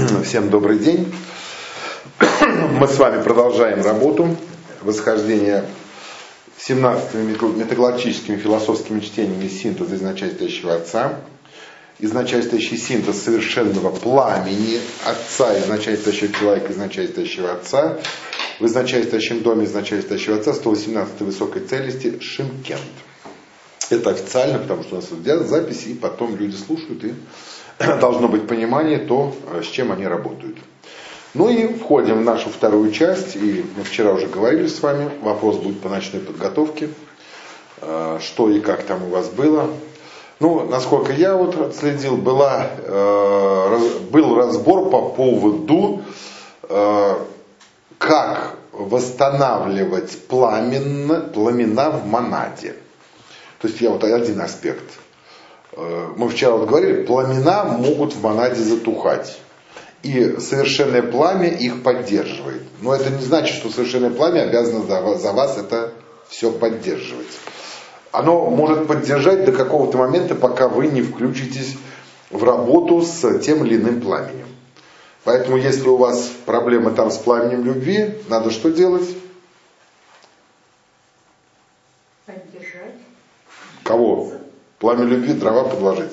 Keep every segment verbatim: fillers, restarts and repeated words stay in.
Всем добрый день. Мы с вами продолжаем работу восхождения семнадцатыми метагалактическими философскими чтениями синтеза изначальствующего Отца. Изначальствующий синтез совершенного пламени Отца, изначальствующего человека, изначальствующего Отца. В изначальствующем доме изначальствующего Отца сто восемнадцатой высокой целости Шимкент. Это официально, потому что у нас идут записи, и потом люди слушают, и должно быть понимание то, с чем они работают. Ну и входим в нашу вторую часть, и мы вчера уже говорили с вами, вопрос будет по ночной подготовке, что и как там у вас было. Ну, насколько я вот отследил, была, был разбор по поводу, как восстанавливать пламенно, пламена в монаде. То есть я вот один аспект. Мы вчера вот говорили, пламена могут в монаде затухать. И совершенное пламя их поддерживает. Но это не значит, что совершенное пламя обязано за вас, за вас это все поддерживать. Оно может поддержать до какого-то момента, пока вы не включитесь в работу с тем или иным пламенем. Поэтому если у вас проблемы там с пламенем любви, надо что делать? Поддержать. Кого? Пламя любви, дрова подложить.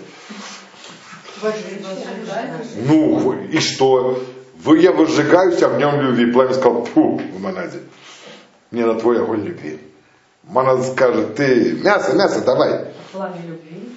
Ну, и что? Вы, я выжигаюсь огнем любви. Пламя сказал, фу, в монаде. Мне на твой огонь любви. Монада скажет, ты, мясо, мясо, давай. Пламя любви.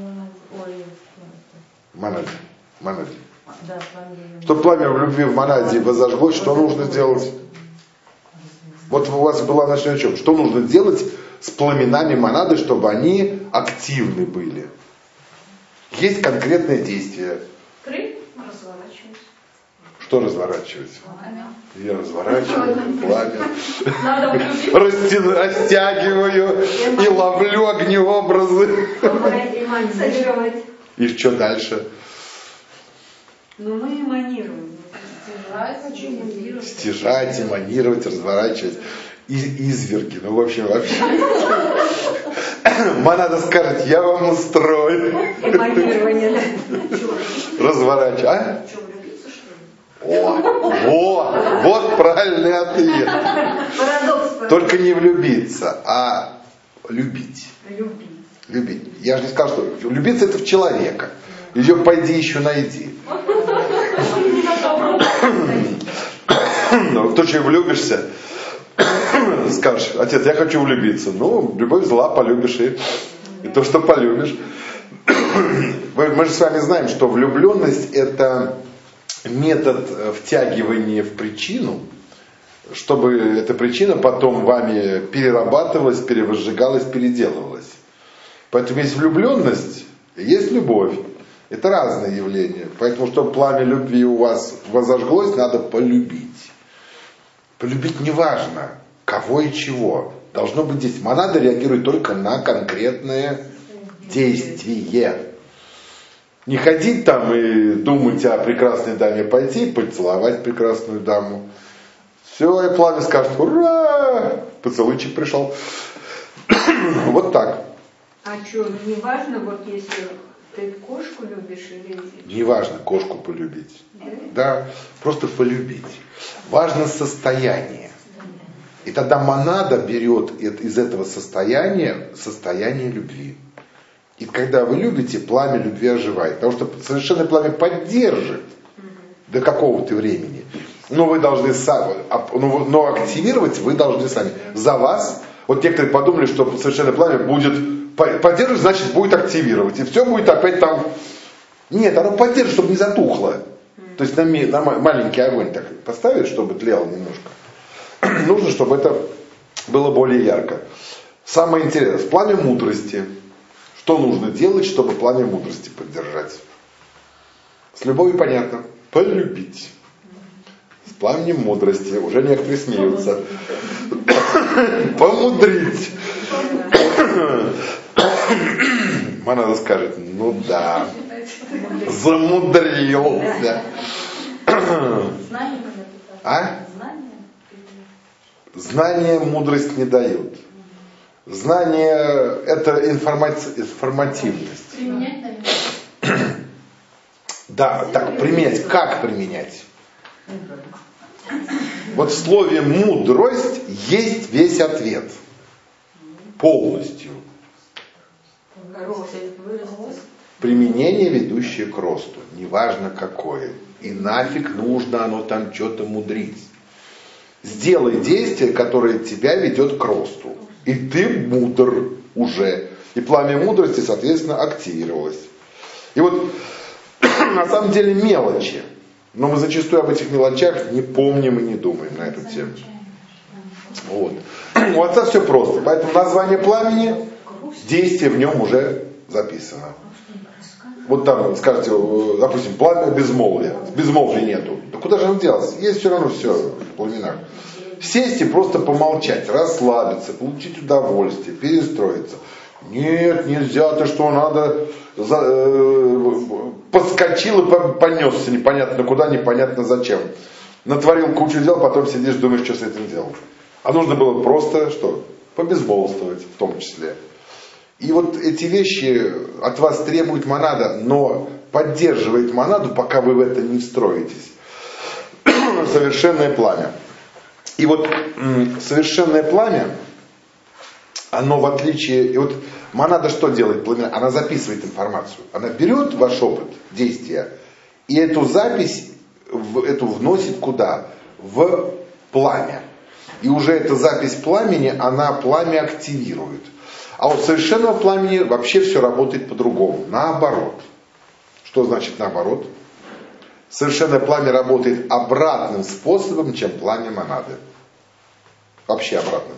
В монаде. В монаде. Да, пламя любви. Чтобы пламя любви в монаде возожглось, что нужно делать? Вот у вас была ночная учеба. Что нужно делать с пламенами монады, чтобы они активны были? Есть конкретное действие. Крым разворачивать. Что разворачивать? Пламя. Я разворачиваю пламя. Надо влюбиться. Расти- Растягиваю и ловлю огнеобразы. Эманировать. И что дальше? Ну мы эманируем. Стяжать, Стяжать, эманировать, разворачивать. И, изверги. Ну, в общем, вообще. Монада скажет, я вам устрою. эманирование, да. Разворачивать. А? Что, влюбиться, что ли? О, о, вот правильный ответ. Парадокс. Только не влюбиться, а любить. Любить. Любить. Я же не сказал, что влюбиться это в человека. Ее пойди еще найди. Но в то, что влюбишься, скажешь, отец, я хочу влюбиться. Ну, любовь зла, полюбишь и, и то, что полюбишь. Мы же с вами знаем, что влюбленность это метод втягивания в причину, чтобы эта причина потом вами перерабатывалась, перевозжигалась, переделывалась. Поэтому есть влюбленность, есть любовь. Это разные явления. Поэтому, чтобы пламя любви у вас возожглось, надо полюбить. Полюбить не важно, кого и чего. Должно быть здесь. Монада реагирует только на конкретное действие. Не ходить там и думать о прекрасной даме, пойти и поцеловать прекрасную даму. Все, и пламя скажет, ура! Поцелуйчик пришел. Вот так. А что, не важно, вот если ты кошку любишь или... Не важно кошку полюбить. Да? Да, просто полюбить. Важно состояние. И тогда монада берет из этого состояния состояние любви. И когда вы любите, пламя любви оживает. Потому что совершенное пламя поддержит до какого-то времени. Но вы должны сами, но активировать вы должны сами. За вас, вот некоторые подумали, что совершенное пламя будет поддерживать, значит будет активировать. И все будет опять там. Нет, оно поддержит, чтобы не затухло. То есть на, на маленький огонь так поставить, чтобы тлело немножко. Нужно, чтобы это было более ярко. Самое интересное, пламя мудрости. Что нужно делать, чтобы пламя мудрости поддержать? С любовью понятно. Полюбить. С пламенем мудрости. Уже некоторые смеются. Помудрить. Монада скажет, ну да. Замудрился. А? Знание мудрость не дают. Знание это информати- информативность. Да, так, применять. Как применять? Вот в слове мудрость есть весь ответ. Полностью. Применение, ведущее к росту. Неважно какое. И нафиг нужно оно там что-то мудрить. Сделай действие, которое тебя ведет к росту. И ты мудр уже. И пламя мудрости, соответственно, активировалось. И вот на самом деле мелочи. Но мы зачастую об этих мелочах не помним и не думаем на эту тему. Вот. У отца все просто. Поэтому название пламени, действие в нем уже записано. Вот там, скажете, допустим, пламя безмолвия. Безмолвия нету. Да куда же он делся? Есть все равно все в пламенах. Сесть и просто помолчать, расслабиться, получить удовольствие, перестроиться. Нет, нельзя, ты что, надо... За, э, подскочил и понесся непонятно куда, непонятно зачем. Натворил кучу дел, потом сидишь, думаешь, что с этим делать. А нужно было просто, что? Побезмолвствовать в том числе. И вот эти вещи от вас требует монада, но поддерживает монаду, пока вы в это не встроитесь. Совершенное пламя. И вот совершенное пламя, оно в отличие... И вот монада что делает? Она записывает информацию. Она берет ваш опыт действия и эту запись в, эту вносит куда? В пламя. И уже эта запись пламени, она пламя активирует. А вот совершенного пламени вообще все работает по-другому. Наоборот. Что значит наоборот? Совершенное пламя работает обратным способом, чем пламя монады. Вообще обратно.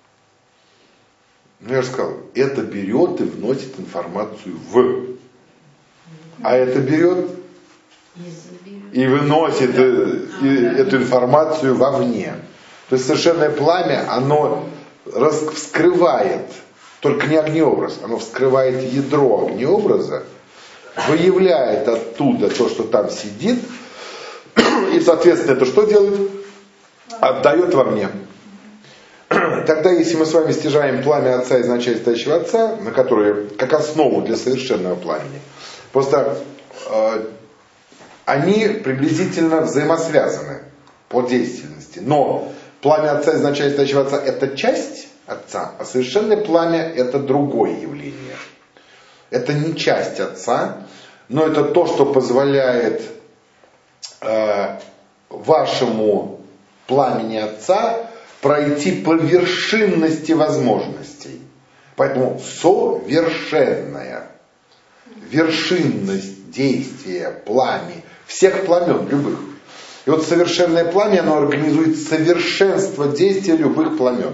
Ну я же сказал, это берет и вносит информацию в. А это берет и выносит эту информацию вовне. То есть совершенное пламя, оно вскрывает, только не огнеобраз, оно вскрывает ядро огнеобраза, выявляет оттуда то, что там сидит, и, соответственно, это что делает? Отдает вовне. Тогда, если мы с вами стяжаем пламя Отца и значение стоящего Отца, на которое, как основу для совершенного пламени, просто э, они приблизительно взаимосвязаны по действенности. Но пламя Отца и значение стоящего Отца — это часть Отца, а совершенное пламя — это другое явление. Это не часть Отца, но это то, что позволяет э, вашему пламени Отца пройти по вершинности возможностей. Поэтому совершенная вершинность действия пламени, всех пламен, любых. И вот совершенное пламя, оно организует совершенство действия любых пламен.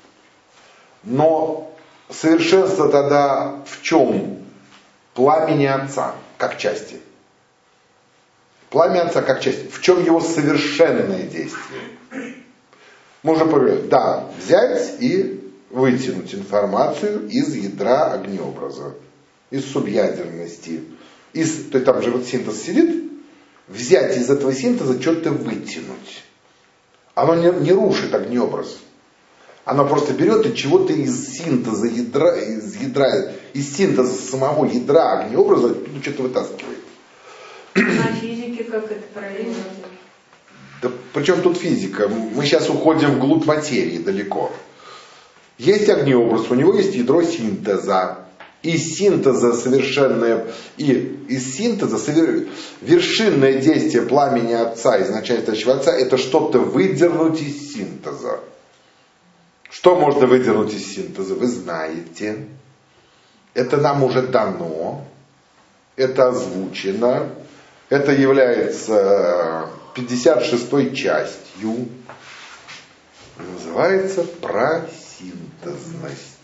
Но совершенство тогда в чем? Пламени Отца, как части. Пламя Отца как часть. В чем его совершенное действие? Можно поговорить, да, взять и вытянуть информацию из ядра огнеобраза, из субъядерности. Из, то есть там же вот синтез сидит, взять из этого синтеза что-то вытянуть. Оно не, не рушит огнеобраз. Оно просто берет и чего-то из синтеза ядра, из ядра, из синтеза самого ядра огнеобраза оттуда что-то вытаскивает. На физике как это параллельно? Да причем тут физика? Мы сейчас уходим вглубь материи далеко. Есть огнеобраз, у него есть ядро синтеза. Из синтеза совершенное, и из синтеза совер... вершинное действие пламени Отца, изначально стоящего Отца, это что-то выдернуть из синтеза. Что можно выдернуть из синтеза? Вы знаете. Это нам уже дано. Это озвучено. Это является пятьдесят шестой частью. Называется просинтезность.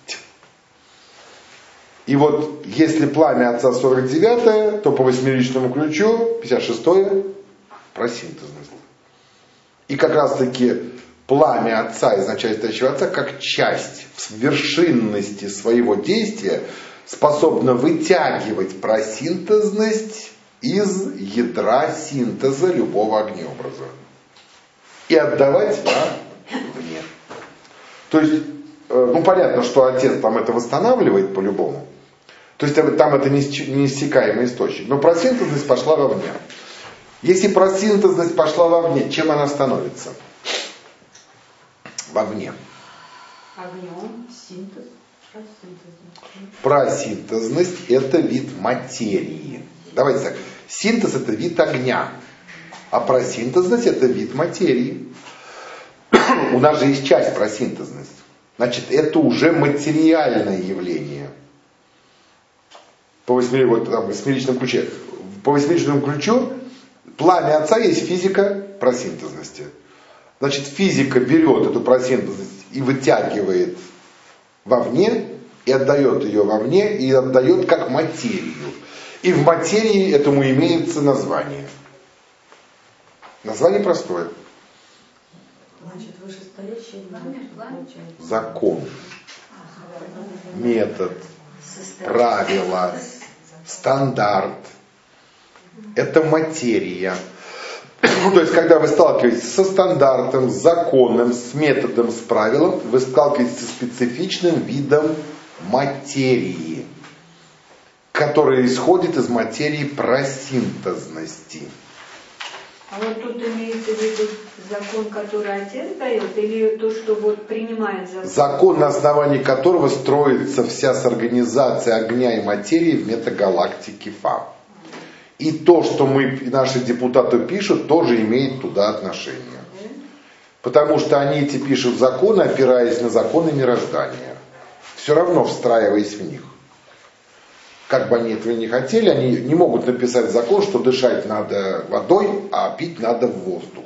И вот если пламя Отца сорок девятое, то по восьмеричному ключу пятьдесят шестое просинтезность. И как раз таки пламя Отца, изначально стоящего Отца, как часть в вершинности своего действия способна вытягивать просинтезность из ядра синтеза любого огнеобраза и отдавать вовне. То есть, ну понятно, что Отец там это восстанавливает по-любому. То То есть там это неиссякаемый источник. Но просинтезность пошла вовне. Если просинтезность пошла вовне, чем она становится? Вовне. Огнем, синтез, просинтезность. Просинтезность – это вид материи. Давайте так. Синтез – это вид огня. А просинтезность – это вид материи. У нас же есть часть просинтезность. Значит, это уже материальное явление. По восьми, вот, там, восьмеричному ключе. По восьмеричному ключу пламя Отца есть физика просинтезности. Значит, физика берет эту просинтезность и вытягивает вовне, и отдает ее вовне, и отдает как материю. И в материи этому имеется название. Название простое. Значит, вышестоящее закон, метод, правило, стандарт. Это материя. То есть, когда вы сталкиваетесь со стандартом, с законом, с методом, с правилом, вы сталкиваетесь со специфичным видом материи, который исходит из материи просинтезности. А вот тут имеется в виду закон, который Отец дает, или то, что вот принимает закон? Закон, на основании которого строится вся организация огня и материи в метагалактике Фа. И то, что мы, наши депутаты пишут, тоже имеет туда отношение. Потому что они эти пишут законы, опираясь на законы мироздания. Все равно встраиваясь в них. Как бы они этого не хотели, они не могут написать закон, что дышать надо водой, а пить надо воздух.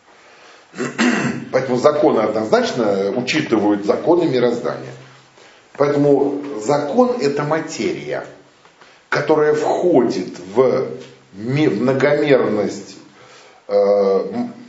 Поэтому законы однозначно учитывают законы мироздания. Поэтому закон – это материя, которая входит в многомерность э,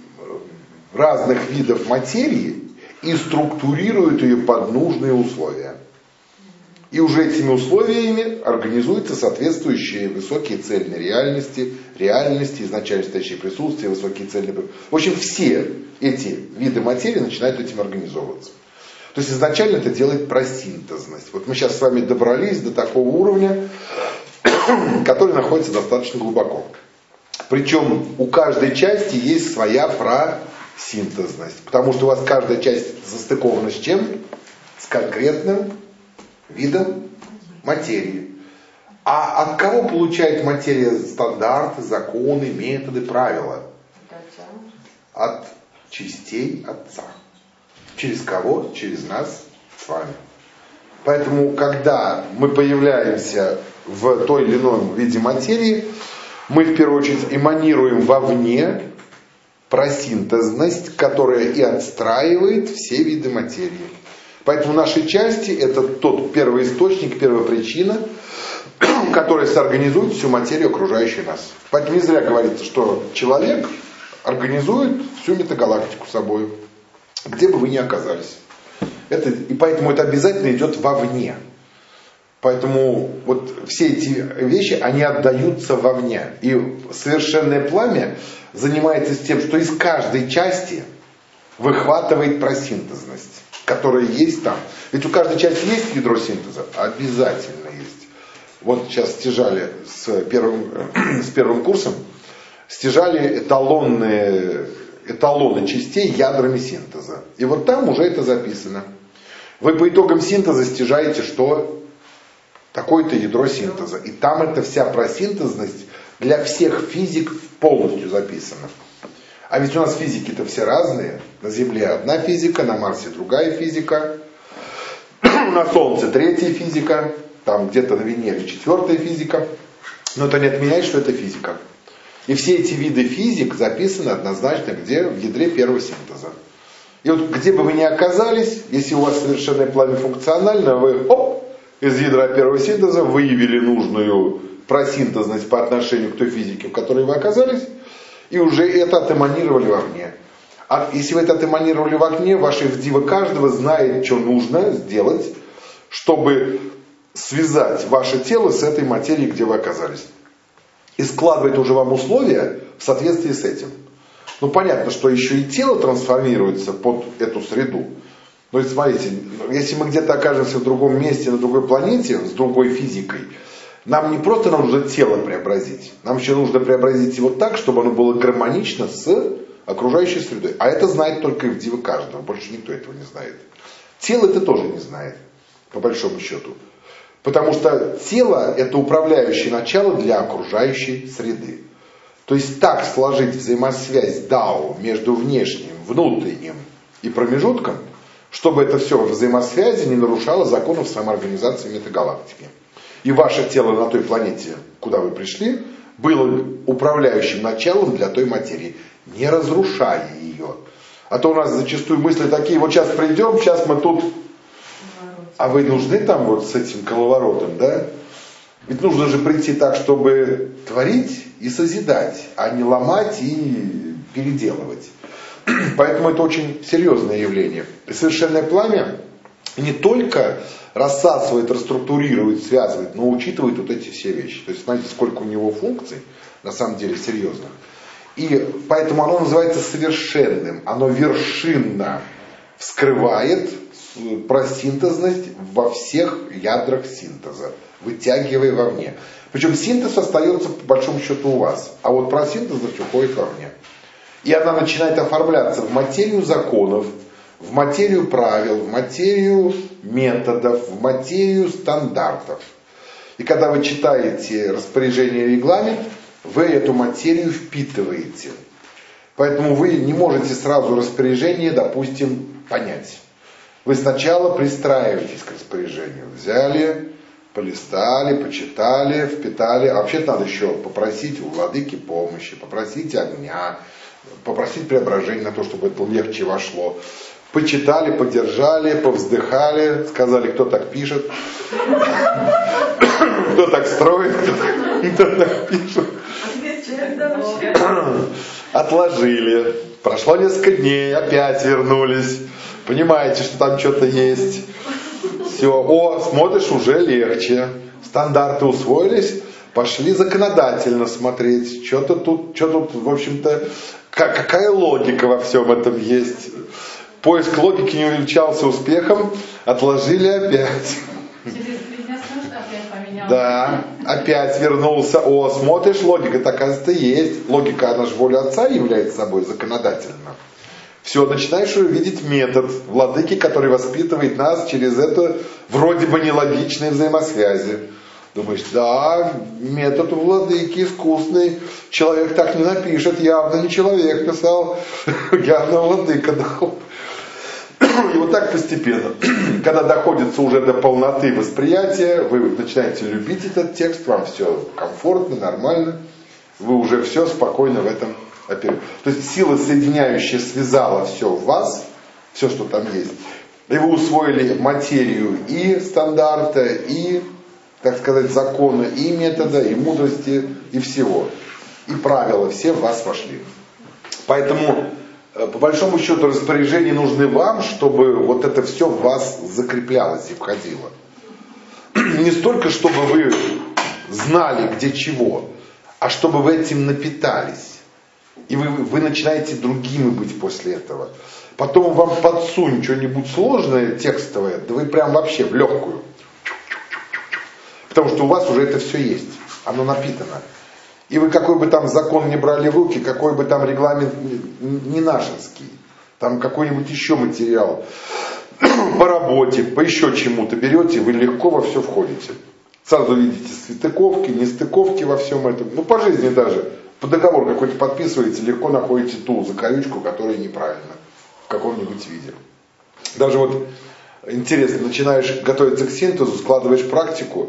разных видов материи и структурирует ее под нужные условия. И уже этими условиями организуются соответствующие высокие цельные реальности, реальности, изначально стоящие присутствия, высокие цельные... В общем, все эти виды материи начинают этим организовываться. То есть изначально это делает просинтезность. Вот мы сейчас с вами добрались до такого уровня, который находится достаточно глубоко. Причем у каждой части есть своя просинтезность. Потому что у вас каждая часть застыкована с чем? С конкретным видом материи. А от кого получает материя стандарты, законы, методы, правила? От частей Отца. Через кого? Через нас с вами. Поэтому, когда мы появляемся в той или ином виде материи, мы в первую очередь эманируем вовне просинтезность, которая и отстраивает все виды материи. Поэтому наши части – это тот первый источник, первая причина, которая соорганизует всю материю, окружающую нас. Поэтому не зря говорится, что человек организует всю метагалактику собой, где бы вы ни оказались. Это, и поэтому это обязательно идет вовне. Поэтому вот все эти вещи, они отдаются вовне. И совершенное пламя занимается тем, что из каждой части выхватывает просинтезность, которая есть там. Ведь у каждой части есть ядро синтеза? Обязательно есть. Вот сейчас стяжали с первым, с первым курсом, стяжали эталонные, эталоны частей ядрами синтеза. И вот там уже это записано. Вы по итогам синтеза стяжаете что? Такое-то ядро синтеза. И там эта вся просинтезность для всех физик полностью записана. А ведь у нас физики-то все разные. На Земле одна физика, на Марсе другая физика, на Солнце третья физика, там где-то на Венере четвертая физика. Но это не отменяет, что это физика. И все эти виды физик записаны однозначно где? В ядре первого синтеза. И вот где бы вы ни оказались, если у вас совершенное пламя функционально, вы оп, из ядра первого синтеза выявили нужную просинтезность по отношению к той физике, в которой вы оказались, и уже это отэманировали вовне. А если вы это отэманировали вовне, ваши вдива каждого знает, что нужно сделать, чтобы связать ваше тело с этой материей, где вы оказались. И складывает уже вам условия в соответствии с этим. Ну, понятно, что еще и тело трансформируется под эту среду. Но ведь смотрите, если мы где-то окажемся в другом месте, на другой планете, с другой физикой, Нам не просто нам нужно тело преобразить, нам еще нужно преобразить его так, чтобы оно было гармонично с окружающей средой. А это знает только Ивдива каждого, больше никто этого не знает. Тело это тоже не знает, по большому счету. Потому что тело это управляющее начало для окружающей среды. То есть так сложить взаимосвязь дао между внешним, внутренним и промежутком, чтобы это все в взаимосвязи не нарушало законов самоорганизации метагалактики. И ваше тело на той планете, куда вы пришли, было управляющим началом для той материи, не разрушая ее. А то у нас зачастую мысли такие, вот сейчас придем, сейчас мы тут... А вы нужны там вот с этим коловоротом, да? Ведь нужно же прийти так, чтобы творить и созидать, а не ломать и переделывать. Поэтому это очень серьезное явление. И совершенное пламя не только рассасывает, раструктурирует, связывает, но учитывает вот эти все вещи. То есть смотрите, сколько у него функций, на самом деле серьезных. И поэтому оно называется совершенным. Оно вершинно вскрывает просинтезность во всех ядрах синтеза, вытягивая вовне. Причем синтез остается по большому счету у вас, а вот просинтезность уходит вовне. И она начинает оформляться в материю законов, в материю правил, в материю методов, в материю стандартов. И когда вы читаете распоряжение и регламент, вы эту материю впитываете. Поэтому вы не можете сразу распоряжение, допустим, понять. Вы сначала пристраиваетесь к распоряжению. Взяли, полистали, почитали, впитали. А вообще надо еще попросить у владыки помощи, попросить огня, попросить преображения на то, чтобы это легче вошло. Почитали, подержали, повздыхали, сказали, кто так пишет, кто так строит, кто так пишет. Отложили. Прошло несколько дней, опять вернулись. Понимаете, что там что-то есть. Все, о, смотришь, уже легче. Стандарты усвоились, пошли законодательно смотреть. Что-то тут, что тут, в общем-то, какая логика во всем этом есть. Поиск логики не увенчался успехом, отложили опять. Да, опять вернулся. О, смотришь, логика-то, оказывается, есть. Логика, она же воля Отца является собой законодательно. Все, начинаешь увидеть метод владыки, который воспитывает нас через это вроде бы нелогичные взаимосвязи. Думаешь, да, метод у владыки искусный. Человек так не напишет, явно не человек писал, явно владыка дал. И вот так постепенно, когда доходится уже до полноты восприятия, вы начинаете любить этот текст, вам все комфортно, нормально, вы уже все спокойно в этом оперируете. То есть сила соединяющая связала все в вас, все, что там есть, и вы усвоили материю и стандарта, и, так сказать, закона, и метода, и мудрости, и всего. И правила все в вас вошли. Поэтому... По большому счету распоряжения нужны вам, чтобы вот это все в вас закреплялось и входило. Не столько, чтобы вы знали, где чего, а чтобы вы этим напитались. И вы, вы начинаете другими быть после этого. Потом вам подсунь что-нибудь сложное, текстовое, да вы прям вообще в легкую. Потому что у вас уже это все есть, оно напитано. И вы какой бы там закон не брали в руки, какой бы там регламент не нашинский, там какой-нибудь еще материал по работе, по еще чему-то берете, вы легко во все входите. Сразу видите стыковки, нестыковки во всем этом. Ну, по жизни даже. По договору какой-то подписываете, легко находите ту закорючку, которая неправильна в каком-нибудь виде. Даже вот интересно, начинаешь готовиться к синтезу, складываешь практику,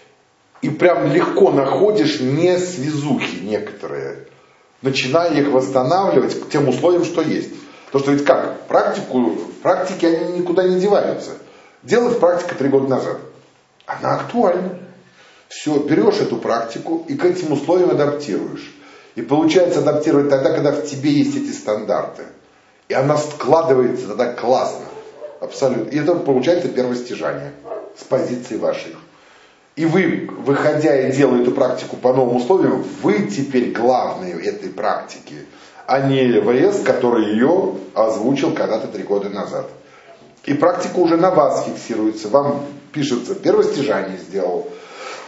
и прям легко находишь несвязухи некоторые, начиная их восстанавливать к тем условиям, что есть. Потому что ведь как? Практику, практики они никуда не деваются. Делалась практика три года назад. Она актуальна. Все, берешь эту практику и к этим условиям адаптируешь. И получается адаптировать тогда, когда в тебе есть эти стандарты. И она складывается тогда классно. Абсолютно. И это получается первостяжание с позиции вашей. И вы, выходя и делая эту практику по новым условиям, вы теперь главные этой практики, а не ВС, который ее озвучил когда-то три года назад. И практика уже на вас фиксируется. Вам пишется, первостяжание сделал,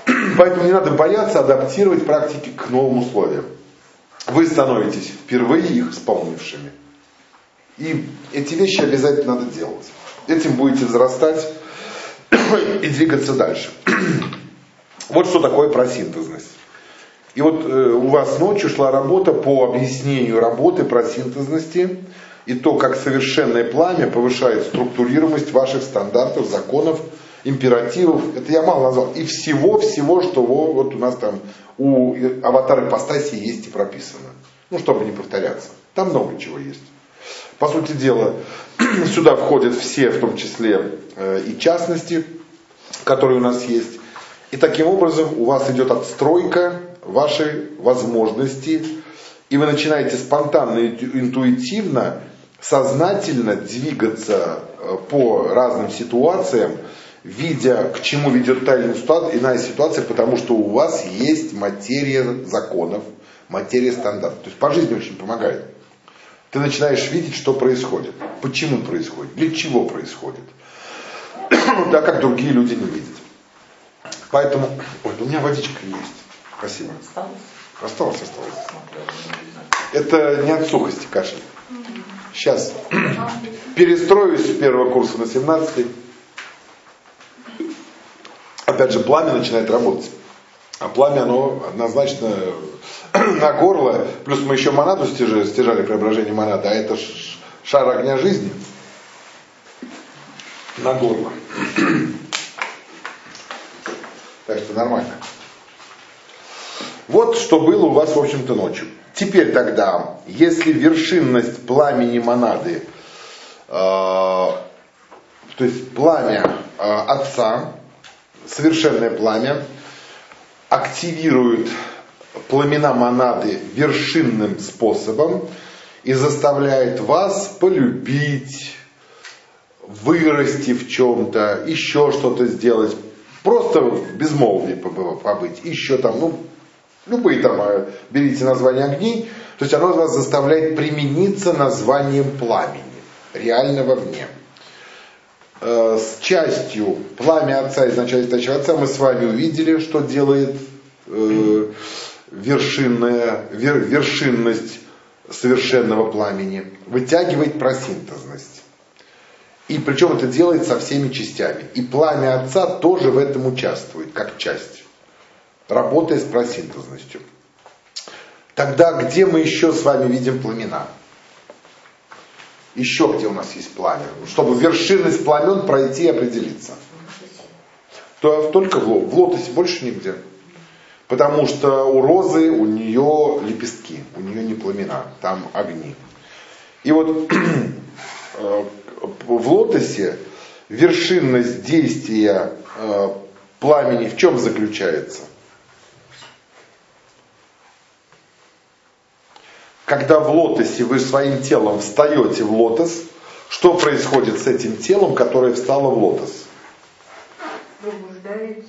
Поэтому не надо бояться адаптировать практики к новым условиям. Вы становитесь впервые их исполнившими. И эти вещи обязательно надо делать. Этим будете взрастать и двигаться дальше. Вот что такое просинтезность. И вот э, у вас ночью шла работа по объяснению работы просинтезности и то, как совершенное пламя повышает структурируемость ваших стандартов, законов, императивов. Это я мало назвал. И всего-всего, что вот у нас там у аватара ипостаси есть и прописано. Ну, чтобы не повторяться. Там много чего есть. По сути дела, сюда входят все, в том числе э, и частности, которые у нас есть. И таким образом у вас идет отстройка вашей возможности, и вы начинаете спонтанно, интуитивно, сознательно двигаться по разным ситуациям, видя, к чему ведет та или иная ситуация, потому что у вас есть материя законов, материя стандартов. То есть по жизни очень помогает. Ты начинаешь видеть, что происходит, почему происходит, для чего происходит, так как другие люди не видят. Поэтому, ой, у меня водичка есть. Спасибо. Осталось, осталось. Это не от сухости кашель. Сейчас перестроюсь с первого курса на семнадцатый. Опять же, пламя начинает работать. А пламя, оно однозначно на горло. Плюс мы еще монаду стяжали, стяжали преображение монады, а это шар огня жизни. На горло. Так что нормально. Вот что было у вас, в общем-то, ночью. Теперь тогда, если вершинность пламени монады, э, то есть пламя э, Отца, совершенное пламя, активирует пламена монады вершинным способом и заставляет вас полюбить, вырасти в чем-то, еще что-то сделать, просто в безмолвии побыть, еще там, ну, любые там, берите название огней, то есть оно вас заставляет примениться названием пламени, реально вовне. С частью пламя Отца и начальство стоящего Отца мы с вами увидели, что делает э, вершинная, вер, вершинность совершенного пламени, вытягивает просинтезность. И причем это делает со всеми частями. И пламя Отца тоже в этом участвует, как часть, работая с просинтезностью. Тогда где мы еще с вами видим пламена? Еще где у нас есть пламя? Чтобы вершинность пламен пройти и определиться. То только в, в лотосе, больше нигде. Потому что у розы, у нее лепестки, у нее не пламена, там огни. И вот в лотосе вершинность действия пламени в чем заключается? Когда в лотосе вы своим телом встаете в лотос, что происходит с этим телом, которое встало в лотос? Пробуждается.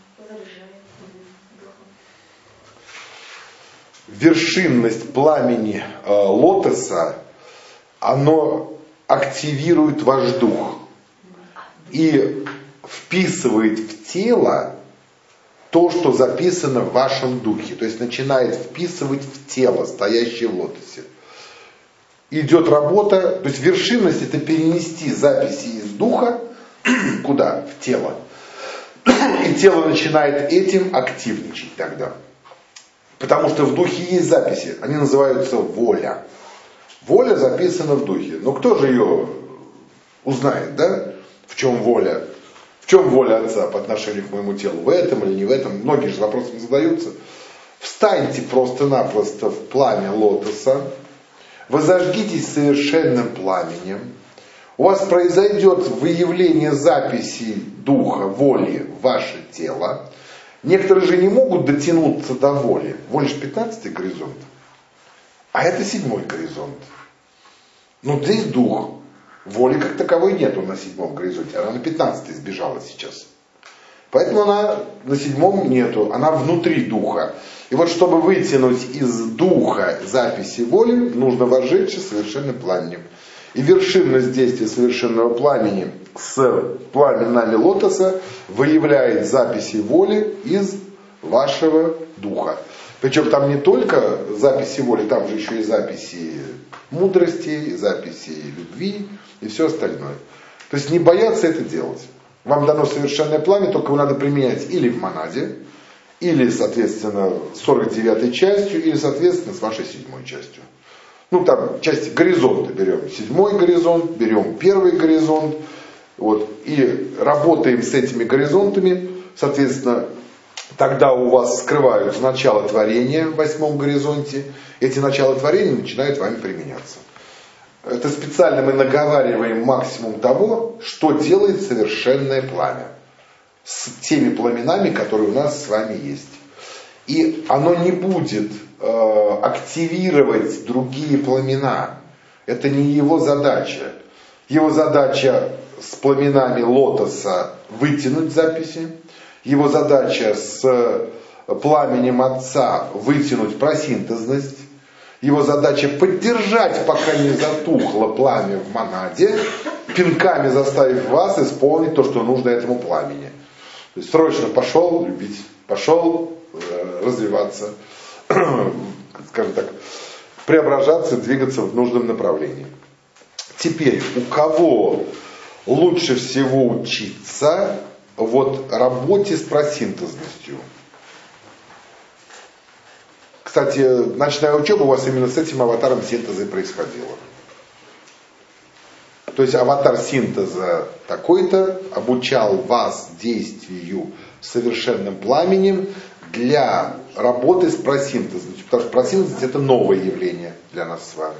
Вершинность пламени э, лотоса, оно активирует ваш дух и вписывает в тело то, что записано в вашем духе. То есть начинает вписывать в тело, стоящее в лотосе. Идет работа, то есть вершинность — это перенести записи из духа куда? В тело. И тело начинает этим активничать тогда. Потому что в духе есть записи, они называются воля. Воля записана в духе. Но кто же ее узнает, да? В чем воля? В чем воля Отца по отношению к моему телу? В этом или не в этом? Многие же вопросы задаются. Встаньте просто-напросто в пламя лотоса, вы зажгитесь совершенным пламенем, у вас произойдет выявление записей духа, воли в ваше тело. Некоторые же не могут дотянуться до воли. Воля же пятнадцатый горизонт, а это седьмой горизонт. Ну, здесь дух. Воли как таковой нету на седьмом горизонте. Она на пятнадцатый сбежала сейчас. Поэтому она на седьмом нету. Она внутри духа. И вот чтобы вытянуть из духа записи воли, нужно возжечься совершенным пламенем. И вершинность действия совершенного пламени с пламенами лотоса выявляет записи воли из вашего духа. Причем там не только записи воли, там же еще и записи мудрости, и записи любви и все остальное. То есть не бояться это делать. Вам дано совершенное пламя, только его надо применять или в монаде, или, соответственно, сорок девятой частью, или, соответственно, с вашей седьмой частью. Ну, там части горизонта берем. Седьмой горизонт, берем первый горизонт. Вот, и работаем с этими горизонтами. Соответственно, тогда у вас скрываются начала творения в восьмом горизонте. Эти начала творения начинают вами применяться. Это специально мы наговариваем максимум того, что делает совершенное пламя. С теми пламенами, которые у нас с вами есть. И оно не будет э, активировать другие пламена. Это не его задача. Его задача с пламенами лотоса вытянуть записи. Его задача с пламенем Отца вытянуть просинтезность. Его задача поддержать, пока не затухло пламя в монаде, пинками заставив вас исполнить то, что нужно этому пламени. То есть срочно пошел любить, пошел э, развиваться, скажем так, преображаться, двигаться в нужном направлении. Теперь, у кого лучше всего учиться вот работе с просинтезностью? Кстати, ночная учеба у вас именно с этим аватаром синтеза и происходила. То есть аватар синтеза такой-то обучал вас действию совершенным пламенем для работы с просинтезностью. Потому что просинтез это новое явление для нас с вами.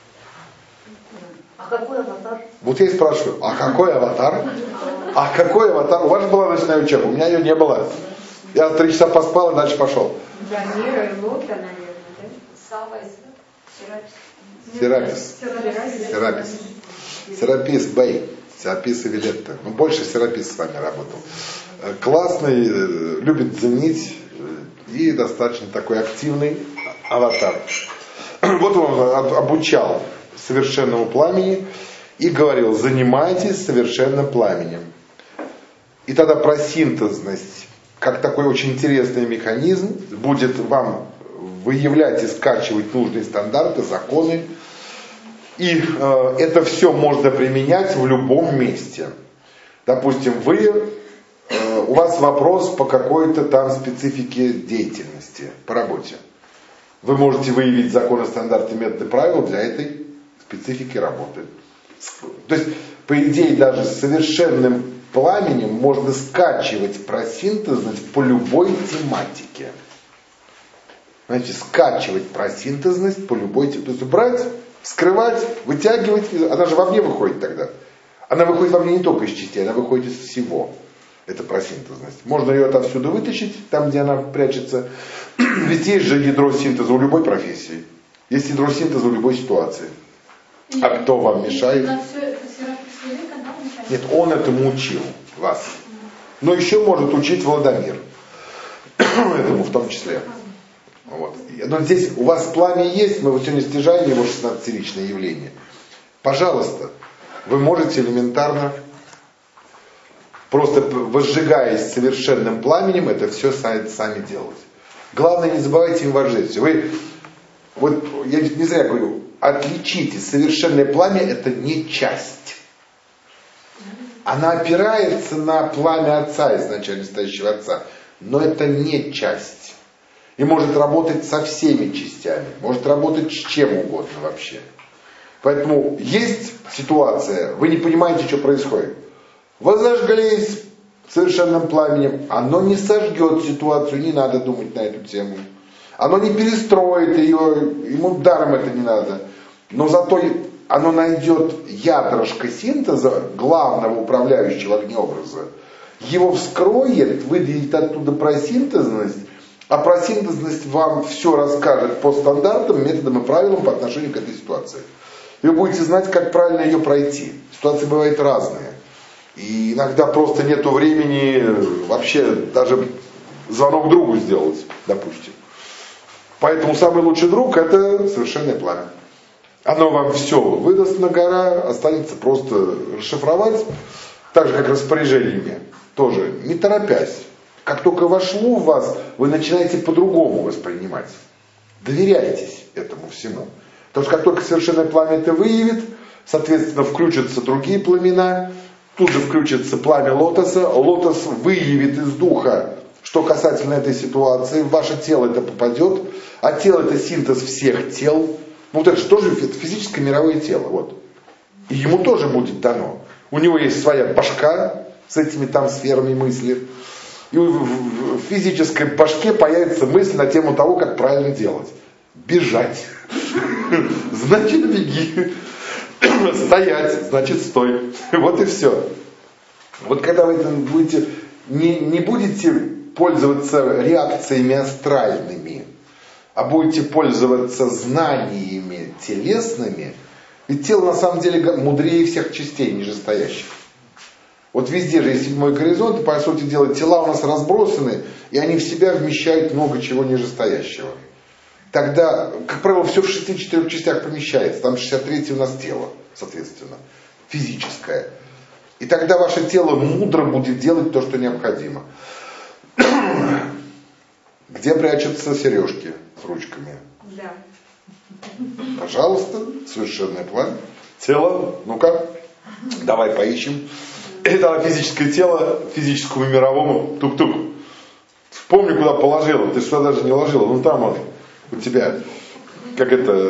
А какой аватар? Вот я и спрашиваю, а какой аватар? А какой аватар? У вас же была ночная учеба, у меня ее не было. Я три часа поспал и дальше пошел. Дамира и Лота, наверное, да? Сава и Серапис. Серапис. Серапис Бэй. Серапис и Вилетта. Ну, больше Серапис с вами работал. Классный, любит заменить и достаточно такой активный аватар. Вот он обучал совершенному пламени и говорил, занимайтесь совершенным пламенем. И тогда просинтезность, как такой очень интересный механизм, будет вам выявлять и скачивать нужные стандарты, законы. И э, это все можно применять в любом месте. Допустим, вы, э, у вас вопрос по какой-то там специфике деятельности, по работе. Вы можете выявить законы, стандарты, методы, правила для этой специфики работы. То есть, по идее, даже с совершенным пламенем можно скачивать просинтезность по любой тематике. Знаете, скачивать просинтезность по любой тематике. То есть брать, скрывать, вытягивать, она же вовне выходит тогда. Она выходит вовне не только из частей, она выходит из всего. Это просинтезность. Можно ее отовсюду вытащить, там, где она прячется. Ведь есть же ядро синтеза у любой профессии. Есть ядро синтеза у любой ситуации. И, а кто вам мешает? Нет, он этому учил вас. Но еще может учить Владимир. Этому в том числе. Вот. Но здесь у вас пламя есть, мы вот сегодня стяжаем его шестнадцатиличное явление. Пожалуйста, вы можете элементарно, просто возжигаясь совершенным пламенем, это все сами делать. Главное, не забывайте им вожжить. Вы, вот я не зря говорю, отличите, совершенное пламя это не часть. Она опирается на пламя Отца, изначально стоящего Отца, но это не часть. И может работать со всеми частями, может работать с чем угодно вообще. Поэтому есть ситуация, вы не понимаете, что происходит. Вы зажглись совершенным пламенем, оно не сожгет ситуацию, не надо думать на эту тему. Оно не перестроит ее, ему даром это не надо. Но зато оно найдет ядрышко синтеза, главного управляющего огнеобраза, его вскроет, выделит оттуда просинтезность, а просинтезность вам все расскажет по стандартам, методам и правилам по отношению к этой ситуации. Вы будете знать, как правильно ее пройти. Ситуации бывают разные. И иногда просто нету времени вообще даже звонок другу сделать, допустим. Поэтому самый лучший друг это совершенное пламя. Оно вам все выдаст на гора, останется просто расшифровать, так же как распоряжениями, тоже не торопясь. Как только вошло в вас, вы начинаете по-другому воспринимать. Доверяйтесь этому всему. Потому что как только совершенное пламя это выявит, соответственно, включатся другие пламена, тут же включится пламя лотоса, лотос выявит из духа, что касательно этой ситуации, в ваше тело это попадет, а тело это синтез всех тел. Ну, вот это же тоже физическое мировое тело. Вот. И ему тоже будет дано. У него есть своя башка с этими там сферами мысли. И в физической башке появится мысль на тему того, как правильно делать. Бежать. Значит, беги. Стоять. Значит, стой. Вот и все. Вот когда вы будете, не, не будете пользоваться реакциями астральными, а будете пользоваться знаниями телесными, ведь тело на самом деле мудрее всех частей нижестоящих. Вот везде же есть седьмой горизонт, и по сути дела тела у нас разбросаны, и они в себя вмещают много чего нижестоящего. Тогда, как правило, все в шести четырех частях помещается. Там шестьдесят третье у нас тело, соответственно, физическое. И тогда ваше тело мудро будет делать то, что необходимо. Где прячутся сережки с ручками? Да. Пожалуйста, совершенное пламя. Тело, ну-ка, давай поищем. Это физическое тело, физическому мировому, тук-тук. Вспомни, куда положила. Ты сюда даже не ложила. Ну там вот у тебя, как это,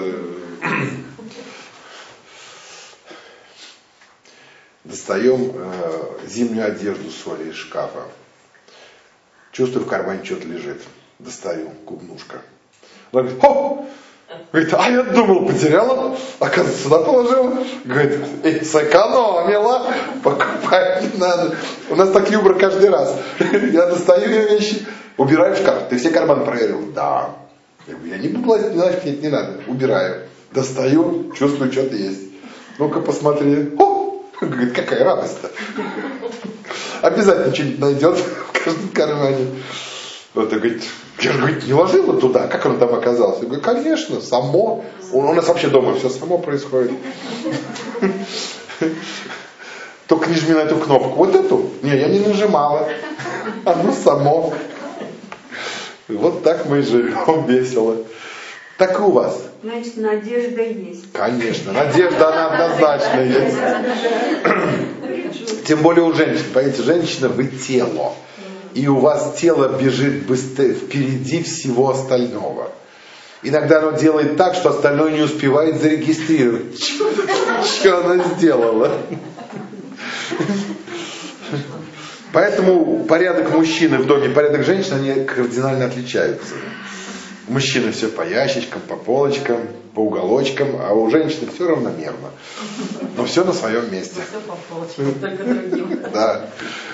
достаем э, зимнюю одежду с Олей из шкафа. Чувствую, в кармане что-то лежит. Достаю, клубнушка. Она говорит, о! Говорит, а я думал, потеряла, оказывается, сюда положила. Говорит, эй, сэкономила, покупать не надо. У нас так юмор каждый раз. Я достаю ее вещи, убираю в шкаф. Ты все карманы проверил? Да. Я говорю, я не буду лазить, не знаю, нет, не надо. Убираю. Достаю, чувствую, что-то есть. Ну-ка, посмотри. О! Говорит, какая радость-то. Обязательно что-нибудь найдет в каждом кармане. Вот, и говорит, я же, говорит, не ложила туда, как он там оказался? Я говорю, конечно, само. У, у нас вообще дома все само происходит. Только не жми на эту кнопку. Вот эту? Не, я не нажимала. Оно само. Вот так мы и живем весело. Так и у вас. Значит, надежда есть. Конечно, надежда она однозначно есть. Тем более у женщин. Понимаете, женщина, вы тело. И у вас тело бежит быстрее, впереди всего остального. Иногда оно делает так, что остальное не успевает зарегистрировать, что оно сделало. Поэтому порядок мужчины в доме и порядок женщины, они кардинально отличаются. У мужчины все по ящичкам, по полочкам, по уголочкам, а у женщины все равномерно. Но все на своем месте. Все по полочкам, только другим. Да.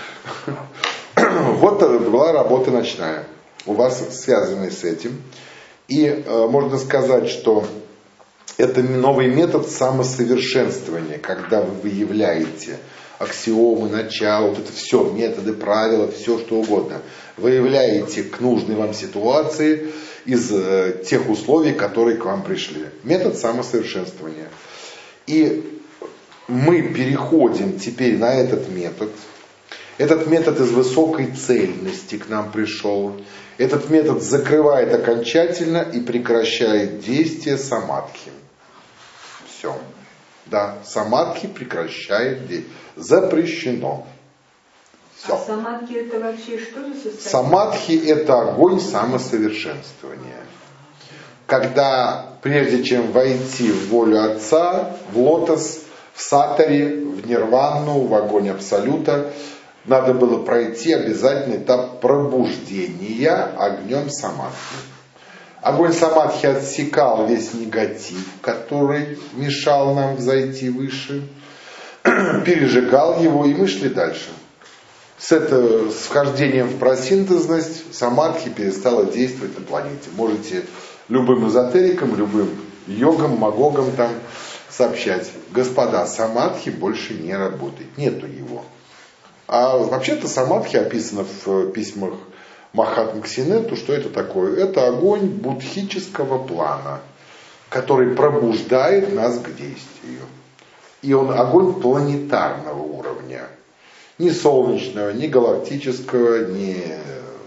Вот была работа ночная, у вас связанная с этим. И э, можно сказать, что это новый метод самосовершенствования, когда вы выявляете аксиомы, начало, вот это все, методы, правила, все что угодно. Выявляете к нужной вам ситуации из э, тех условий, которые к вам пришли. Метод самосовершенствования. И мы переходим теперь на этот метод. Этот метод из высокой цельности к нам пришел. Этот метод закрывает окончательно и прекращает действие самадхи. Все. Да, самадхи прекращает действие. Запрещено. Все. А самадхи это вообще что за состояние? Самадхи это огонь самосовершенствования. Когда прежде чем войти в волю Отца, в лотос, в сатаре, в нирвану, в огонь Абсолюта, надо было пройти обязательный этап пробуждения огнем самадхи. Огонь самадхи отсекал весь негатив, который мешал нам взойти выше, пережигал его, и мы шли дальше. С, это, с вхождением в просинтезность самадхи перестала действовать на планете. Можете любым эзотерикам, любым йогам, магогам там сообщать: господа, самадхи больше не работает, нету его. А вообще-то самадхи описано в письмах Махатмы Ксинету, что это такое? Это огонь будхического плана, который пробуждает нас к действию. И он огонь планетарного уровня. Ни солнечного, ни галактического, ни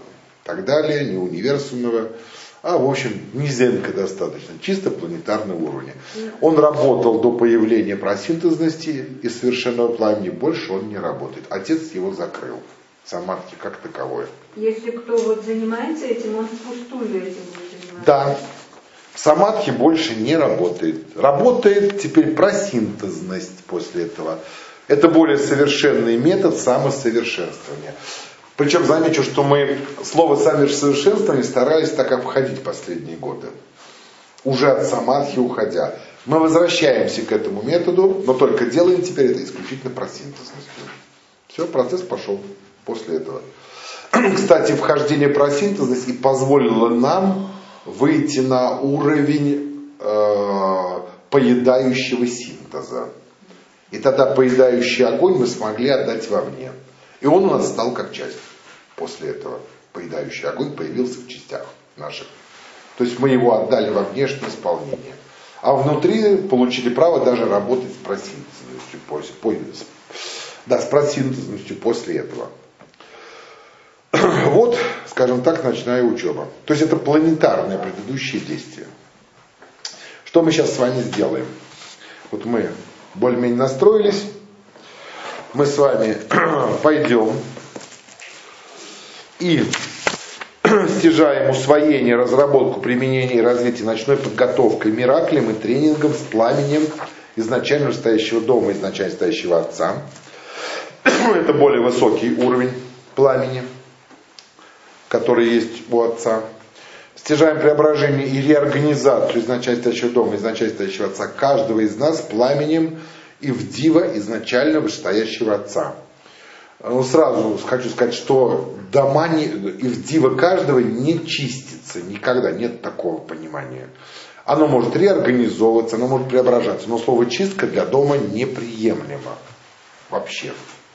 так далее, не универсумного, а в общем низенько достаточно, чисто планетарного уровня. Он работал до появления просинтезности и совершенного пламени, больше он не работает. Отец его закрыл. Самадхи как таковое. Если кто вот занимается этим, он впустую этим будет заниматься. Да. Самадхи больше не работает. Работает теперь просинтезность после этого. Это более совершенный метод самосовершенствования. Причем замечу, что мы слово самосовершенствование старались так обходить последние годы. Уже от самадхи уходя. Мы возвращаемся к этому методу, но только делаем теперь это исключительно просинтезностью. Все, процесс пошел после этого. Кстати, вхождение просинтезности позволило нам выйти на уровень э, поедающего синтеза. И тогда поедающий огонь мы смогли отдать вовне. И он у нас стал как часть. После этого поедающий огонь появился в частях наших. То есть мы его отдали во внешнее исполнение. А внутри получили право даже работать с просинтезностью. Да, с просинтезностью после этого. Вот, скажем так, ночная учеба. То есть это планетарное предыдущее действие. Что мы сейчас с вами сделаем? Вот мы более-менее настроились. Мы с вами пойдем и стяжаем усвоение, разработку, применение и развитие ночной подготовкой, мираклем и тренингом с пламенем изначально стоящего дома, изначально стоящего Отца. Это более высокий уровень пламени, который есть у Отца. Стяжаем преображение и реорганизацию изначально стоящего дома, изначально стоящего Отца каждого из нас пламенем и в дива изначально вышестоящего Отца. Ну, сразу хочу сказать, что дома не, и в дива каждого не чистится, никогда нет такого понимания. Оно может реорганизовываться, оно может преображаться, но слово чистка для дома неприемлемо вообще.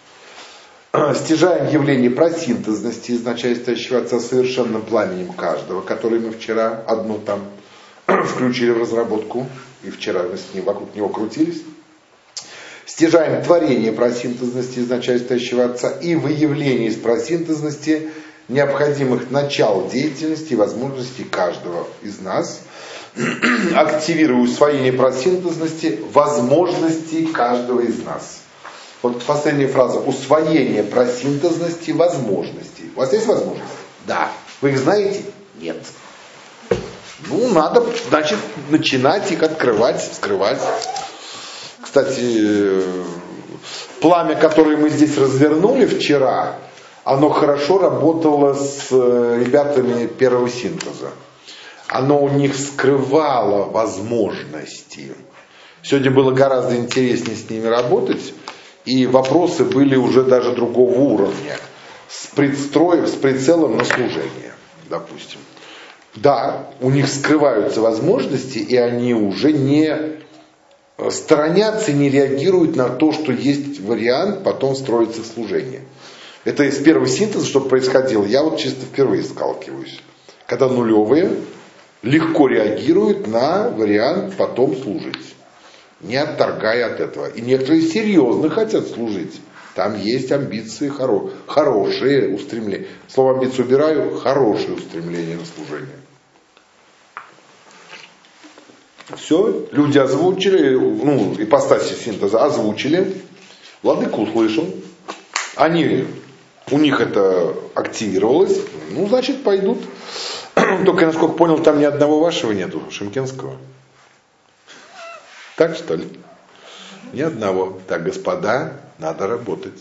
Стяжаем явление просинтезности изначально стоящего Отца совершенным пламенем каждого, который мы вчера одну там включили в разработку, и вчера мы с ним вокруг него крутились. Стяжаем творение просинтезности изначально стоящего Отца и выявление из просинтезности необходимых начал деятельности и возможностей каждого из нас, активируя усвоение просинтезности возможностей каждого из нас. Вот последняя фраза. Усвоение просинтезности возможностей. У вас есть возможности? Да. Вы их знаете? Нет. Ну, надо, значит, начинать их открывать, вскрывать. Кстати, пламя, которое мы здесь развернули вчера, оно хорошо работало с ребятами первого синтеза. Оно у них скрывало возможности. Сегодня было гораздо интереснее с ними работать. И вопросы были уже даже другого уровня, с, предстроем, с прицелом на служение, допустим. Да, у них скрываются возможности, и они уже не сторонятся и не реагируют на то, что есть вариант потом строиться в служение. Это из первого синтеза, что происходило, я вот чисто впервые сталкиваюсь. Когда нулевые легко реагируют на вариант потом служить, не отторгая от этого. И некоторые серьезно хотят служить. Там есть амбиции, хоро- хорошие устремления. Слово амбиции убираю, хорошие устремления на служение. Все, люди озвучили, ну, ипостаси синтеза озвучили. Владыка услышал. Они, у них это активировалось. Ну, значит, пойдут. Только, насколько понял, там ни одного вашего нету, Шимкенского. Так что ли? Ни одного. Так, господа, надо работать.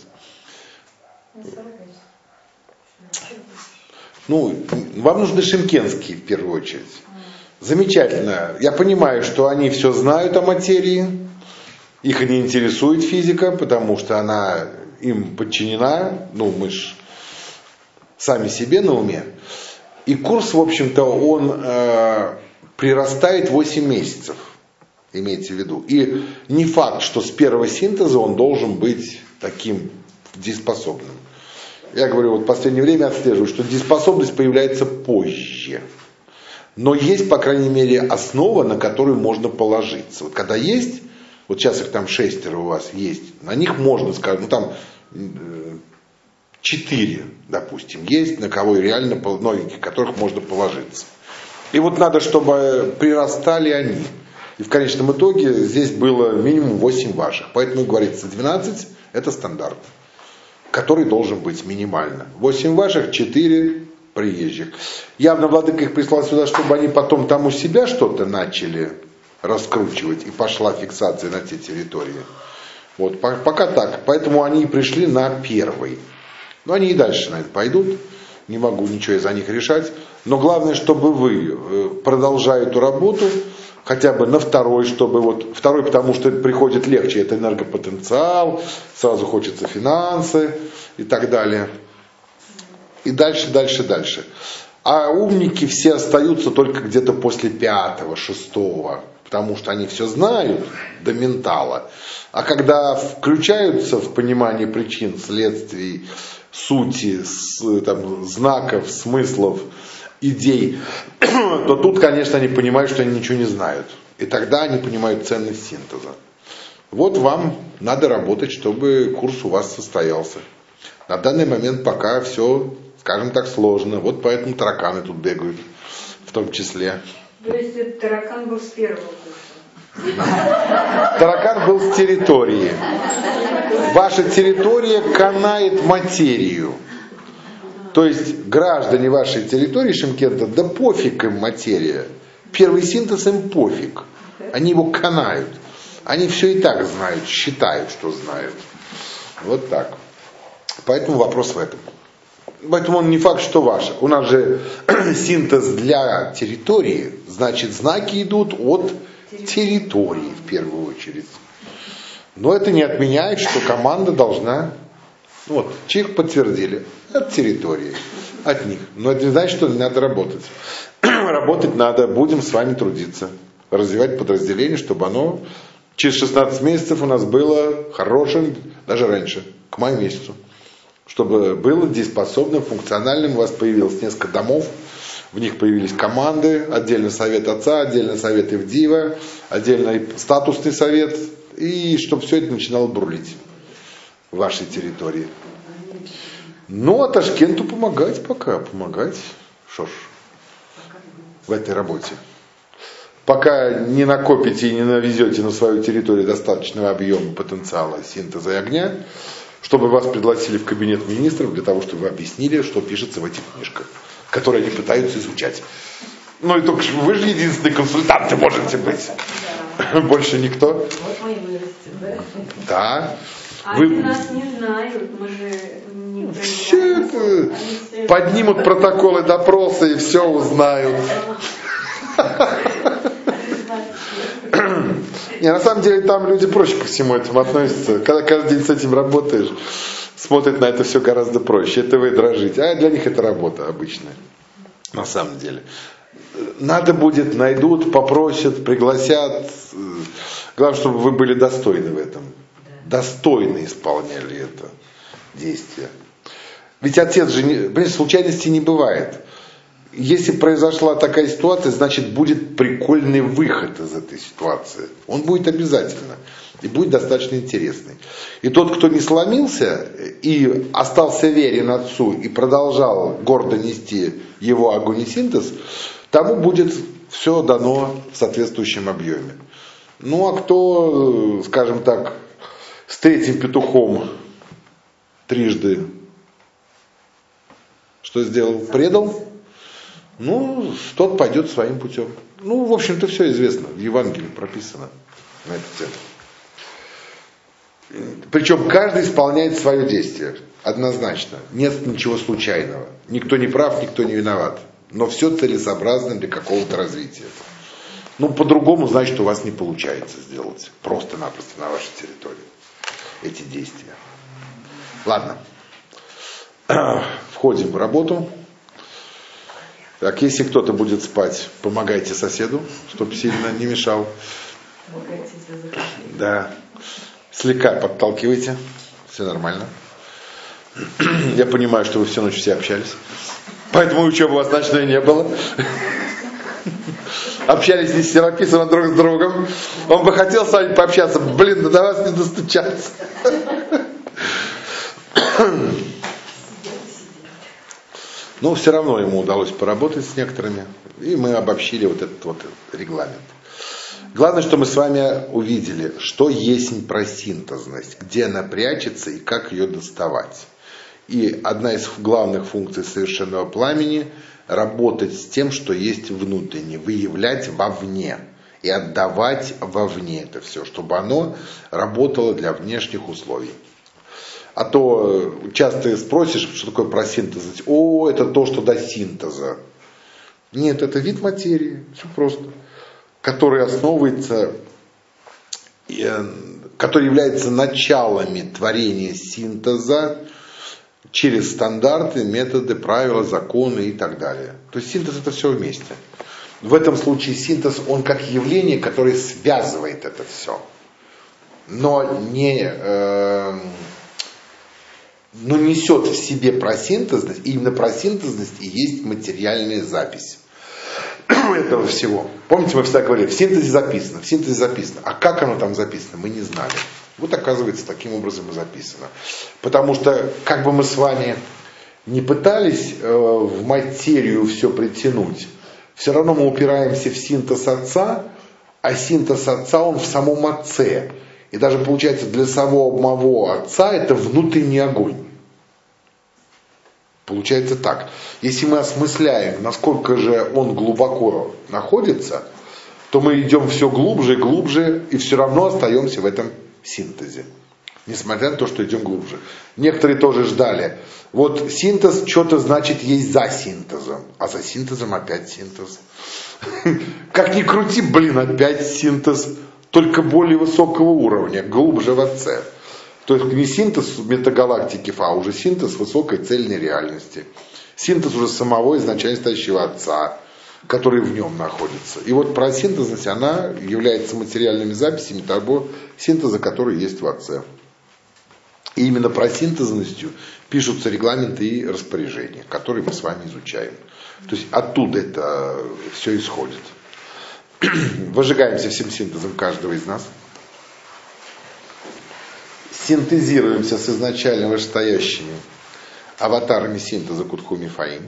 Ну, вам нужны шимкенские в первую очередь. Замечательно. Я понимаю, что они все знают о материи. Их не интересует физика, потому что она им подчинена. Ну, мы ж сами себе на уме. И курс, в общем-то, он э, прирастает восемь месяцев. Имейте в виду. И не факт, что с первого синтеза он должен быть таким дееспособным. Я говорю, вот в последнее время отслеживаю, что дееспособность появляется позже. Но есть, по крайней мере, основа, на которую можно положиться. Вот когда есть, вот сейчас их там шестеро у вас есть, на них можно сказать, ну там четыре, допустим, есть, на кого реально, на которых можно положиться. И вот надо, чтобы прирастали они. И в конечном итоге здесь было минимум восемь ваших. Поэтому говорится, двенадцать это стандарт, который должен быть минимально. восемь ваших, четыре приезжих. Явно владыка их прислал сюда, чтобы они потом там у себя что-то начали раскручивать. И пошла фиксация на те территории. Вот, пока так. Поэтому они и пришли на первый. Но они и дальше, наверное, пойдут. Не могу ничего из-за них решать. Но главное, чтобы вы, продолжая эту работу, хотя бы на второй, чтобы вот второй, потому что это приходит легче, это энергопотенциал, сразу хочется финансы и так далее. И дальше, дальше, дальше. А умники все остаются только где-то после пятого, шестого, потому что они все знают до ментала. А когда включаются в понимание причин, следствий, сути, там, знаков, смыслов, идей, то тут, конечно, они понимают, что они ничего не знают. И тогда они понимают ценность синтеза. Вот вам надо работать, чтобы курс у вас состоялся. На данный момент пока все, скажем так, сложно. Вот поэтому тараканы тут бегают, в том числе. То есть этот таракан был с первого курса? Таракан был с территории. Ваша территория канает материю. То есть граждане вашей территории Шимкента, да пофиг им материя. Первый синтез им пофиг. Они его канают. Они все и так знают, считают, что знают. Вот так. Поэтому вопрос в этом. Поэтому он не факт, что ваш. У нас же синтез для территории, значит, знаки идут от территории в первую очередь. Но это не отменяет, что команда должна... Вот, чих подтвердили. От территории. От них. Но это не значит, что не надо работать. Работать надо. Будем с вами трудиться. Развивать подразделение, чтобы оно через шестнадцать месяцев у нас было хорошим, даже раньше, к маю месяцу. Чтобы было дееспособным, функциональным. У вас появилось несколько домов. В них появились команды. Отдельный совет отца, отдельный совет Ивдива, отдельный статусный совет. И чтобы все это начинало бурлить в вашей территории. Ну, а Ташкенту помогать пока, помогать. Что ж, в этой работе. Пока не накопите и не навезете на свою территорию достаточного объема потенциала синтеза и огня, чтобы вас пригласили в кабинет министров для того, чтобы вы объяснили, что пишется в этих книжках, которые они пытаются изучать. Ну и только вы же единственные консультанты можете быть. Больше никто. Вот мы и вырастем, да? Да. А Вы... они нас не знают, мы же не Все это... Поднимут протоколы допроса и все узнают. Не, на самом деле там люди проще ко всему этому относятся. Когда каждый день с этим работаешь, смотрят на это все гораздо проще. Это вы дрожите. А для них это работа обычная. На самом деле. Надо будет, найдут, попросят, пригласят. Главное, чтобы вы были достойны в этом. Достойно исполняли это действие. Ведь отец же, не, понимаете, случайностей не бывает. Если произошла такая ситуация, значит будет прикольный выход из этой ситуации. Он будет обязательно. И будет достаточно интересный. И тот, кто не сломился и остался верен отцу и продолжал гордо нести его огонь и синтез, тому будет все дано в соответствующем объеме. Ну а кто, скажем так, с третьим петухом трижды что сделал? Предал? Ну, тот пойдет своим путем. Ну, в общем-то, все известно. В Евангелии прописано на эту тему. Причем каждый исполняет свое действие. Однозначно. Нет ничего случайного. Никто не прав, никто не виноват. Но все целесообразно для какого-то развития. Ну, по-другому, значит, у вас не получается сделать. Просто-напросто на вашей территории эти действия. Ладно. Входим в работу. Так, если кто-то будет спать, помогайте соседу, чтобы сильно не мешал. Да. Слегка подталкивайте. Все нормально. Я понимаю, что вы всю ночь все общались. Поэтому учебы у вас ночной не было. Общались не с Сераписом, а друг с другом. Он бы хотел с вами пообщаться. Блин, да до вас не достучаться. Но все равно ему удалось поработать с некоторыми, и мы обобщили вот этот вот регламент. Главное, что мы с вами увидели, что есть просинтезность, где она прячется и как ее доставать. И одна из главных функций совершенного пламени – работать с тем, что есть внутренне, выявлять вовне и отдавать вовне это все, чтобы оно работало для внешних условий. А то часто спросишь, что такое просинтезность. О, это то, что до синтеза. Нет, это вид материи, все просто, который основывается, который является началами творения синтеза через стандарты, методы, правила, законы и так далее. То есть синтез это все вместе. В этом случае синтез, он как явление, которое связывает это все, но не, э, но несет в себе просинтезность, и именно просинтезность и есть материальная запись этого всего. Помните, мы всегда говорили, в синтезе записано, в синтезе записано. А как оно там записано, мы не знали. Вот оказывается, таким образом и записано. Потому что, как бы мы с вами не пытались э, в материю все притянуть, все равно мы упираемся в синтез отца, а синтез отца, он в самом отце. И даже получается, для самого отца это внутренний огонь. Получается так. Если мы осмысляем, насколько же он глубоко находится, то мы идем все глубже и глубже, и все равно остаемся в этом синтезе. Несмотря на то, что идем глубже. Некоторые тоже ждали. Вот синтез что-то значит есть за синтезом. А за синтезом опять синтез. Как ни крути, блин, опять синтез. Только более высокого уровня, глубже в отце. То есть не синтез метагалактики, а уже синтез высокой цельной реальности. Синтез уже самого изначально стоящего отца, который в нем находится. И вот просинтезность, она является материальными записями того синтеза, который есть в отце. И именно просинтезностью пишутся регламенты и распоряжения, которые мы с вами изучаем. То есть оттуда это все исходит. Выжигаемся всем синтезом каждого из нас. Синтезируемся с изначально вышестоящими аватарами синтеза Кутхуми Фаим.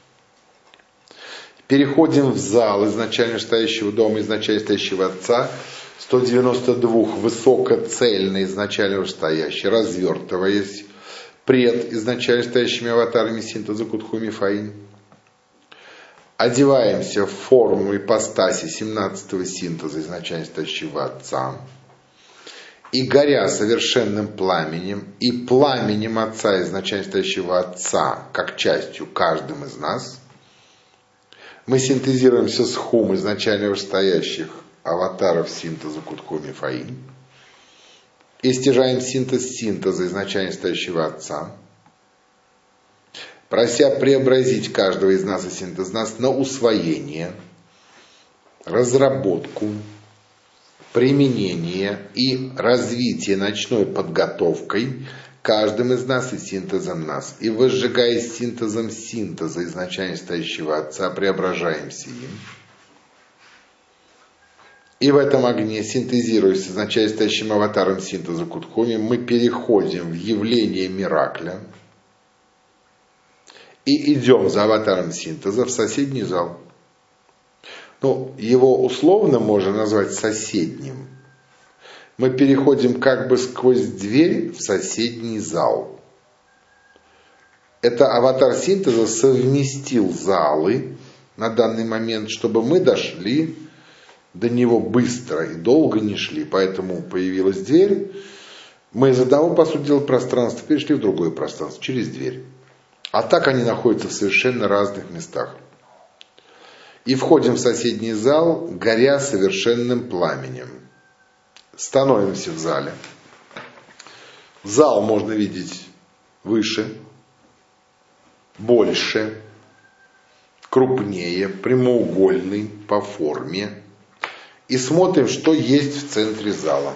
Переходим в зал изначально стоящего дома, изначально стоящего отца, сто девяносто два высокоцельные изначально стоящие, развертываясь пред изначально стоящими аватарами синтеза Кутхуми Фаим. Одеваемся в форму ипостаси семнадцатого синтеза изначально стоящего отца. И горя совершенным пламенем, и пламенем отца изначально стоящего отца, как частью каждым из нас, мы синтезируемся с хум изначально вышестоящих аватаров синтеза Кутхуми Фаим и стяжаем синтез синтеза изначально стоящего отца, прося преобразить каждого из нас и синтез нас на усвоение, разработку, применение и развитие ночной подготовкой каждым из нас и синтезом нас. И возжигаясь синтезом синтеза изначально стоящего отца, преображаемся им. И в этом огне, синтезируясь с изначально стоящим аватаром синтеза Кутхуми, мы переходим в явление Миракля и идем за аватаром синтеза в соседний зал. Ну, его условно можно назвать соседним. Мы переходим как бы сквозь дверь в соседний зал. Это аватар синтеза совместил залы на данный момент, чтобы мы дошли до него быстро и долго не шли. Поэтому появилась дверь. Мы из одного, по сути дела, пространства перешли в другое пространство через дверь. А так они находятся в совершенно разных местах. И входим в соседний зал, горя совершенным пламенем. Становимся в зале. Зал можно видеть выше, больше, крупнее, прямоугольный по форме. И смотрим, что есть в центре зала.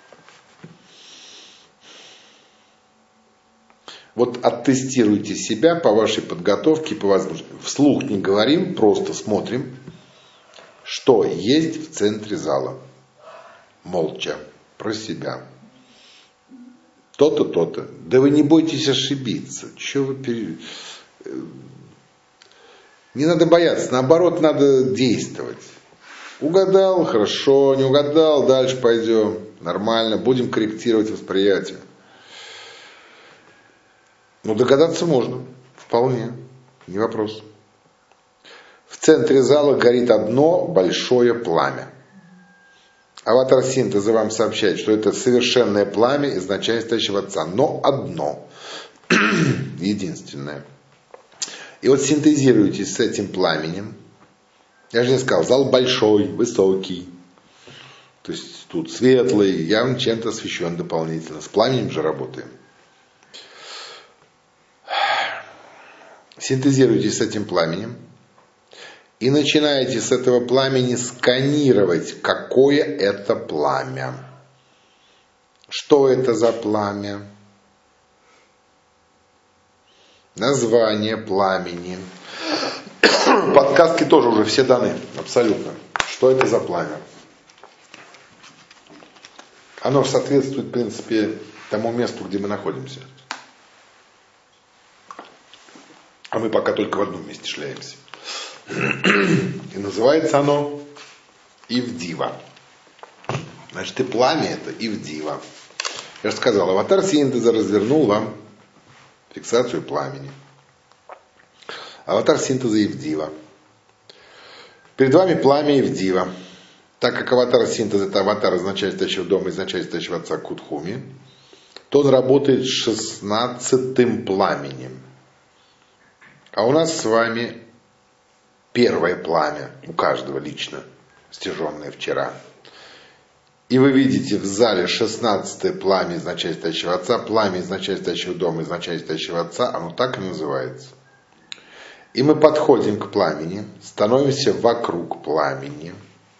Вот оттестируйте себя по вашей подготовке, по возможности. Вслух не говорим, просто смотрим, что есть в центре зала. Молча, про себя. То-то, то-то. Да вы не бойтесь ошибиться. Чего вы пере... Не надо бояться, наоборот, надо действовать. Угадал, хорошо, не угадал, дальше пойдем. Нормально, будем корректировать восприятие. Но догадаться можно, вполне, не вопрос. В центре зала горит одно большое пламя. Аватар синтеза вам сообщает, что это совершенное пламя изначально стоящего Отца, но одно, единственное. И вот синтезируйтесь с этим пламенем. Я же не сказал, зал большой, высокий. То есть тут светлый, явно чем-то освещен дополнительно. С пламенем же работаем. Синтезируйтесь с этим пламенем. И начинаете с этого пламени сканировать, какое это пламя. Что это за пламя? Название пламени. Подсказки тоже уже все даны, абсолютно. Что это за пламя? Оно соответствует, в принципе, тому месту, где мы находимся. А мы пока только в одном месте шляемся. И называется оно Ивдива. Значит, и пламя это Ивдива. Я же сказал, аватар синтеза развернул вам фиксацию пламени. Аватар синтеза Ивдива. Перед вами пламя Ивдива. Так как аватар синтеза это аватар изначально стоящего дома, изначально стоящего Отца Кутхуми, то он работает с шестнадцатым пламенем. А у нас с вами первое пламя, у каждого лично, стяженное вчера. И вы видите в зале шестнадцатое пламя изначально стоящего Отца, пламя изначально стоящего дома, изначально стоящего Отца, оно так и называется. И мы подходим к пламени, становимся вокруг пламени,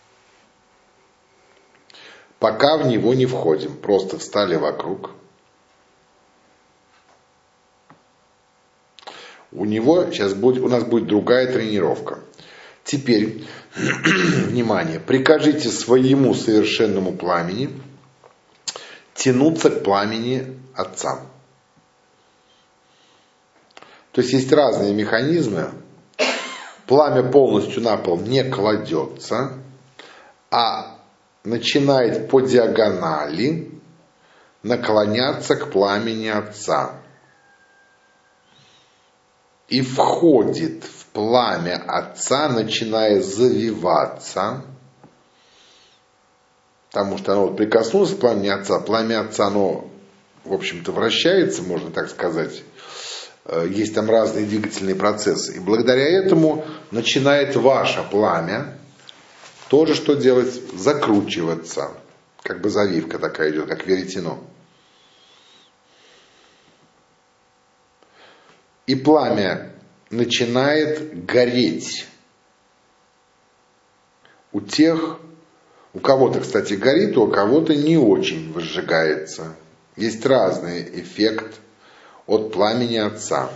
пока в него не входим, просто встали вокруг. У него сейчас будет, у нас будет другая тренировка. Теперь, внимание, прикажите своему совершенному пламени тянуться к пламени Отца. То есть есть разные механизмы. Пламя полностью на пол не кладется, а начинает по диагонали наклоняться к пламени Отца. И входит в пламя Отца, начиная завиваться, потому что оно вот прикоснулось к пламени Отца, пламя Отца, оно, в общем-то, вращается, можно так сказать, есть там разные двигательные процессы, и благодаря этому начинает ваше пламя тоже что делать? Закручиваться, как бы завивка такая идет, как веретено. И пламя начинает гореть. У тех, у кого-то, кстати, горит, у кого-то не очень возжигается. Есть разный эффект от пламени Отца.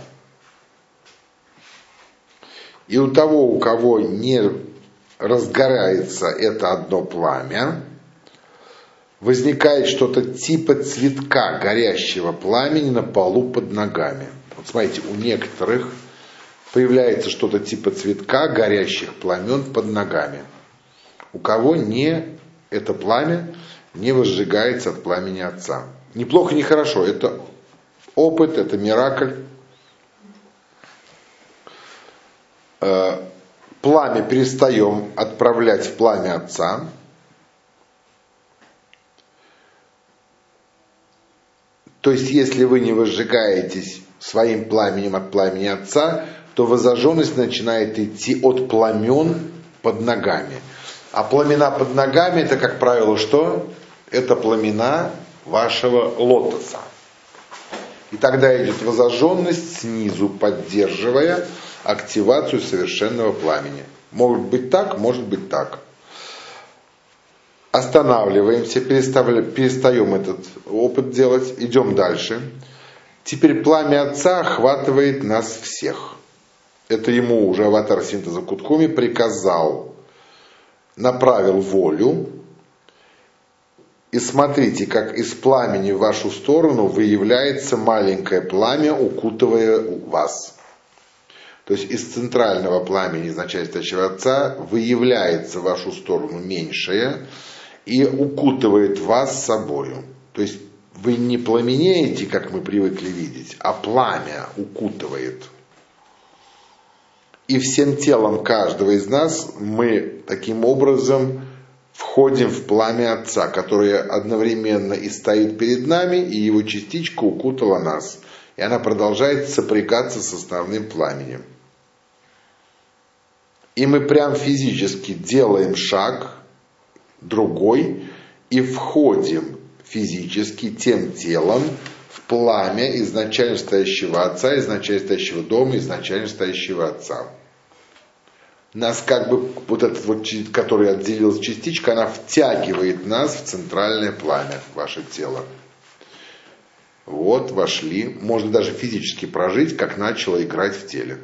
И у того, у кого не разгорается это одно пламя, возникает что-то типа цветка горящего пламени на полу под ногами. Вот смотрите, у некоторых появляется что-то типа цветка горящих пламен под ногами. У кого не это пламя не возжигается от пламени Отца. Неплохо, не хорошо. Это опыт, это миракль. Пламя перестаем отправлять в пламя Отца. То есть, если вы не возжигаетесь своим пламенем от пламени Отца, то возожженность начинает идти от пламен под ногами. А пламена под ногами, это, как правило, что? Это пламена вашего лотоса. И тогда идет возожженность снизу, поддерживая активацию совершенного пламени. Может быть так, может быть так. Останавливаемся, перестаем этот опыт делать, идем дальше. Теперь пламя Отца охватывает нас всех. Это ему уже аватар синтеза Кутхуми приказал, направил волю. И смотрите, как из пламени в вашу сторону выявляется маленькое пламя, укутывая вас. То есть из центрального пламени, изначально стоящего Отца, выявляется в вашу сторону меньшее и укутывает вас собою. То есть вы не пламенеете, как мы привыкли видеть, а пламя укутывает. И всем телом каждого из нас мы таким образом входим в пламя Отца, которое одновременно и стоит перед нами, и его частичка укутала нас. И она продолжает сопрягаться с основным пламенем. И мы прям физически делаем шаг другой и входим физически тем телом в пламя изначально стоящего Отца, изначально стоящего дома, изначально стоящего Отца. Нас как бы, вот этот вот, который отделилась частичка, она втягивает нас в центральное пламя, в ваше тело. Вот, вошли. Можно даже физически прожить, как начало играть в теле.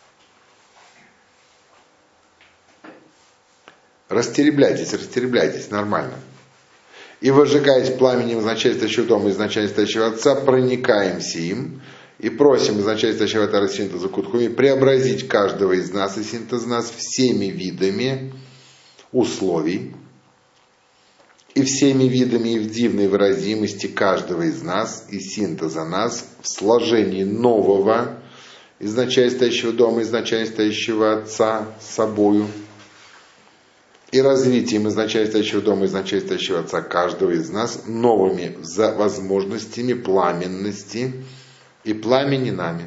Растеребляйтесь, растеребляйтесь, нормально. И возжигаясь пламенем изначально стоящего дома, изначально стоящего Отца, проникаемся им и просим изначально стоящего Отца синтеза Кутхуми преобразить каждого из нас и синтез нас всеми видами условий и всеми видами и в дивной выразимости каждого из нас и синтеза нас в сложении нового изначально стоящего дома, изначально стоящего Отца с собою, и развитием изначально стоящего дома, изначально стоящего Отца каждого из нас новыми возможностями пламенности и пламени нами.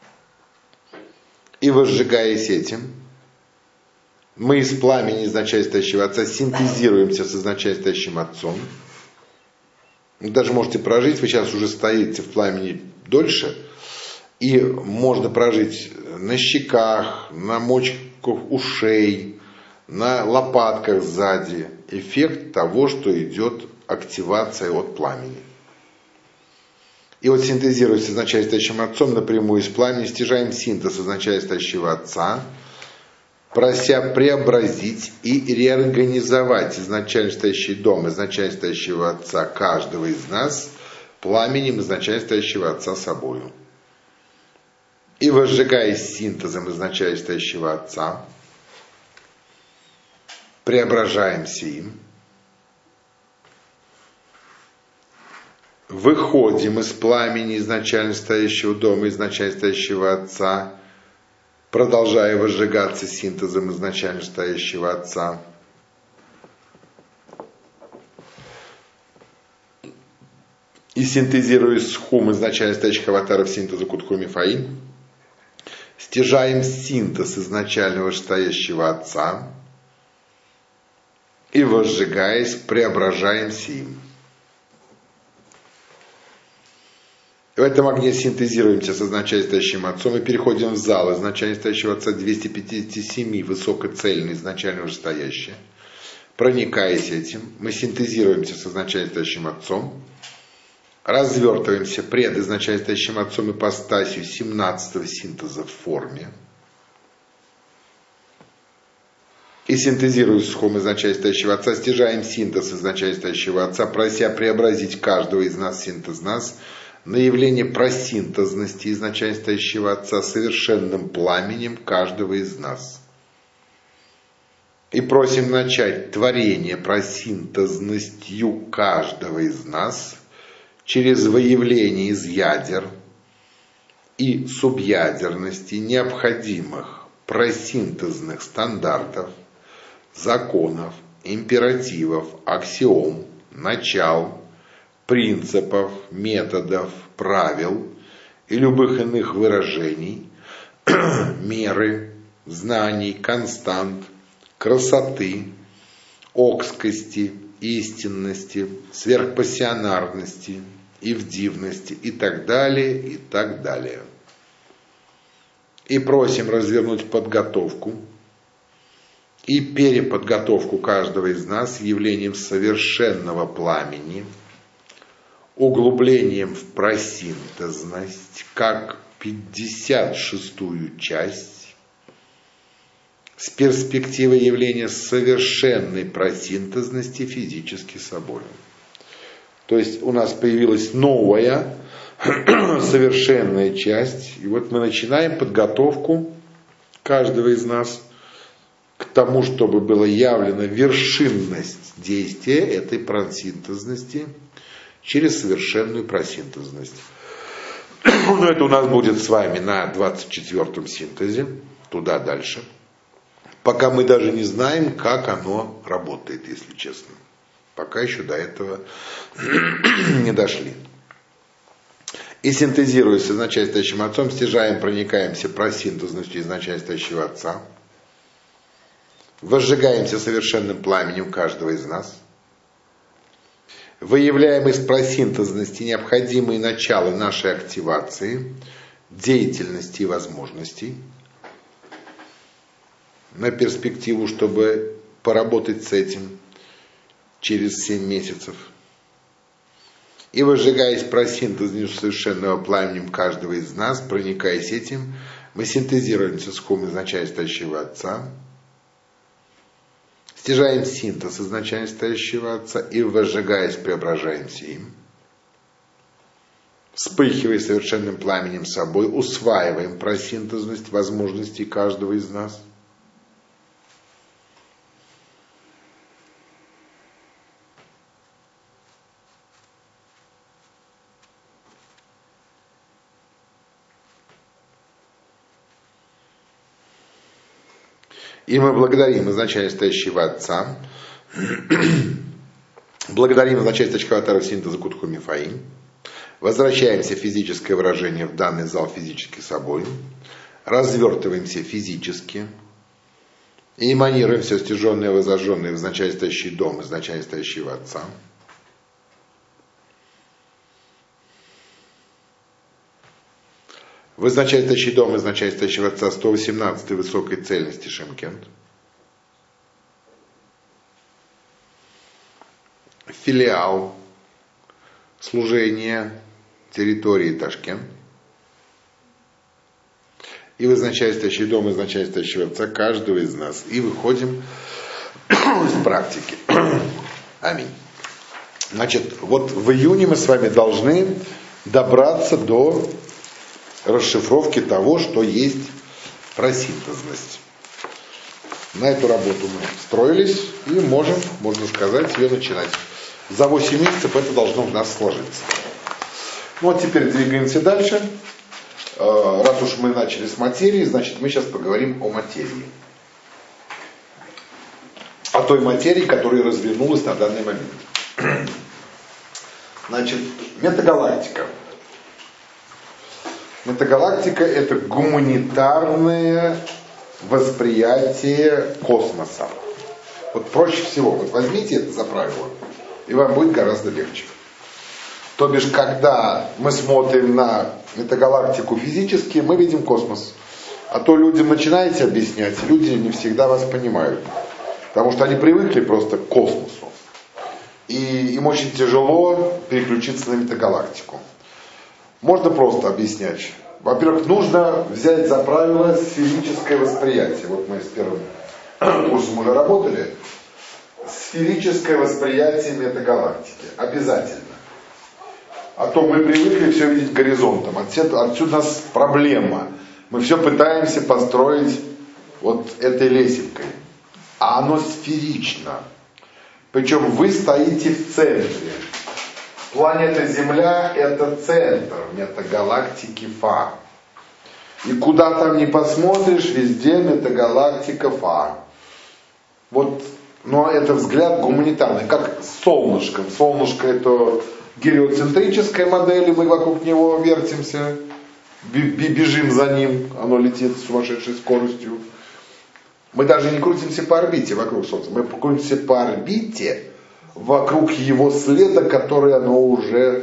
И возжигаясь этим, мы из пламени изначально стоящего Отца синтезируемся с изначально стоящим Отцом. Даже можете прожить, вы сейчас уже стоите в пламени дольше, и можно прожить на щеках, на мочках ушей, на лопатках сзади эффект того, что идет активация от пламени. И вот синтезируясь с изначально стоящим Отцом напрямую из пламени, стяжаем синтез изначально стоящего Отца, прося преобразить и реорганизовать изначально стоящий дом, изначально стоящего Отца каждого из нас пламенем изначально стоящего Отца собою. И возжигаясь синтезом изначально стоящего Отца, преображаемся им, выходим из пламени изначально стоящего дома, изначально стоящего Отца, продолжая возжигаться синтезом изначально стоящего Отца. И синтезируясь с хум изначально стоящих аватаров синтеза Кутхуми Фаин, стяжаем синтез изначального стоящего Отца, и, возжигаясь, преображаемся им. В этом огне синтезируемся с изначально стоящим Отцом и переходим в зал изначально стоящего Отца двести пятьдесят семь, высокоцельный, изначально уже стоящий. Проникаясь этим, мы синтезируемся с изначально стоящим Отцом, развертываемся пред изначально стоящим Отцом ипостасью семнадцатого синтеза в форме. И синтезируясь с хом изначально стоящего Отца, стяжаем синтез изначально стоящего Отца, прося преобразить каждого из нас, синтез нас, на явление просинтезности изначально стоящего Отца совершенным пламенем каждого из нас. И просим начать творение просинтезностью каждого из нас через выявление из ядер и субъядерности необходимых просинтезных стандартов, законов, императивов, аксиом, начал, принципов, методов, правил и любых иных выражений, меры, знаний, констант, красоты, окскости, истинности, сверхпассионарности, и в дивности, и так далее, и так далее. И просим развернуть подготовку и переподготовку каждого из нас явлением совершенного пламени, углублением в просинтезность, как пятьдесят шестую часть, с перспективой явления совершенной просинтезности физически собой. То есть у нас появилась новая, совершенная часть, и вот мы начинаем подготовку каждого из нас к тому, чтобы была явлена вершинность действия этой просинтезности через совершенную просинтезность. Но это у нас будет с вами на двадцать четвёртом синтезе, туда дальше. Пока мы даже не знаем, как оно работает, если честно. Пока еще до этого не дошли. И синтезируясь с изначально стоящим Отцом, стяжаем, проникаемся просинтезностью изначально стоящего Отца, возжигаемся совершенным пламенем каждого из нас, выявляем из просинтезности необходимые начала нашей активации, деятельности и возможностей на перспективу, чтобы поработать с этим через семь месяцев. И возжигаясь просинтезностью совершенного пламенем каждого из нас, проникаясь этим, мы синтезируемся с хом изначально стоящего Отца, стяжаем синтез изначально стоящего Отца и, возжигаясь, преображаемся им, вспыхивая совершенным пламенем собой, усваиваем просинтезность возможностей каждого из нас. И мы благодарим изначально стоящего Отца, благодарим изначально стоящего Атара синтеза Кутху Мифаим, возвращаемся в физическое выражение в данный зал физически собой, развертываемся физически, и эманируем все стяженное и возожженное в изначально стоящий дом изначально стоящего Отца. В изначально стоящий дом изначально стоящего Отца сто восемнадцатой высокой цельности Шимкент. Филиал служения территории Ташкент. И в изначально стоящий дом изначально стоящего Отца каждого из нас. И выходим из практики. Аминь. Значит, вот в июне мы с вами должны добраться до расшифровки того, что есть просинтезность. На эту работу мы строились и можем, можно сказать, ее начинать. За восемь месяцев это должно в нас сложиться. Ну вот теперь двигаемся дальше. Раз уж мы начали с материи, значит мы сейчас поговорим о материи. О той материи, которая развернулась на данный момент. Значит, метагалактика. Метагалактика – это гуманитарное восприятие космоса. Вот проще всего, вот возьмите это за правило, и вам будет гораздо легче. То бишь, когда мы смотрим на метагалактику физически, мы видим космос. А то людям начинаете объяснять, люди не всегда вас понимают. Потому что они привыкли просто к космосу. И им очень тяжело переключиться на метагалактику. Можно просто объяснять. Во-первых, нужно взять за правило сферическое восприятие. Вот мы с первым курсом уже работали. Сферическое восприятие метагалактики. Обязательно. А то мы привыкли все видеть горизонтом. Отсюда, отсюда у нас проблема. Мы все пытаемся построить вот этой лесенкой. А оно сферично. Причем вы стоите в центре. Планета Земля – это центр метагалактики Фа. И куда там ни посмотришь, везде метагалактика Фа. Вот, но это взгляд гуманитарный, как с солнышком. Солнышко – это гелиоцентрическая модель, и мы вокруг него вертимся, бежим за ним, оно летит с сумасшедшей скоростью. Мы даже не крутимся по орбите вокруг Солнца, мы крутимся по орбите вокруг его следа, который оно уже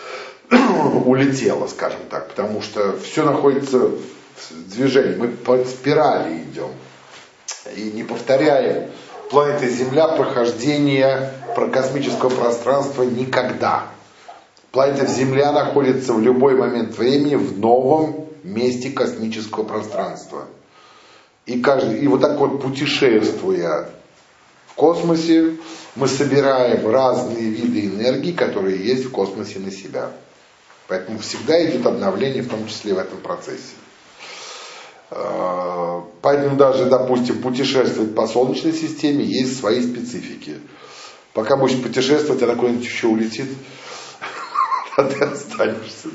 улетело, скажем так, потому что все находится в движении, мы по спирали идем и не повторяем планеты Земля прохождения космического пространства никогда. Планета Земля находится в любой момент времени в новом месте космического пространства. И, каждый, и вот так вот путешествуя в космосе, мы собираем разные виды энергии, которые есть в космосе на себя. Поэтому всегда идет обновление, в том числе в этом процессе. Поэтому даже, допустим, путешествовать по Солнечной системе есть свои специфики. Пока будешь путешествовать, она куда-нибудь еще улетит, а ты останешься,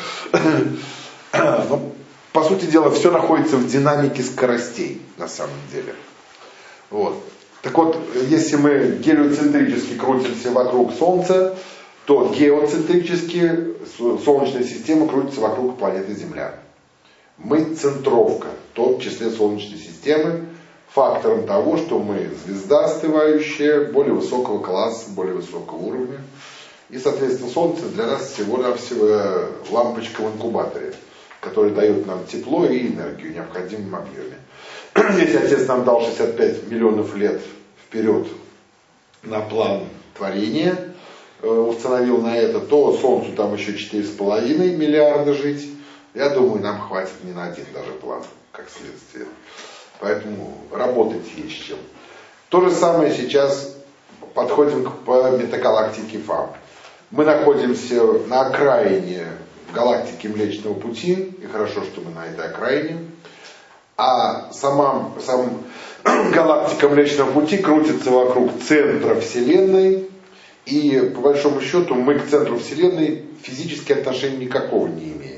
да? Но, по сути дела, все находится в динамике скоростей, на самом деле. Вот. Так вот, если мы гелиоцентрически крутимся вокруг Солнца, то геоцентрически Солнечная система крутится вокруг планеты Земля. Мы центровка, в том числе Солнечной системы, фактором того, что мы звезда остывающая, более высокого класса, более высокого уровня. И, соответственно, Солнце для нас всего-навсего лампочка в инкубаторе, которая дает нам тепло и энергию в необходимом объеме. Если Отец нам дал шестьдесят пять миллионов лет вперед на план творения, установил на это, то Солнцу там еще четыре с половиной миллиарда жить. Я думаю, нам хватит не на один даже план, как следствие. Поэтому работать есть чем. То же самое сейчас подходим к метагалактике ФАМ. Мы находимся на окраине галактики Млечного Пути, и хорошо, что мы на этой окраине. А сама, сам галактика Млечного Пути крутится вокруг центра Вселенной, и по большому счету мы к центру Вселенной физически отношения никакого не имеем.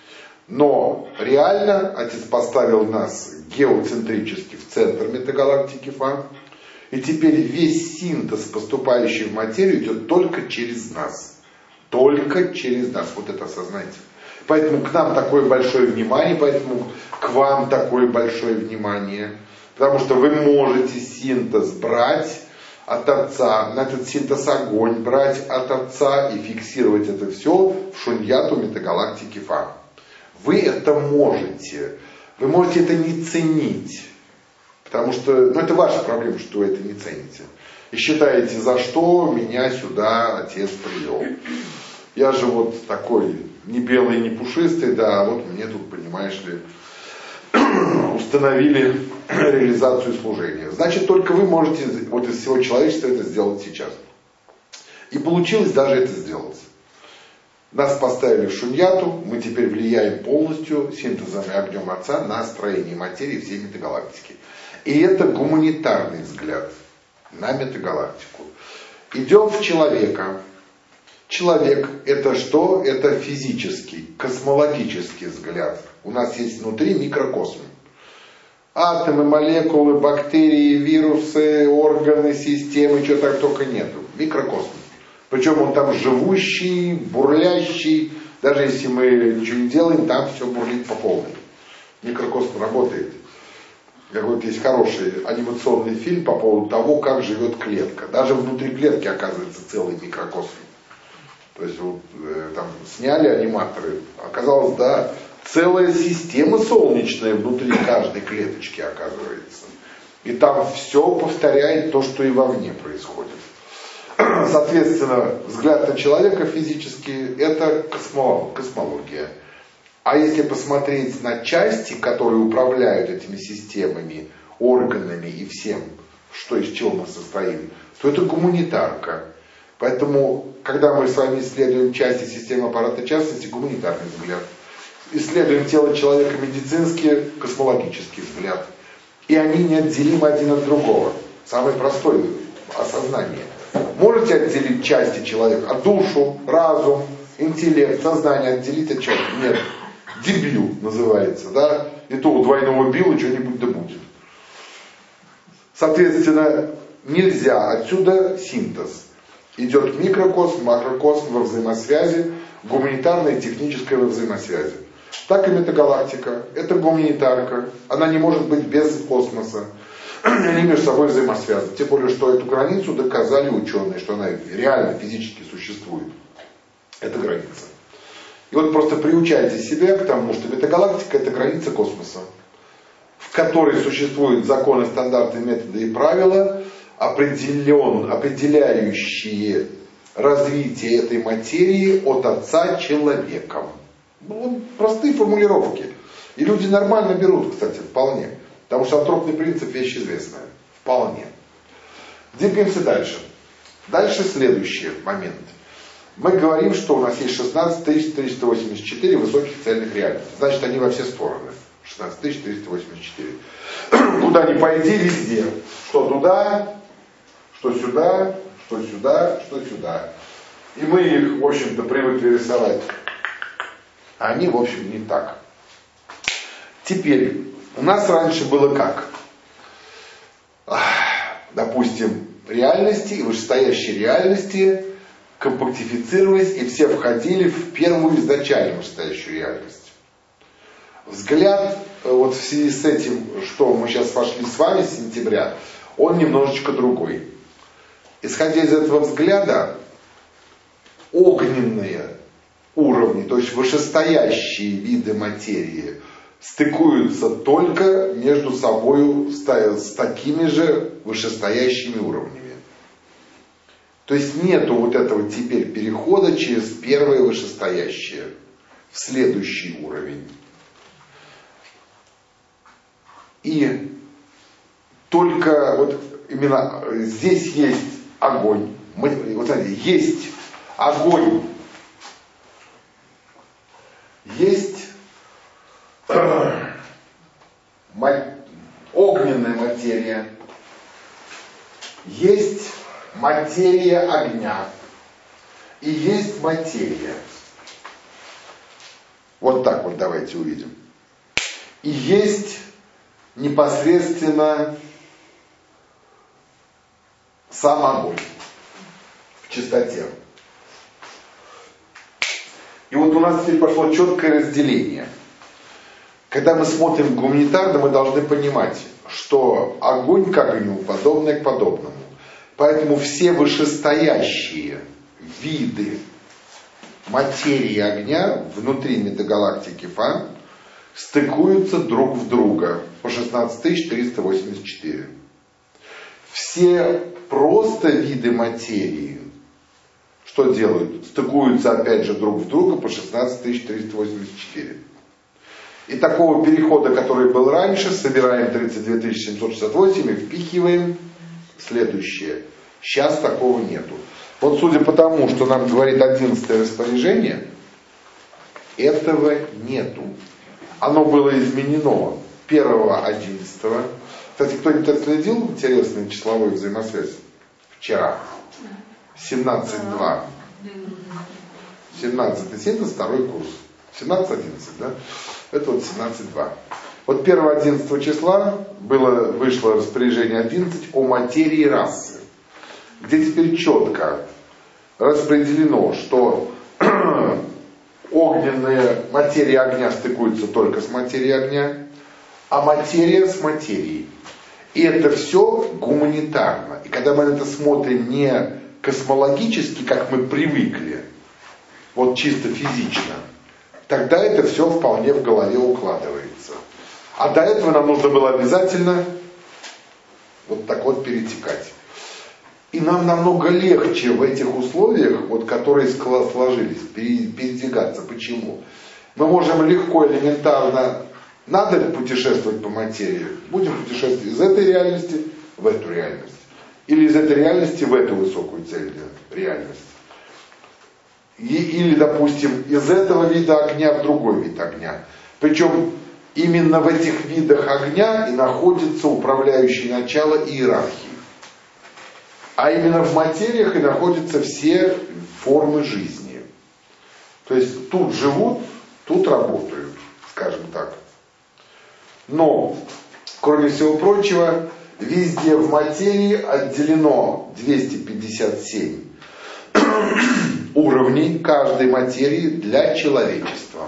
Но реально Отец поставил нас геоцентрически в центр метагалактики ФАМ, и теперь весь синтез, поступающий в материю, идет только через нас. Только через нас. Вот это осознайте. Поэтому к нам такое большое внимание, поэтому к вам такое большое внимание. Потому что вы можете синтез брать от Отца, на этот синтез огонь брать от Отца и фиксировать это все в шуньяту метагалактики ФАМ. Вы это можете. Вы можете это не ценить. Потому что, ну это ваша проблема, что вы это не цените. И считаете, за что меня сюда Отец привел. Я же вот такой не белый, не пушистый, да, вот мне тут, понимаешь ли, установили реализацию служения. Значит, только вы можете вот из всего человечества это сделать сейчас. И получилось даже это сделать. Нас поставили в шуньяту, мы теперь влияем полностью синтезом и огнем Отца на строение материи всей метагалактики. И это гуманитарный взгляд на метагалактику. Идем в человека. Человек это что? Это физический, космологический взгляд. У нас есть внутри микрокосм. Атомы, молекулы, бактерии, вирусы, органы, системы, чего так только нету. Микрокосм. Причем он там живущий, бурлящий. Даже если мы ничего не делаем, там все бурлит по полной. Микрокосм работает. Какой-то есть хороший анимационный фильм по поводу того, как живет клетка. Даже внутри клетки оказывается целый микрокосм. То есть вот, э, там сняли аниматоры, оказалось, да, целая система солнечная внутри каждой клеточки оказывается. И там все повторяет то, что и вовне происходит. Соответственно, взгляд на человека физически это космология. А если посмотреть на части, которые управляют этими системами, органами и всем, что из чего мы состоим, то это гуманитарка. Поэтому, когда мы с вами исследуем части системы аппарата частности, гуманитарный взгляд. Исследуем тело человека медицинский, космологический взгляд. И они неотделимы один от другого. Самое простое осознание. Можете отделить части человека, а душу, разум, интеллект, сознание отделить от человека? Нет. Дебил называется, да? И то у двойного била что-нибудь да будет. Соответственно, нельзя. Отсюда синтез. Идет микрокосм, макрокосм во взаимосвязи, гуманитарная и техническая во взаимосвязи. Так и метагалактика. Это гуманитарка. Она не может быть без космоса. Они между собой взаимосвязаны. Тем более, что эту границу доказали ученые, что она реально физически существует. Это граница. И вот просто приучайте себя к тому, что метагалактика это граница космоса, в которой существуют законы, стандарты, методы и правила, определен, определяющие развитие этой материи от Отца человеком. Ну, простые формулировки. И люди нормально берут, кстати, вполне. Потому что антропный принцип вещь известная. Вполне. Двигаемся дальше. Дальше следующий момент. Мы говорим, что у нас есть шестнадцать тысяч триста восемьдесят четыре высоких цельных реальностей. Значит, они во все стороны. шестнадцать тысяч триста восемьдесят четыре. Куда ни пойди, везде. Что туда, что сюда, что сюда, что сюда. И мы их, в общем-то, привыкли рисовать. А они, в общем, не так. Теперь, у нас раньше было как? Допустим, реальности и вышестоящие реальности компактифицировались, и все входили в первую изначально вышестоящую реальность. Взгляд, вот в связи с этим, что мы сейчас вошли с вами с сентября, он немножечко другой. Исходя из этого взгляда, огненные уровни, то есть вышестоящие виды материи, стыкуются только между собой с такими же вышестоящими уровнями. То есть нету вот этого теперь перехода через первое вышестоящее в следующий уровень. И только вот именно здесь есть огонь. Мы, вот смотрите, есть огонь, есть э, ма- огненная материя, есть материя огня и есть материя. Вот так вот давайте увидим. И есть непосредственно сам огонь в чистоте. И вот у нас теперь пошло четкое разделение. Когда мы смотрим гуманитарно, мы должны понимать, что огонь к огню, подобное к подобному. Поэтому все вышестоящие виды материи огня внутри метагалактики Фа стыкуются друг в друга по шестнадцать тысяч триста восемьдесят четыре. Все просто виды материи, что делают? Стыкуются опять же друг в друга по шестнадцать тысяч триста восемьдесят четыре. И такого перехода, который был раньше, собираем тридцать две тысячи семьсот шестьдесят восемь и впихиваем следующее. Сейчас такого нету. Вот судя по тому, что нам говорит одиннадцатое распоряжение, этого нету. Оно было изменено первого одиннадцатого. Кстати, кто-нибудь отследил интересную числовую взаимосвязь? Вчера. семнадцать два. семнадцать одиннадцать, второй курс. семнадцать одиннадцать, да? Это вот семнадцать два. Вот первого одиннадцатого числа было, вышло распоряжение одиннадцать о материи расы, где теперь четко распределено, что огненная материя огня стыкуется только с материей огня, а материя с материей. И это все гуманитарно. И когда мы на это смотрим не космологически, как мы привыкли, вот чисто физично, тогда это все вполне в голове укладывается. А до этого нам нужно было обязательно вот так вот перетекать. И нам намного легче в этих условиях, вот, которые сложились, передвигаться. Почему? Мы можем легко, элементарно, надо путешествовать по материи, будем путешествовать из этой реальности в эту реальность. Или из этой реальности в эту высокую цельную реальность. И, или, допустим, из этого вида огня в другой вид огня. Причем именно в этих видах огня и находится управляющее начало иерархии. А именно в материях и находятся все формы жизни. То есть тут живут, тут работают, скажем так. Но, кроме всего прочего, везде в материи отделено двести пятьдесят семь уровней каждой материи для человечества.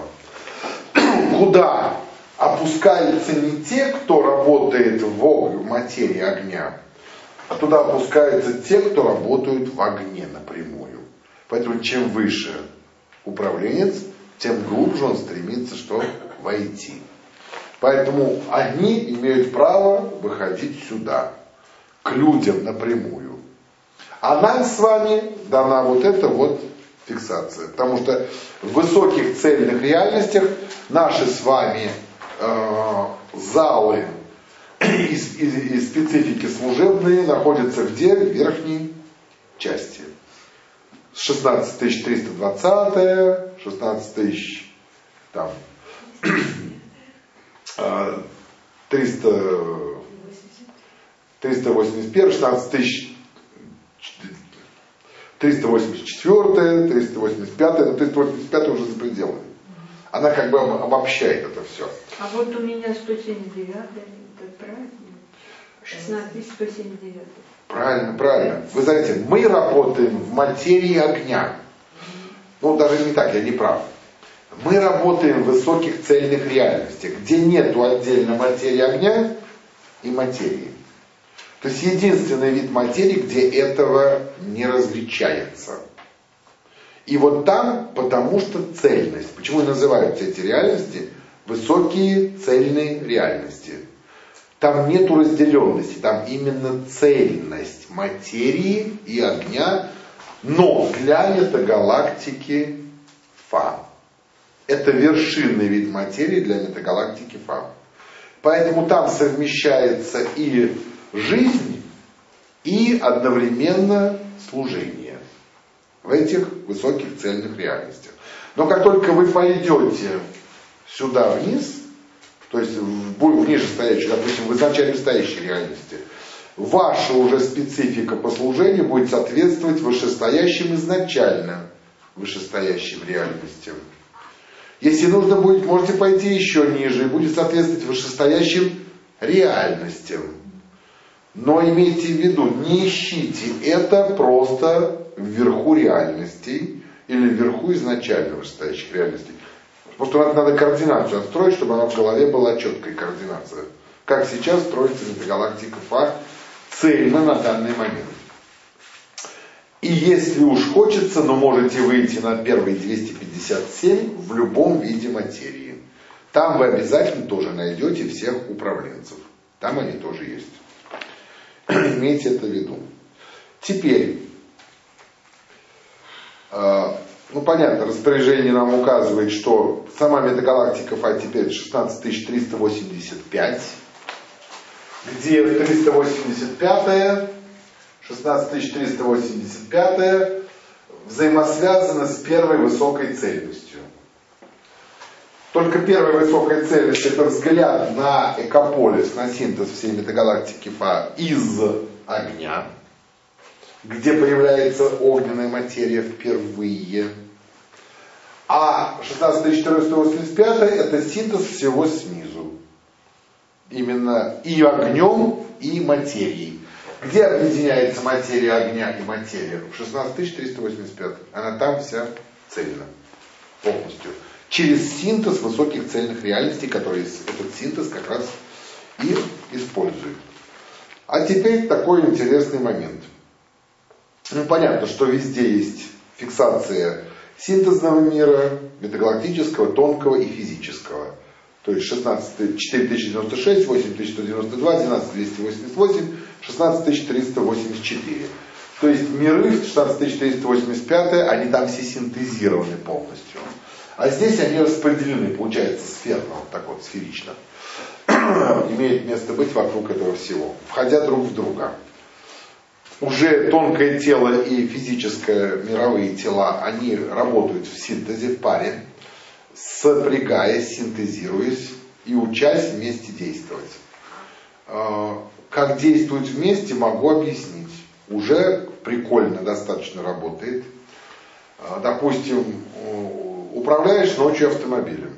Куда опускаются не те, кто работает в материи огня, а туда опускаются те, кто работают в огне напрямую. Поэтому чем выше управленец, тем глубже он стремится что? Войти. Поэтому они имеют право выходить сюда, к людям напрямую. А нам с вами дана вот эта вот фиксация. Потому что в высоких цельных реальностях наши с вами э, залы и, и, и специфики служебные находятся где? В верхней части. шестнадцать тысяч триста двадцать, шестнадцать тысяч там, триста, триста восемьдесят один, шестнадцать тысяч триста восемьдесят четыре, триста восемьдесят пять, но триста восемьдесят пять уже за пределами. Она как бы обобщает это все. А вот у меня сто семьдесят девять, это правильно? шестнадцать тысяч сто семьдесят девять. Правильно, правильно. Вы знаете, мы работаем в материи огня. Ну, даже не так, я не прав. Мы работаем в высоких цельных реальностях, где нету отдельно материи огня и материи. То есть единственный вид материи, где этого не различается. И вот там, потому что цельность. Почему и называются эти реальности высокие цельные реальности? Там нету разделенности, там именно цельность материи и огня, но для метагалактики Фа. Это вершинный вид материи для метагалактики Фа. Поэтому там совмещается и жизнь, и одновременно служение в этих высоких цельных реальностях. Но как только вы пойдете сюда вниз, то есть в нижестоящей, допустим, в изначально стоящей реальности, ваша уже специфика по служению будет соответствовать вышестоящим изначально вышестоящим реальностям. Если нужно будет, можете пойти еще ниже и будет соответствовать вышестоящим реальностям. Но имейте в виду, не ищите это просто вверху реальностей или вверху изначально вышестоящих реальностей. Потому что надо координацию отстроить, чтобы она в голове была четкой координация. Как сейчас строится метагалактика Фа цельно на данный момент. И если уж хочется, но можете выйти на первый двести пятьдесят семь в любом виде материи. Там вы обязательно тоже найдете всех управленцев. Там они тоже есть. Имейте это в виду. Теперь, э, ну понятно, распоряжение нам указывает, что сама метагалактика Фа теперь шестнадцать тысяч триста восемьдесят пять, где триста восемьдесят пятая, шестнадцать тысяч триста восемьдесят пятая взаимосвязана с первой высокой цельностью. Только первая высокая цельность — это взгляд на экополис, на синтез всей метагалактики Фа из огня, где появляется огненная материя впервые. А шестнадцать тысяч четыреста восемьдесят пять это синтез всего снизу. Именно и огнем, и материей. Где объединяется материя огня и материя? В шестнадцать тысяч триста восемьдесят пять. Она там вся цельна. Полностью. Через синтез высоких цельных реальностей, которые этот синтез как раз и использует. А теперь такой интересный момент. Ну, понятно, что везде есть фиксация синтезного мира, метагалактического, тонкого и физического. То есть шестнадцать, четыре тысячи девяносто шесть, восемь тысяч сто девяносто два, двенадцать тысяч двести восемьдесят восемь, шестнадцать тысяч триста восемьдесят четыре. То есть миры в шестнадцать тысяч триста восемьдесят пять, они там все синтезированы полностью. А здесь они распределены, получается, сферно, вот так вот, сферично. Имеет место быть вокруг этого всего, входя друг в друга. Уже тонкое тело и физическое мировые тела, они работают в синтезе, в паре, сопрягаясь, синтезируясь и учась вместе действовать. Как действовать вместе, могу объяснить. Уже прикольно достаточно работает. Допустим, управляешь ночью автомобилем.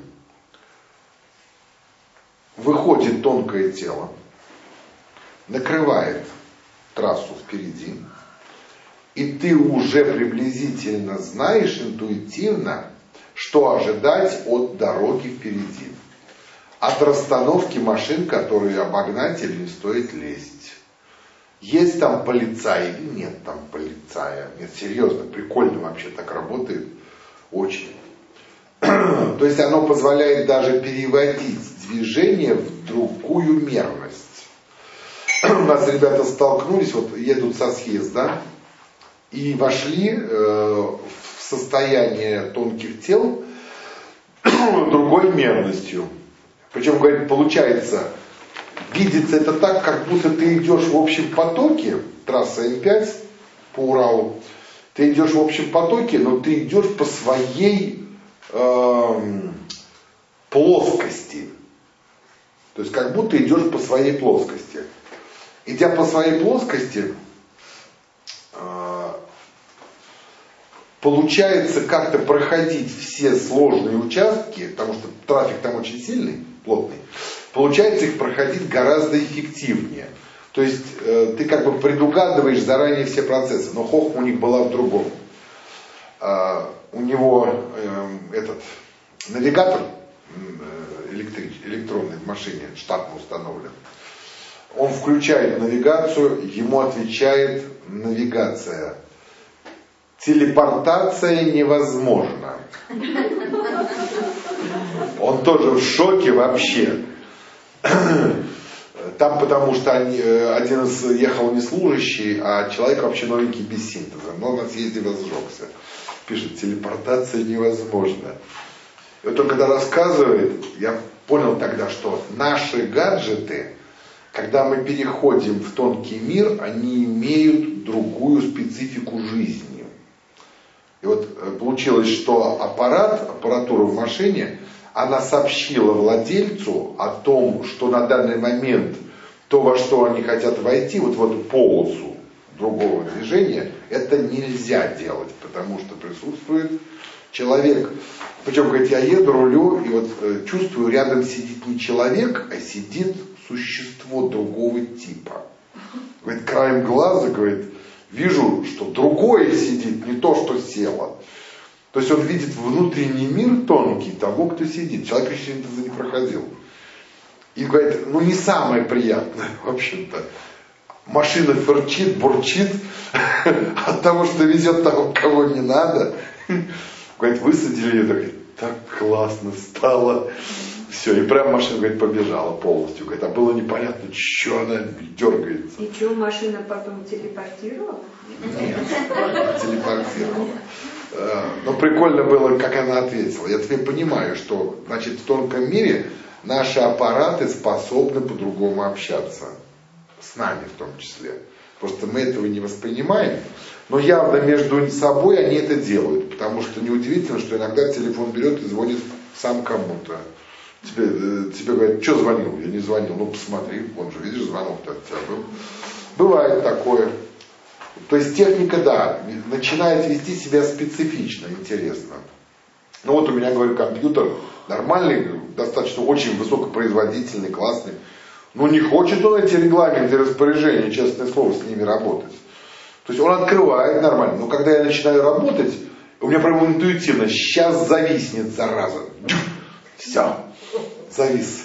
Выходит тонкое тело, накрывает трассу впереди, и ты уже приблизительно знаешь интуитивно, что ожидать от дороги впереди. От расстановки машин, которые обогнать или не стоит лезть. Есть там полицай или нет там полицая. Нет, серьезно, прикольно вообще так работает. Очень. То есть оно позволяет даже переводить движение в другую мерность. У нас ребята столкнулись, вот едут со съезда и вошли э, в состояние тонких тел другой мерностью. Причем, говорит, получается, видится это так, как будто ты идешь в общем потоке, трасса М пять по Уралу, ты идешь в общем потоке, но ты идешь по своей э, плоскости. То есть как будто идешь по своей плоскости. Идя по своей плоскости, получается как-то проходить все сложные участки, потому что трафик там очень сильный, плотный, получается их проходить гораздо эффективнее. То есть э, ты как бы предугадываешь заранее все процессы, но хохма у них была в другом. Э, у него э, этот навигатор э, электрич, электронный в машине штатно установлен. Он включает навигацию, ему отвечает навигация. Телепортация невозможна. Он тоже в шоке вообще. Там потому что они, один из ехал не служащий, а человек вообще новенький без синтеза. Но на съезде возжегся. Пишет, телепортация невозможна. И вот он когда рассказывает, я понял тогда, что наши гаджеты, когда мы переходим в тонкий мир, они имеют другую специфику жизни. И вот получилось, что аппарат, аппаратура в машине, она сообщила владельцу о том, что на данный момент то, во что они хотят войти, вот в эту полосу другого движения, это нельзя делать, потому что присутствует человек. Причем, говорит, я еду, рулю, и вот э, чувствую, рядом сидит не человек, а сидит существо другого типа. Говорит, краем глаза, говорит, вижу, что другое сидит, не то, что село. То есть он видит внутренний мир тонкий того, кто сидит. Человек еще синтеза не проходил. И говорит, ну не самое приятное, в общем-то. Машина фырчит, бурчит от того, что везет того, кого не надо. Говорит, высадили ее, говорит, так классно стало. Все, и прям машина, говорит, побежала полностью. Говорит, а было непонятно, что она дергается. И что, машина потом телепортировала? Нет, телепортировала. Но прикольно было, как она ответила. Я теперь понимаю, что, значит, в тонком мире наши аппараты способны по-другому общаться. С нами в том числе. Просто мы этого не воспринимаем. Но явно между собой они это делают. Потому что неудивительно, что иногда телефон берет и звонит сам кому-то. Тебе, тебе говорят, что звонил? Я не звонил. Ну посмотри, вон же, видишь, звонок-то от тебя был. Бывает такое. То есть техника, да, начинает вести себя специфично, интересно. Ну вот у меня, говорю, компьютер нормальный, достаточно очень высокопроизводительный, классный. Но не хочет он эти регламенты и распоряжения, честное слово, с ними работать. То есть он открывает нормально. Но когда я начинаю работать, у меня прямо интуитивно, сейчас зависнет, зараза. Все, завис.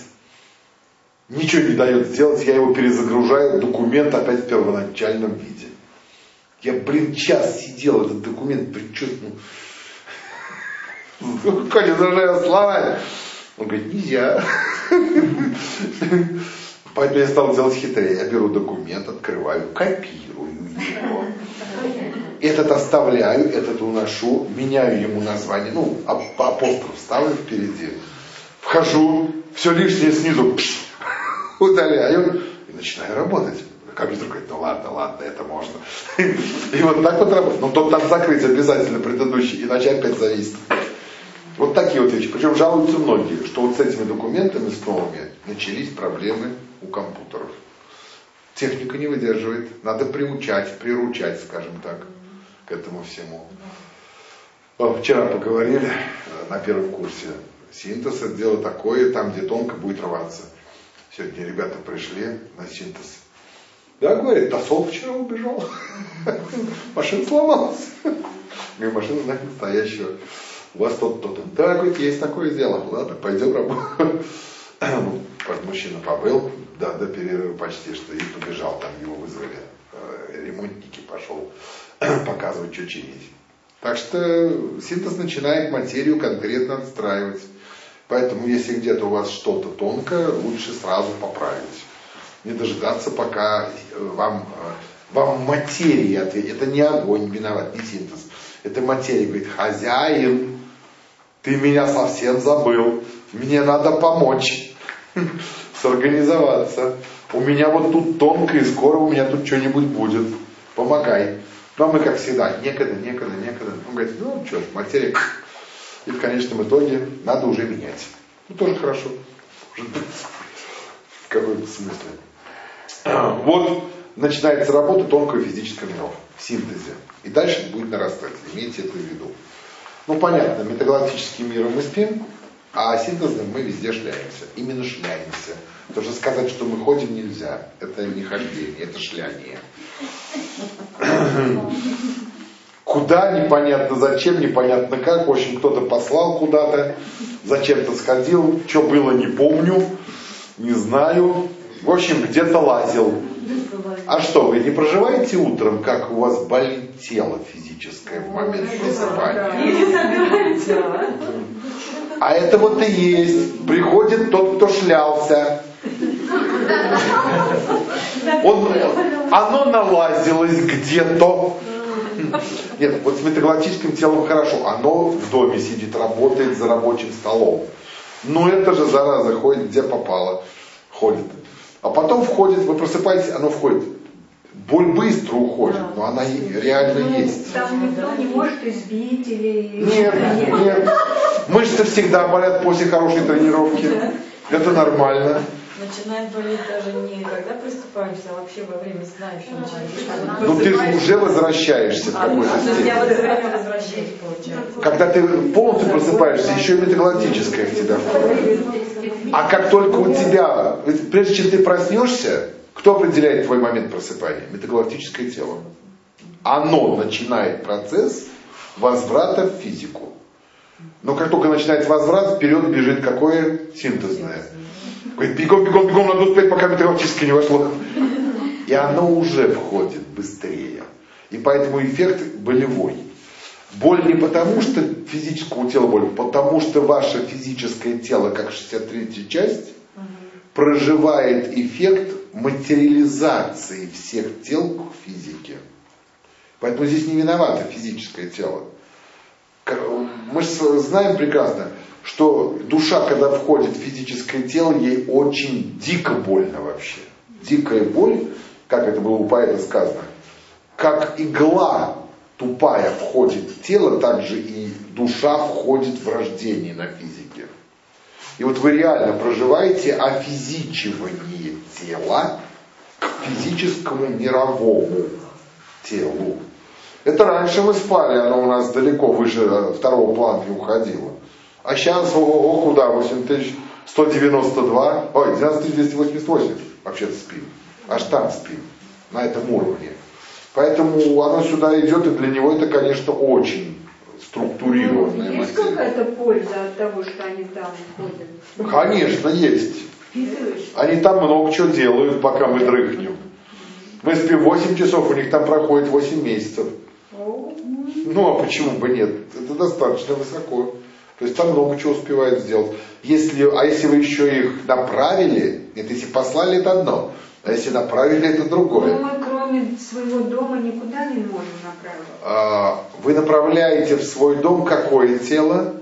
Ничего не дает сделать, я его перезагружаю, документ опять в первоначальном виде. Я, блин, час сидел, этот документ предчувствовал. Коля, зажаю слова. Он говорит, нельзя. Поэтому я стал делать хитрее. Я беру документ, открываю, копирую его. Этот оставляю, этот уношу, меняю ему название. Ну, апостроф ставлю впереди. Вхожу, все лишнее снизу удаляю и начинаю работать. Компьютер говорит, ну ладно, ладно, это можно. И вот так вот работает. Но тот там закрыть обязательно предыдущий, иначе опять зависит. Вот такие вот вещи. Причем жалуются многие, что вот с этими документами, с новыми, начались проблемы у компьютеров. Техника не выдерживает. Надо приучать, приручать, скажем так, к этому всему. Вчера поговорили на первом курсе. Синтез — это дело такое, там, где тонко будет рваться. Сегодня ребята пришли на синтез. Да, говорит, тосол вчера убежал. Машина сломалась. Говорю, машина знак настоящего. У вас тот-то, то-то. Да, говорит, есть такое дело. Ладно, пойдем работать. Ну, мужчина побыл до, до перерыва почти что и побежал. Там его вызвали. Ремонтники, пошел показывать, что чинить. Так что синтез начинает материю конкретно отстраивать. Поэтому, если где-то у вас что-то тонкое, лучше сразу поправить. Не дожидаться, пока вам, вам материя ответит. Это не огонь виноват, не синтез. Это материя говорит, хозяин, ты меня совсем забыл. Мне надо помочь, сорганизоваться. У меня вот тут тонко, и скоро у меня тут что-нибудь будет. Помогай. Ну, а мы, как всегда, некогда, некогда, некогда. Он говорит, ну, что, материя. И в конечном итоге надо уже менять. Ну, тоже хорошо. каком-то смысле. Вот начинается работа тонкого физического мира в синтезе. И дальше будет нарастать. Имейте это в виду. Ну, понятно, метагалактическим миром мы спим, а синтезом мы везде шляемся. Именно шляемся. Потому что сказать, что мы ходим, нельзя. Это не хождение, это шляние. Куда, непонятно зачем, непонятно как. В общем, кто-то послал куда-то, зачем-то сходил, что было, не помню, не знаю. В общем, где-то лазил. А что, вы не проживаете утром, как у вас болит тело физическое в момент просыпания? А это вот и есть. Приходит тот, кто шлялся. Он, оно налазилось где-то. Нет, вот с метагалактическим телом хорошо. Оно в доме сидит, работает за рабочим столом. Но это же, зараза, ходит где попало. Ходит. А потом входит, вы просыпаетесь, оно входит. Боль быстро уходит, но она реально есть. Там никто не может избить или... Нет, нет. Мышцы всегда болят после хорошей тренировки. Это нормально. Начинает болеть даже не когда просыпаемся, а вообще во время сна еще болит. Ну ты же уже возвращаешься в какой-то степени. Я вот время возвращаюсь, получается. Когда ты полностью просыпаешься, еще и метагалактическое в тебя входит. А как только у тебя, прежде чем ты проснешься, кто определяет твой момент просыпания? Метагалактическое тело. Оно начинает процесс возврата в физику. Но как только начинается возврат, вперед бежит какое? Синтезное. Говорит, бегом, бегом, бегом, надо успеть, пока метагалактическое не вошло. И оно уже входит быстрее. И поэтому эффект болевой. Боль не потому, что физическому телу боль, потому что ваше физическое тело, как шестьдесят третья часть, угу. проживает эффект материализации всех тел к физике. Поэтому здесь не виновато физическое тело. Мы же знаем прекрасно, что душа, когда входит в физическое тело, ей очень дико больно вообще. Дикая боль, как это было у поэта сказано, как игла тупая входит в тело, так же и душа входит в рождение на физике. И вот вы реально проживаете офизичивание тела к физическому мировому телу. Это раньше мы спали, оно у нас далеко выше второго плана не уходило. А сейчас, ого, куда? восемь тысяч сто девяносто два, ой, двенадцать тысяч двести восемьдесят восемь вообще-то спим. Аж там спим, на этом уровне. Поэтому оно сюда идет, и для него это, конечно, очень структурированная есть материя. Какая-то польза от того, что они там ходят? Конечно, есть. Они там много чего делают, пока мы дрыхнем. Мы спим восемь часов, у них там проходит восемь месяцев. Ну, а почему бы нет? Это достаточно высоко. То есть там много чего успевают сделать. Если, а если вы еще их направили, это если послали, это одно. А если направили, это другое. Но мы кроме своего дома никуда не можем направить. А, вы направляете в свой дом какое тело?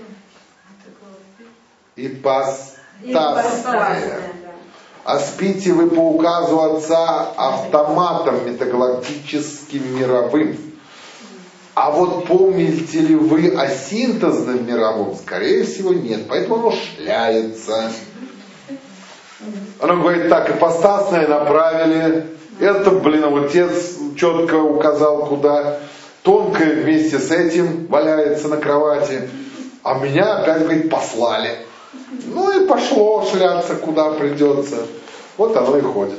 Ипостасное. А спите вы по указу Отца автоматом метагалактическим мировым. А вот помните ли вы о синтезном мировом? Скорее всего, нет. Поэтому оно шляется. Оно говорит, так, ипостасное направили. Это, блин, отец четко указал, куда. Тонкое вместе с этим валяется на кровати. А меня опять, говорит, послали. Ну и пошло шляться, куда придется. Вот оно и ходит.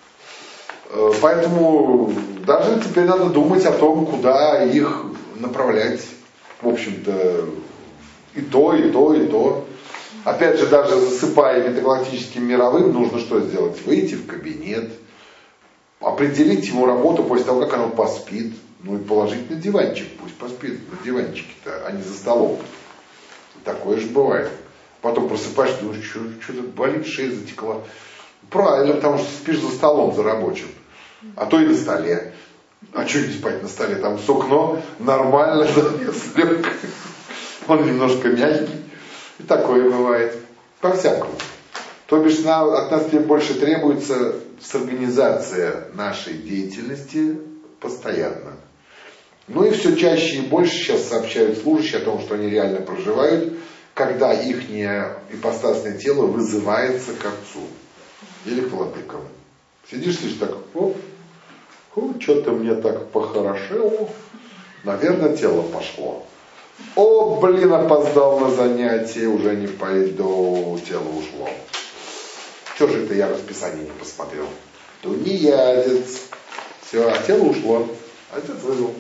Поэтому даже теперь надо думать о том, куда их направлять. В общем-то, и то, и то, и то. Опять же, даже засыпая метагалактическим мировым, нужно что сделать? Выйти в кабинет, определить ему работу после того, как оно поспит. Ну и положить на диванчик, пусть поспит на диванчике-то, а не за столом. Такое же бывает. Потом просыпаешься, думаешь, что-то болит, шея затекла. Правильно, потому что спишь за столом, за рабочим. А то и на столе. А что не спать на столе? Там сукно нормально, слег. Он немножко мягкий. И такое бывает. По-всякому. То бишь от нас больше требуется сорганизация нашей деятельности постоянно. Ну и все чаще и больше сейчас сообщают служащие о том, что они реально проживают, когда их ипостасное тело вызывается к Отцу. или к владыкам. Сидишь, сидишь так, оп, фу, что-то мне так похорошело. Наверное, тело пошло. О, блин, опоздал на занятие, уже не пойду, тело ушло. Что же это я расписание не посмотрел? Тунеядец. Все, а тело ушло. Отец вызвал.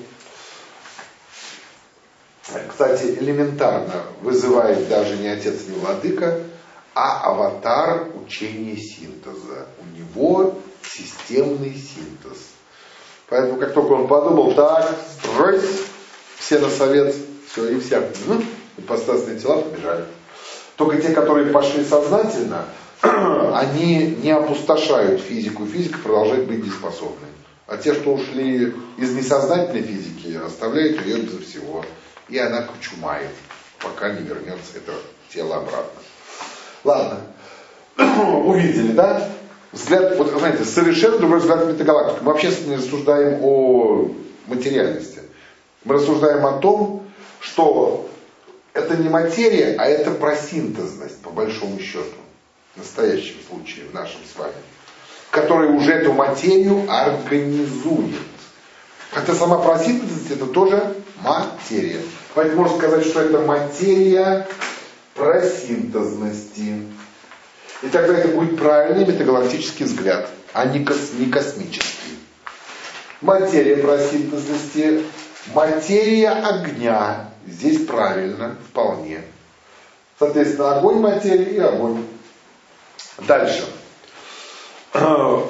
Кстати, элементарно вызывает даже не отец, не владыка, а аватар учения синтеза. У него системный синтез. Поэтому, как только он подумал, так, стройсь, все на совет, все, и все, ипостасные тела побежали. Только те, которые пошли сознательно, они не опустошают физику, физика продолжает быть дееспособной. А те, что ушли из несознательной физики, оставляют ее безо всего. И она кучумает, пока не вернется это тело обратно. Ладно, увидели, да? Взгляд, вот знаете, совершенно другой взгляд метагалактики. Мы вообще не рассуждаем о материальности. Мы рассуждаем о том, что это не материя, а это просинтезность, по большому счету. В настоящем случае, в нашем с вами. Который уже эту материю организует. Хотя сама просинтезность это тоже материя. Поэтому можно сказать, что это материя просинтезности. И тогда это будет правильный метагалактический взгляд, а не, кос, не космический. Материя просинтезности, материя огня. Здесь правильно, вполне. Соответственно, огонь материи и огонь. Дальше. Ну,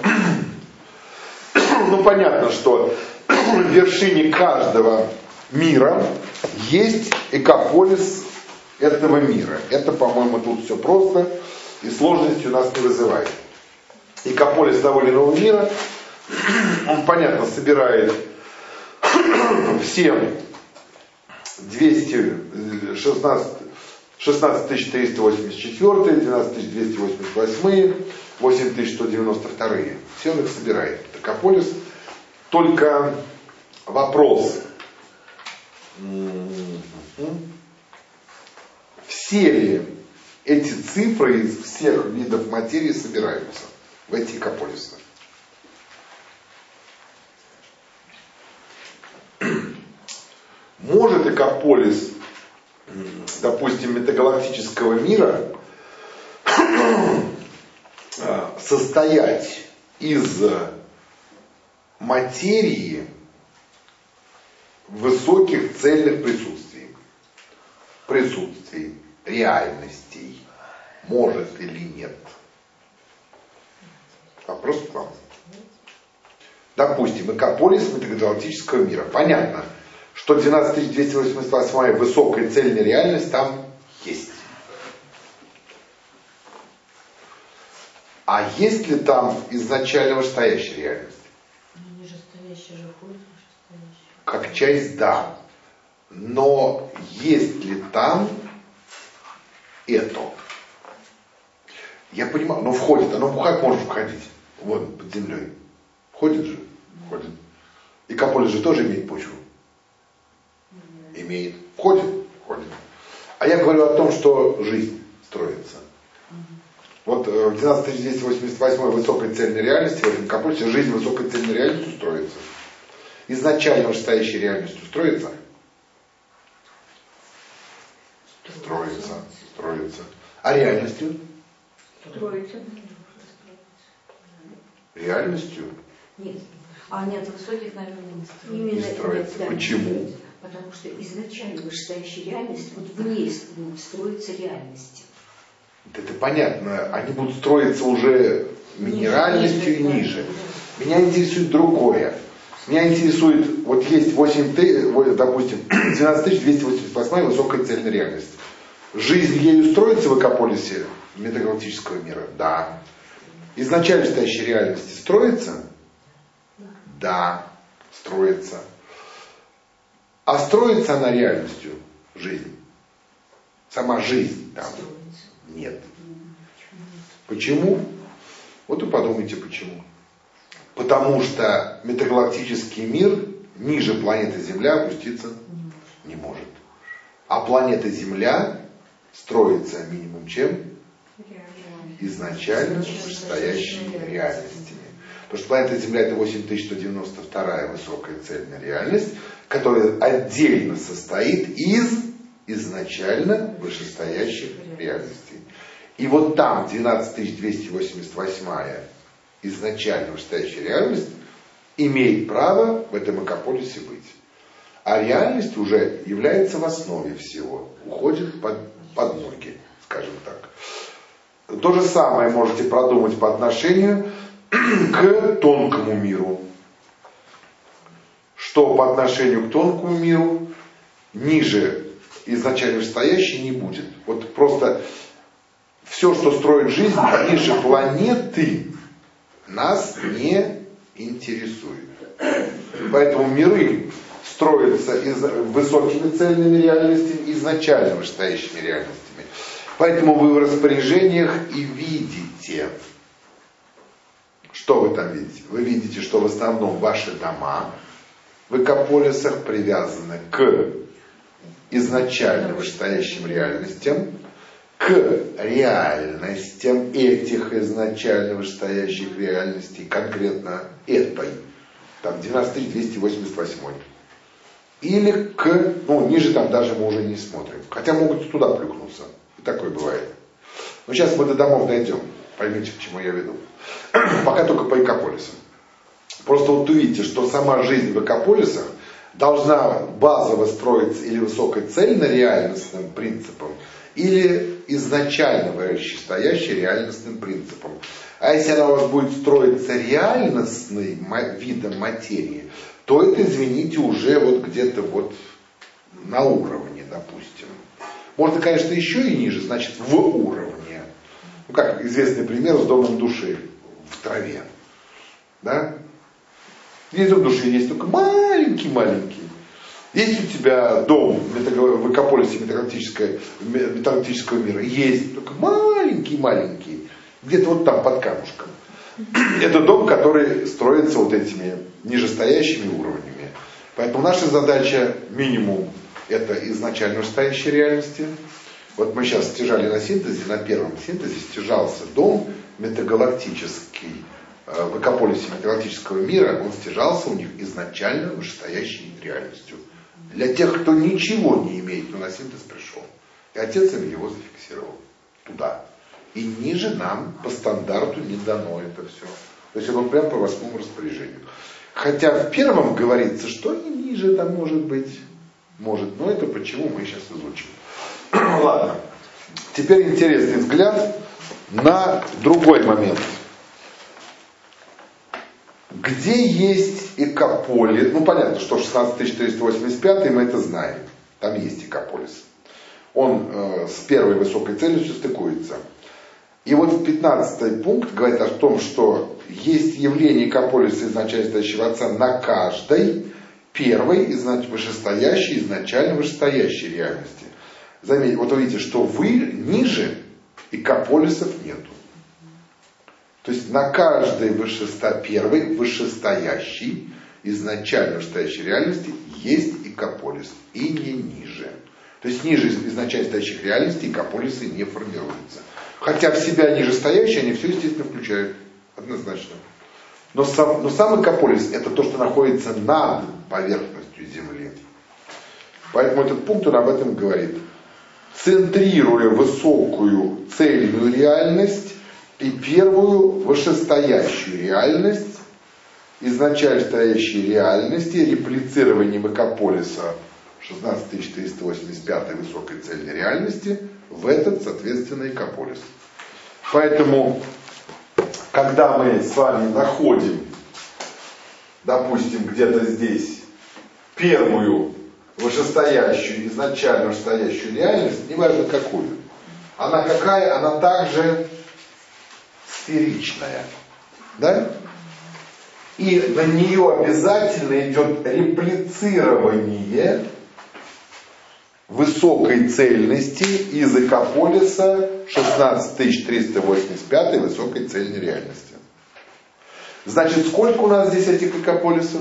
понятно, что в вершине каждого мира есть экополис этого мира. Это, по-моему, тут все просто и сложности у нас не вызывает. Экополис того или иного мира, он, понятно, собирает все двести шестнадцать тысяч триста восемьдесят четыре, двенадцать тысяч двести восемьдесят восемь, восемь тысяч сто девяносто два. Все он их собирает. Экополис. Только вопрос. Все ли эти цифры из всех видов материи собираются в эти экополисы? Может экополис, допустим, метагалактического мира состоять из материи высоких цельных присутствий, присутствий, реальностей, может или нет? Вопрос к вам. Допустим, экополис метагалактического мира. Понятно, что двенадцать тысяч двести восемьдесят восемь высокая цельная реальность там есть. А есть ли там изначально вышестоящая реальность? Они же стоящие же ходят, вышестоящие. Как часть, да. Но есть ли там это? Я понимаю, но входит, оно как может входить? Вот, под землей. Входит же? Входит. И Экополис же тоже имеет почву. Имеет. Входит? Входит. А я говорю о том, что жизнь строится. Вот в двенадцать тысяч двести восемьдесят восемь высокой цельной реальности, в этом Экополисе жизнь высокой цельной реальностью строится. Изначально вышестоящей реальностью строится? Строится. Строится. А реальностью? Строится. Реальностью? Нет. А нет, высоких, наверное, не строится. Не строится. Да, почему? Потому что изначально вышестоящая реальность, вот в ней будут строиться реальности. Это понятно. Они будут строиться уже минеральностью и ниже. Меня интересует другое. Меня интересует, вот есть восемь, допустим, двенадцать тысяч двести восемьдесят восемь высокая цельная реальность. Жизнь ею строится в Экополисе метагалактического мира? Да. Изначально стоящей реальности строится? Да, строится. А строится она реальностью? Жизнь. Сама жизнь там? Нет. Почему? Вот и подумайте, почему. Потому что метагалактический мир ниже планеты Земля опуститься не может. А планета Земля строится минимум чем? изначально вышестоящими реальностями. Потому что планета Земля это восемь тысяч сто девяносто два высокая цельная реальность, которая отдельно состоит из изначально вышестоящих реальностей. И вот там двенадцать тысяч двести восемьдесят восемь изначально вышестоящая реальность имеет право в этом экополисе быть. А реальность уже является в основе всего, уходит под, под ноги, скажем так. То же самое можете продумать по отношению к тонкому миру. Что по отношению к тонкому миру ниже изначально вышестоящей не будет. Вот просто все, что строит жизнь ниже планеты, нас не интересует. Поэтому миры строятся из, высокими цельными реальностями, изначально вышестоящими реальностями. Поэтому вы в распоряжениях и видите. Что вы там видите? Вы видите, что в основном ваши дома в экополисах привязаны к изначально вышестоящим реальностям, к реальностям этих изначально вышестоящих реальностей, конкретно этой, там двенадцать тысяч двести восемьдесят восемь. Или к, ну, ниже там даже мы уже не смотрим. Хотя могут туда плюхнуться. И такое бывает. Но сейчас мы до домов дойдем. Поймите, к чему я веду. Пока только по экополисам. Просто вот увидите, что сама жизнь в экополисах должна базово строиться или высокоцельно-реальностным принципом, или изначально вышестоящим реальностным принципом. А если она у вас будет строиться реальностным видом материи, то это, извините, уже вот где-то вот на уровне, допустим. Можно, конечно, еще и ниже, значит, в уровне. Ну, как известный пример с домом души в траве. Да? Здесь дом души есть только маленький-маленький. Есть у тебя дом в экополисе метагалактического мира? Есть, только маленький-маленький. Где-то вот там, под камушком. Это дом, который строится вот этими нижестоящими уровнями. Поэтому наша задача минимум это изначально вышестоящие реальности. Вот мы сейчас стяжали на синтезе, на первом синтезе стяжался дом метагалактический. В экополисе метагалактического мира он стяжался у них изначально вышестоящей реальностью. Для тех, кто ничего не имеет, но на синтез пришел. И отец им его зафиксировал туда. И ниже нам по стандарту не дано это все. То есть оно прям по восьмому распоряжению. Хотя в первом говорится, что и ниже там может быть. Может, но это почему мы сейчас изучим. Ладно. Теперь интересный взгляд на другой момент. Где есть экополис? Ну понятно, что шестнадцать тысяч триста восемьдесят пять мы это знаем. Там есть экополис. Он э, с первой высокой целью стыкуется. И вот пятнадцатый пункт говорит о том, что есть явление экополиса изначально стоящего отца на каждой первой изначально вышестоящей, изначально вышестоящей реальности. Заметьте, вот вы видите, что вы ниже экополисов нету. То есть на каждой вышесто, первой вышестоящей, изначально вышестоящей реальности есть экополис. И не ниже. То есть ниже изначально стоящих реальностей экополисы не формируются. Хотя в себя нижестоящие они все, естественно, включают. Однозначно. Но сам, но сам экополис это то, что находится над поверхностью Земли. Поэтому этот пункт он об этом говорит. Центрируя высокую цельную реальность и первую вышестоящую реальность, изначально стоящей реальности, реплицированием экополиса шестнадцать тысяч триста восемьдесят пять высокой цельной реальности в этот, соответственно, экополис. Поэтому, когда мы с вами находим, допустим, где-то здесь первую вышестоящую, изначально вышестоящую реальность, неважно какую, она какая, она также сферичная. Да? И на нее обязательно идет реплицирование высокой цельности из экополиса шестнадцать тысяч триста восемьдесят пять высокой цельной реальности. Значит, сколько у нас здесь этих экополисов?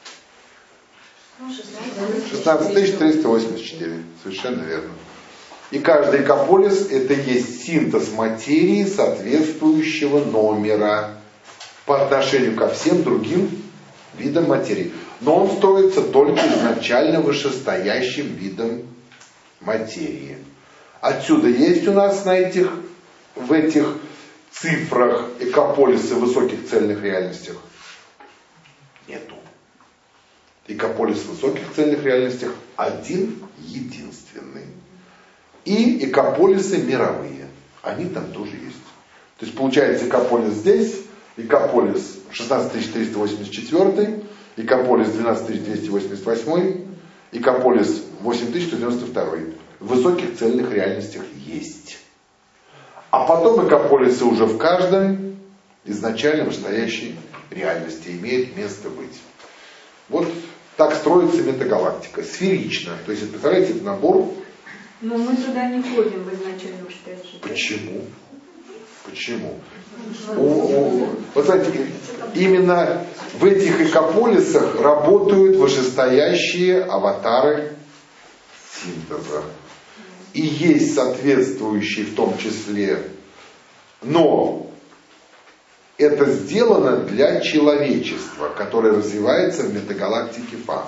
шестнадцать тысяч триста восемьдесят четыре. Совершенно верно. И каждый экополис это есть синтез материи соответствующего номера по отношению ко всем другим видам материи. Но он строится только изначально вышестоящим видом материи. Отсюда есть у нас на этих, в этих цифрах экополисы в высоких цельных реальностях? Нету. Экополис в высоких цельных реальностях один единственный. И экополисы мировые. Они там тоже есть. То есть получается экополис здесь, экополис шестнадцать тысяч триста восемьдесят четыре, экополис двенадцать тысяч двести восемьдесят восемь, экополис восемь тысяч сто девяносто два. В высоких цельных реальностях есть. А потом экополисы уже в каждой изначально вышестоящей реальности имеют место быть. Вот так строится метагалактика. Сферично. То есть, представляете, это набор. Но мы туда не входим в изначально вышестоящий. Почему? Почему? У, у, вот знаете, именно в этих экополисах работают вышестоящие аватары синтеза. И есть соответствующие в том числе, но это сделано для человечества, которое развивается в метагалактике Фа.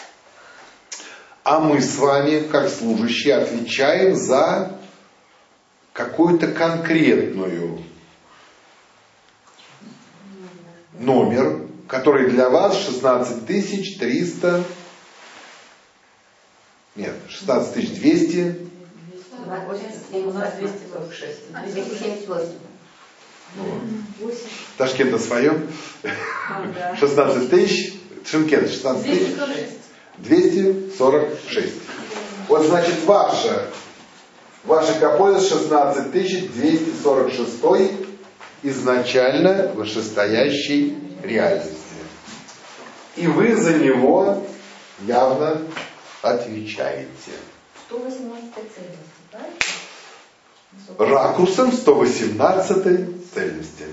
А мы с вами, как служащие, отвечаем за какую-то конкретную номер, который для вас шестнадцать тысяч триста, нет, шестнадцать тысяч двести. У нас двести сорок шесть. двести семьдесят восемь. Ташкент на своем. шестнадцать тысяч. Шимкент шестнадцать тысяч двести сорок шесть. Вот значит ваша, ваш экополис шестнадцать тысяч двести сорок шесть изначально вышестоящей реальности. И вы за него явно отвечаете. сто восемнадцатая цельность, правильно? Ракурсом сто восемнадцатой цельности.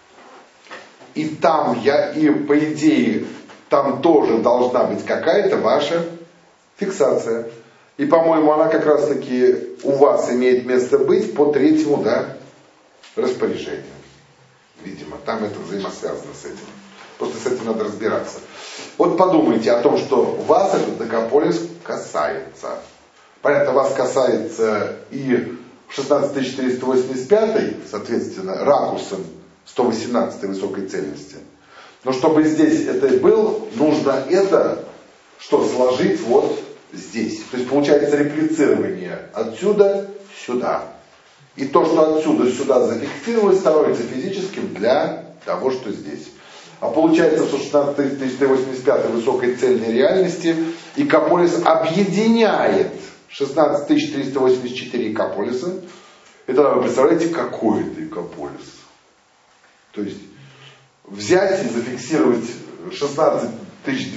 И там я, и по идее, там тоже должна быть какая-то ваша фиксация. И, по-моему, она как раз таки у вас имеет место быть по третьему, да, распоряжению. Видимо, там это взаимосвязано с этим. Просто с этим надо разбираться. Вот подумайте о том, что вас этот экополис касается. Понятно, вас касается и шестнадцать тысяч триста восемьдесят пять, соответственно, ракурсом сто восемнадцатой высокой цельности. Но чтобы здесь это было, нужно это, что сложить вот здесь. То есть получается реплицирование отсюда сюда. И то, что отсюда сюда зафиксировалось, становится физическим для того, что здесь. А получается, что шестнадцать тысяч триста восемьдесят пять высокой цельной реальности экополис объединяет шестнадцать тысяч триста восемьдесят четыре экополиса. Это вы представляете, какой это экополис. То есть взять и зафиксировать шестнадцать тысяч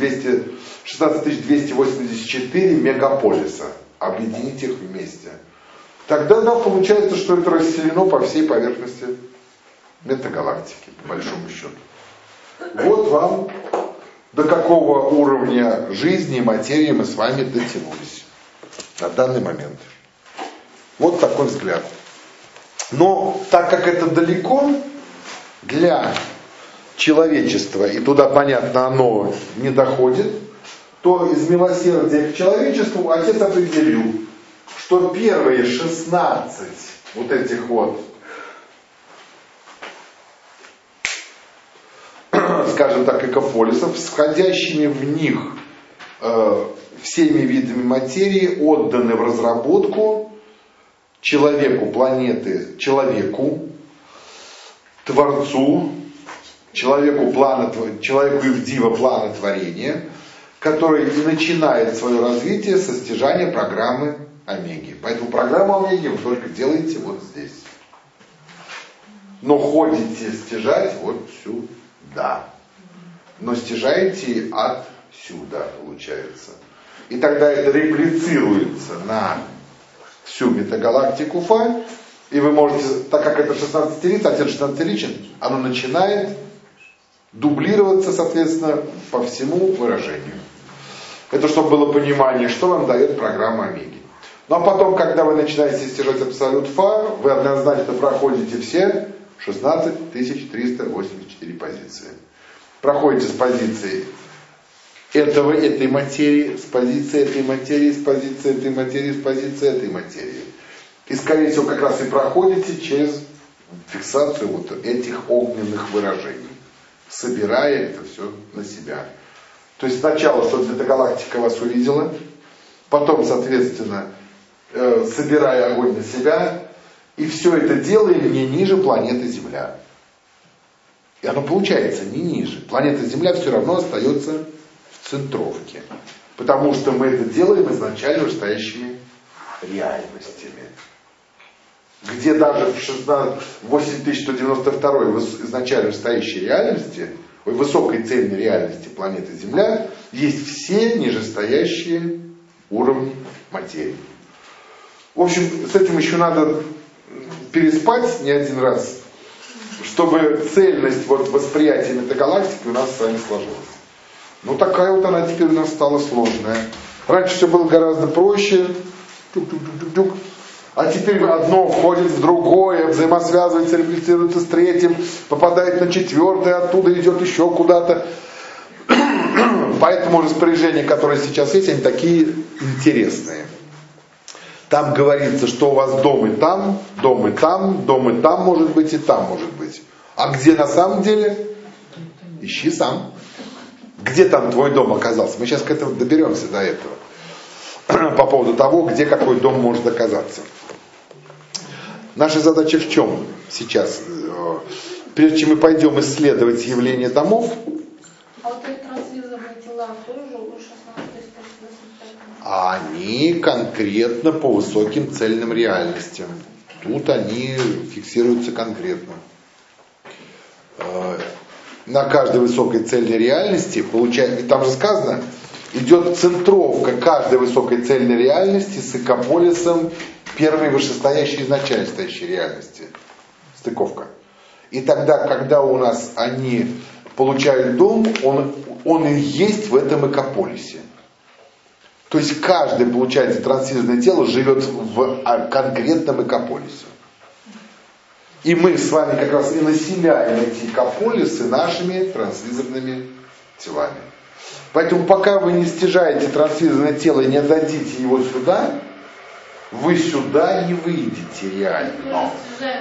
двести восемьдесят четыре мегаполиса, объединить их вместе. Тогда, да, получается, что это расселено по всей поверхности метагалактики, по большому счету. Вот вам до какого уровня жизни и материи мы с вами дотянулись на данный момент. Вот такой взгляд. Но так как это далеко для человечества, и туда, понятно, оно не доходит, то из милосердия к человечеству Отец определил, что первые шестнадцать вот этих вот, скажем так, экополисов, с входящими в них э, всеми видами материи, отданы в разработку человеку планеты, человеку, Творцу, человеку, плана, человеку Ивдива плана творения, который и начинает свое развитие со стяжания программы Омеги. Поэтому программу Омеги вы только делаете вот здесь. Но ходите стяжать вот сюда. Но стяжаете отсюда, получается. И тогда это реплицируется на всю метагалактику Фа. И вы можете, так как это шестнадцатилиц, отец шестнадцатиличен, оно начинает дублироваться, соответственно, по всему выражению. Это чтобы было понимание, что вам дает программа Омеги. Ну а потом, когда вы начинаете стяжать абсолют фа, вы однозначно проходите все шестнадцать тысяч триста восемьдесят четыре позиции. Проходите с позиции этого, этой материи, с позиции этой материи, с позиции этой материи, с позиции этой материи. И, скорее всего, как раз и проходите через фиксацию вот этих огненных выражений, собирая это все на себя. То есть сначала, чтобы эта галактика вас увидела, потом, соответственно, э, собирая огонь на себя, и все это делаем не ниже планеты Земля. И оно получается не ниже. Планета Земля все равно остается в центровке. Потому что мы это делаем изначально вышестоящими реальностями. Где даже в восемь тысяч сто девяносто два изначально вышестоящей реальности, в высокой цельной реальности планеты Земля, есть все нижестоящие уровни материи. В общем, с этим еще надо переспать не один раз, чтобы цельность вот восприятия метагалактики у нас с вами сложилась. Ну такая вот она теперь у нас стала сложная. Раньше все было гораздо проще. Тук-тук-тук-тук-тук. А теперь одно входит в другое, взаимосвязывается, реплицируется с третьим, попадает на четвертое, оттуда идет еще куда-то. Поэтому распоряжения, которые сейчас есть, они такие интересные. Там говорится, что у вас дом и там, дом и там, дом и там может быть, и там может быть. А где на самом деле? Ищи сам. Где там твой дом оказался? Мы сейчас к этому доберемся до этого. По поводу того, где какой дом может оказаться. Наша задача в чем сейчас? Прежде чем мы пойдем исследовать явление домов. А вот эти трансвизорные тела тоже у шестнадцать тысяч Они конкретно по высоким цельным реальностям. Тут они фиксируются конкретно. На каждой высокой цельной реальности получается, там же сказано, идет центровка каждой высокой цельной реальности с экополисом первой вышестоящей изначально стоящей реальности. Стыковка. И тогда, когда у нас они получают дом, он, он и есть в этом экополисе. То есть каждый, получается, трансвизорное тело живет в конкретном экополисе. И мы с вами как раз и населяем эти экополисы нашими трансвизорными телами. Поэтому пока вы не стяжаете трансвизорное тело и не отдадите его сюда, вы сюда не выйдете реально.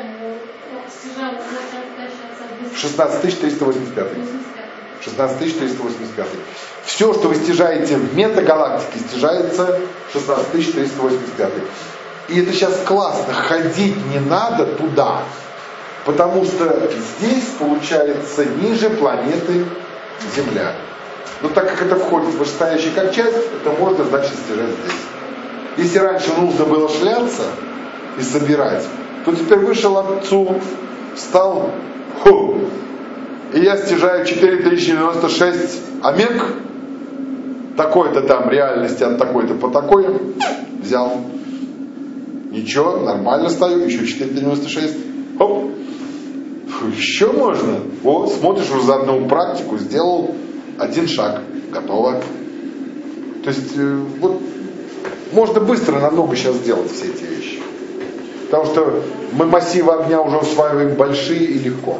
шестнадцать тысяч триста восемьдесят пять. шестнадцать тысяч триста восемьдесят пять. Все, что вы стяжаете в метагалактике, стяжается шестнадцать тысяч триста восемьдесят пять. И это сейчас классно. Ходить не надо туда. Потому что здесь получается ниже планеты Земля. Но так как это входит в вышестоящий как часть, это можно, значит, стяжать здесь. Если раньше нужно было шляться и собирать, то теперь вышел отцу, встал, ху, и я стяжаю четыре тысячи девяносто шесть омег, такой-то там реальности от такой-то по такой, взял. Ничего, нормально стою, еще четыреста девяносто шесть, хоп, еще можно. О, смотришь уже за одну практику, сделал один шаг, готово. То есть, вот, можно быстро намного сейчас сделать все эти вещи. Потому что мы массивы огня уже усваиваем большие и легко.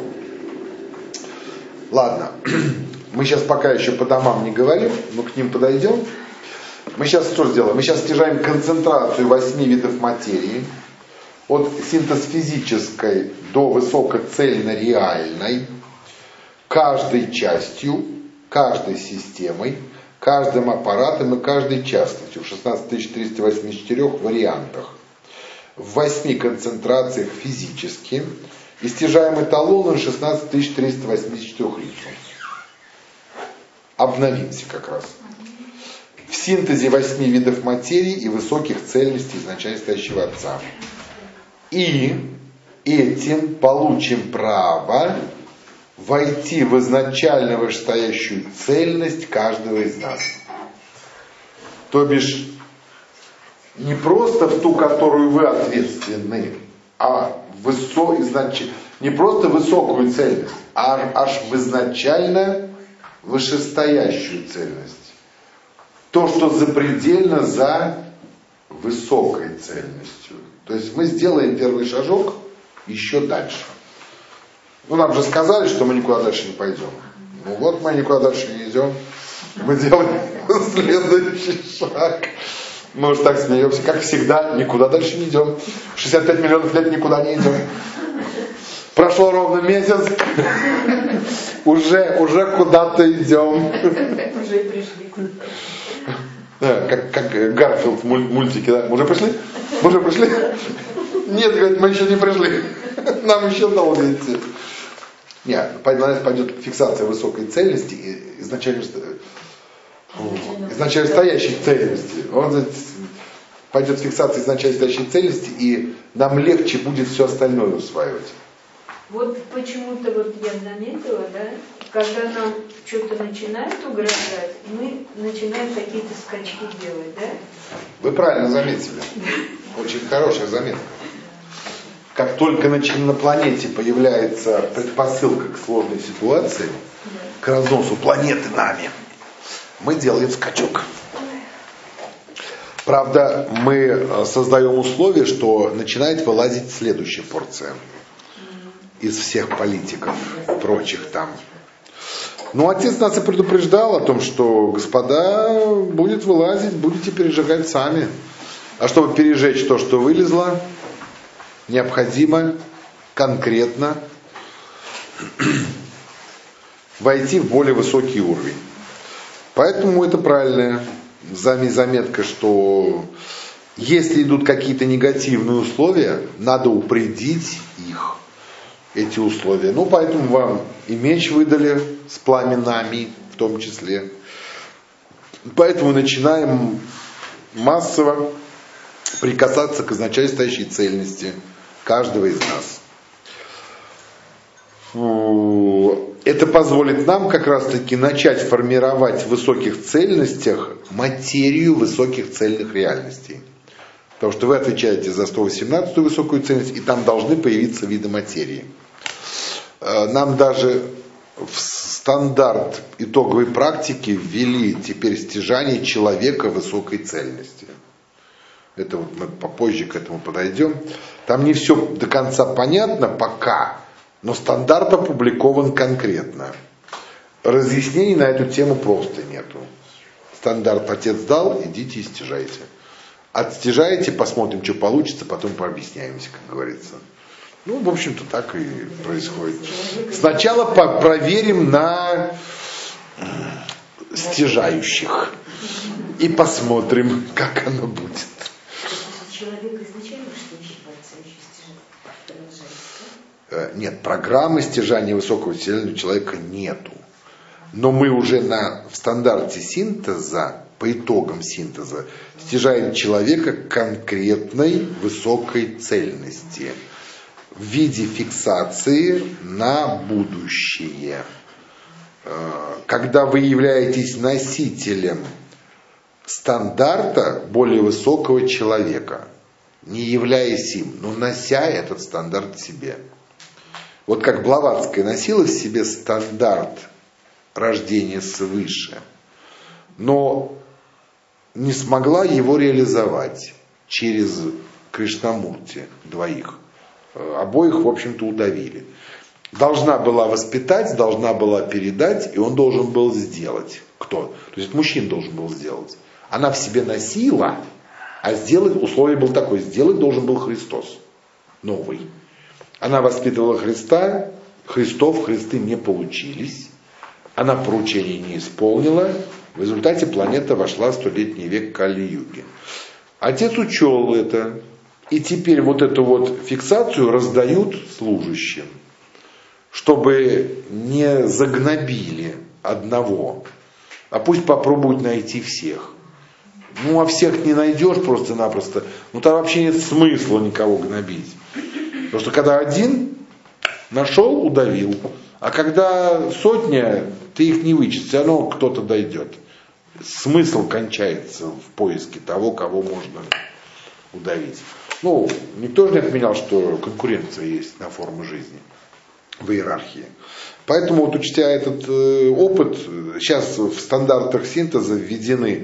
Ладно, мы сейчас пока еще по домам не говорим, но к ним подойдем. Мы сейчас что сделаем? Мы сейчас стяжаем концентрацию восьми видов материи. От синтез-физической до высокоцельно-реальной. Каждой частью, каждой системой, каждым аппаратом и каждой частностью в шестнадцать тысяч триста восемьдесят четыре вариантах. В восьми концентрациях физически и стяжаем эталоны шестнадцать тысяч триста восемьдесят четыре ритмов. Обновимся как раз. В синтезе восьми видов материи и высоких цельностей изначально стоящего Отца. И этим получим право войти в изначально вышестоящую цельность каждого из нас. То бишь, не просто в ту, которую вы ответственны, а в высо... изнач... не просто высокую цельность, а аж в изначально вышестоящую цельность. То, что запредельно за высокой цельностью. То есть мы сделаем первый шажок еще дальше. Ну, нам же сказали, что мы никуда дальше не пойдем. Ну вот мы никуда дальше не идем. Мы делаем следующий шаг. Мы уж так смеемся, как всегда, никуда дальше не идем. шестьдесят пять миллионов лет никуда не идем. Прошло ровно месяц. Уже, уже куда-то идем. Уже и пришли. Да, как, как Гарфилд в мультике, да? Мы уже пришли? Мы уже пришли? Нет, говорит, мы еще не пришли. Нам еще долго идти. Нет, пойдет фиксация высокой цельности и изначально, изначально стоящей цельности. Он пойдет фиксация изначально стоящей цельности, и нам легче будет все остальное усваивать. Вот почему-то вот я заметила, да, когда нам что-то начинает угрожать, мы начинаем какие-то скачки делать, да? Вы правильно заметили. Очень хорошая заметка. Как только на планете появляется предпосылка к сложной ситуации, к разносу планеты нами, мы делаем скачок. Правда, мы создаем условия, что начинает вылазить следующая порция из всех политиков, прочих там. Но отец нас и предупреждал о том, что, господа, будет вылазить, будете пережигать сами. А чтобы пережечь то, что вылезло, необходимо конкретно войти в более высокий уровень. Поэтому это правильная заметка, что если идут какие-то негативные условия, надо упредить их, эти условия. Ну, поэтому вам и меч выдали с пламенами в том числе. Поэтому начинаем массово прикасаться к изначально стоящей цельности каждого из нас. Это позволит нам как раз-таки начать формировать в высоких цельностях материю высоких цельных реальностей. Потому что вы отвечаете за сто восемнадцатую высокую цельность, и там должны появиться виды материи. Нам даже в стандарт итоговой практики ввели теперь стяжание человека высокой цельности. Это вот мы попозже к этому подойдем. Там не все до конца понятно пока, но стандарт опубликован конкретно. Разъяснений на эту тему просто нету. Стандарт отец дал, идите и стяжайте. Отстяжаете, посмотрим, что получится, потом пообъясняемся, как говорится. Ну, в общем-то, так и происходит. Сначала по- проверим на стяжающих. И посмотрим, как оно будет. Человек изначально что считается еще стяжать? Нет, программы стяжания высокого интеллектуального человека нету. Но мы уже на, в стандарте синтеза, по итогам синтеза, стяжаем человека конкретной высокой цельности в виде фиксации на будущее. Когда вы являетесь носителем стандарта более высокого человека, не являясь им, но нося этот стандарт в себе. Вот как Блаватская носила в себе стандарт рождения свыше, но не смогла его реализовать через Кришнамурти двоих. Обоих, в общем-то, удавили. Должна была воспитать, должна была передать, и он должен был сделать. Кто? То есть мужчина должен был сделать. Она в себе носила, а сделать, условие было такое, сделать должен был Христос, новый. Она воспитывала Христа, Христов, Христы не получились, она поручение не исполнила, в результате планета вошла в столетний век Кали-юги. Отец учел это, и теперь вот эту вот фиксацию раздают служащим, чтобы не загнобили одного, а пусть попробуют найти всех. Ну, а всех не найдешь просто-напросто, ну там вообще нет смысла никого гнобить. Потому что когда один нашел, удавил, а когда сотня, ты их не вычислишь, все равно кто-то дойдет. Смысл кончается в поиске того, кого можно удавить. Ну, никто же не отменял, что конкуренция есть на формы жизни в иерархии. Поэтому, вот учтя этот э, опыт, сейчас в стандартах синтеза введены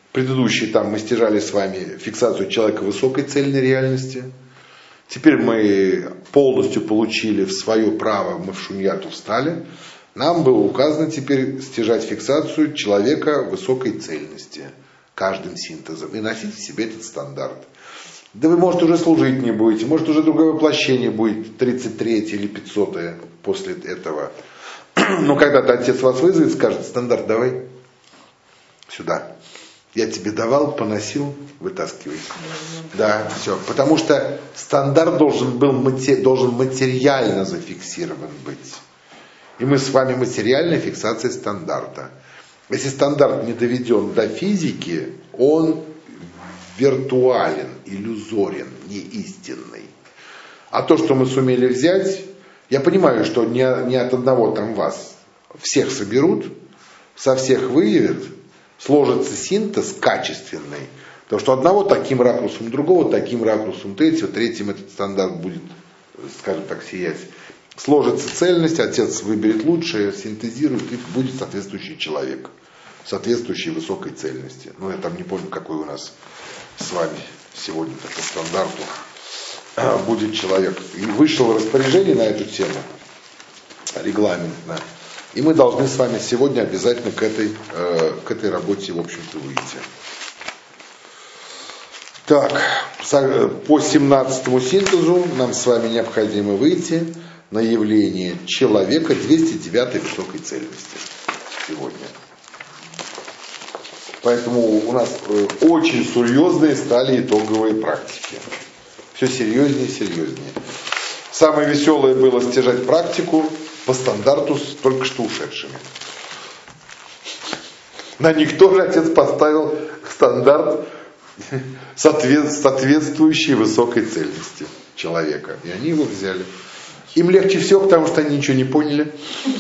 Предыдущий там мы стяжали с вами фиксацию человека высокой цельной реальности. Теперь мы полностью получили в свое право, мы в шуньяту встали. Нам было указано теперь стяжать фиксацию человека высокой цельности каждым синтезом и носить в себе этот стандарт. Да вы, может, уже служить не будете, может, уже другое воплощение будет, тридцать третье или пятьсотое после этого. Но когда-то отец вас вызовет, скажет: стандарт давай сюда. Я тебе давал, поносил, вытаскивай. Да, все. Потому что стандарт должен, был, должен материально зафиксирован быть. И мы с вами материальная фиксация стандарта. Если стандарт не доведен до физики, он виртуален, иллюзорен, не истинный. А то, что мы сумели взять, я понимаю, что не, не от одного там вас всех соберут, со всех выявят, сложится синтез качественный. Потому что одного таким ракурсом, другого таким ракурсом, третьего, третьим этот стандарт будет, скажем так, сиять. Сложится цельность, отец выберет лучшее, синтезирует, и будет соответствующий человек, соответствующий высокой цельности. Ну, я там не помню, какой у нас с вами сегодня по стандарту будет человек. И вышло распоряжение на эту тему, регламентно. И мы должны с вами сегодня обязательно к этой, э, к этой работе, в общем-то, выйти. Так, по семнадцатому синтезу нам с вами необходимо выйти на явление человека двести девятой высокой цельности сегодня. Поэтому у нас очень серьезные стали итоговые практики. Все серьезнее и серьезнее. Самое веселое было стяжать практику по стандарту с только что ушедшими. На них тоже отец поставил стандарт, соответствующий высокой цельности человека. И они его взяли. Им легче всего, потому что они ничего не поняли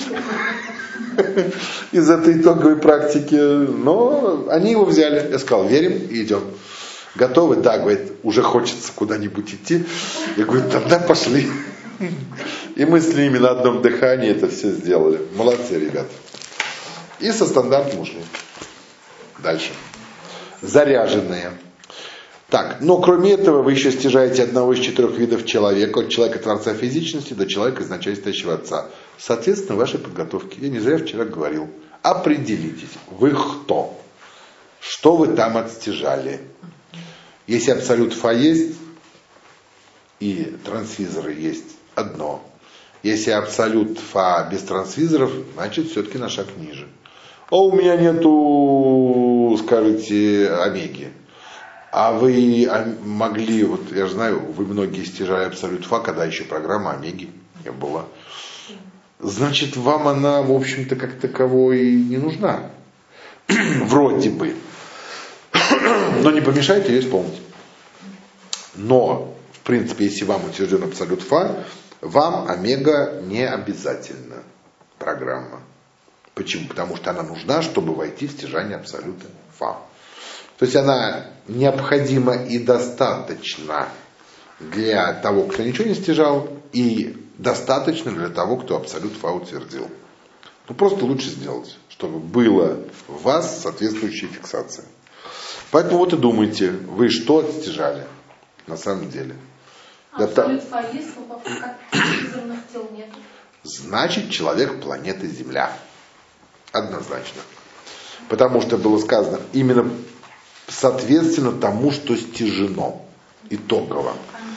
из этой итоговой практики. Но они его взяли. Я сказал: верим и идем. Готовы? Да, говорит, уже хочется куда-нибудь идти. Я говорю: тогда пошли. И мы с ними на одном дыхании это все сделали. Молодцы, ребята. И со стандартом ушли. Дальше. Заряженные. Так, но кроме этого вы еще стяжаете одного из четырех видов человека, от человека-творца физичности до человека изначально стоящего отца. Соответственно, вашей подготовке. Я не зря вчера говорил. Определитесь, вы кто? Что вы там отстяжали? Если абсолют фа есть и трансвизоры есть, одно. Если абсолют фа без трансвизоров, значит все-таки на шаг ниже. А у меня нету, скажите, омеги. А вы могли, вот я же знаю, вы многие стяжали абсолют фа, когда еще программа омеги не было. Значит, вам она, в общем-то, как таковой не нужна. Вроде бы. Но не помешает ее исполнить. Но, в принципе, если вам утвержден абсолют фа, вам омега не обязательно программа. Почему? Потому что она нужна, чтобы войти в стяжание абсолюта фа. То есть она необходима и достаточна для того, кто ничего не стяжал, и достаточно для того, кто абсолют фа утвердил. Ну просто лучше сделать, чтобы было в вас соответствующая фиксация. Поэтому вот и думайте, вы что отстяжали на самом деле. Абсолют фа есть, но как телевизорных тел нет. Значит, человек планеты Земля. Однозначно. Потому что было сказано именно соответственно тому, что стяжено. Итогово.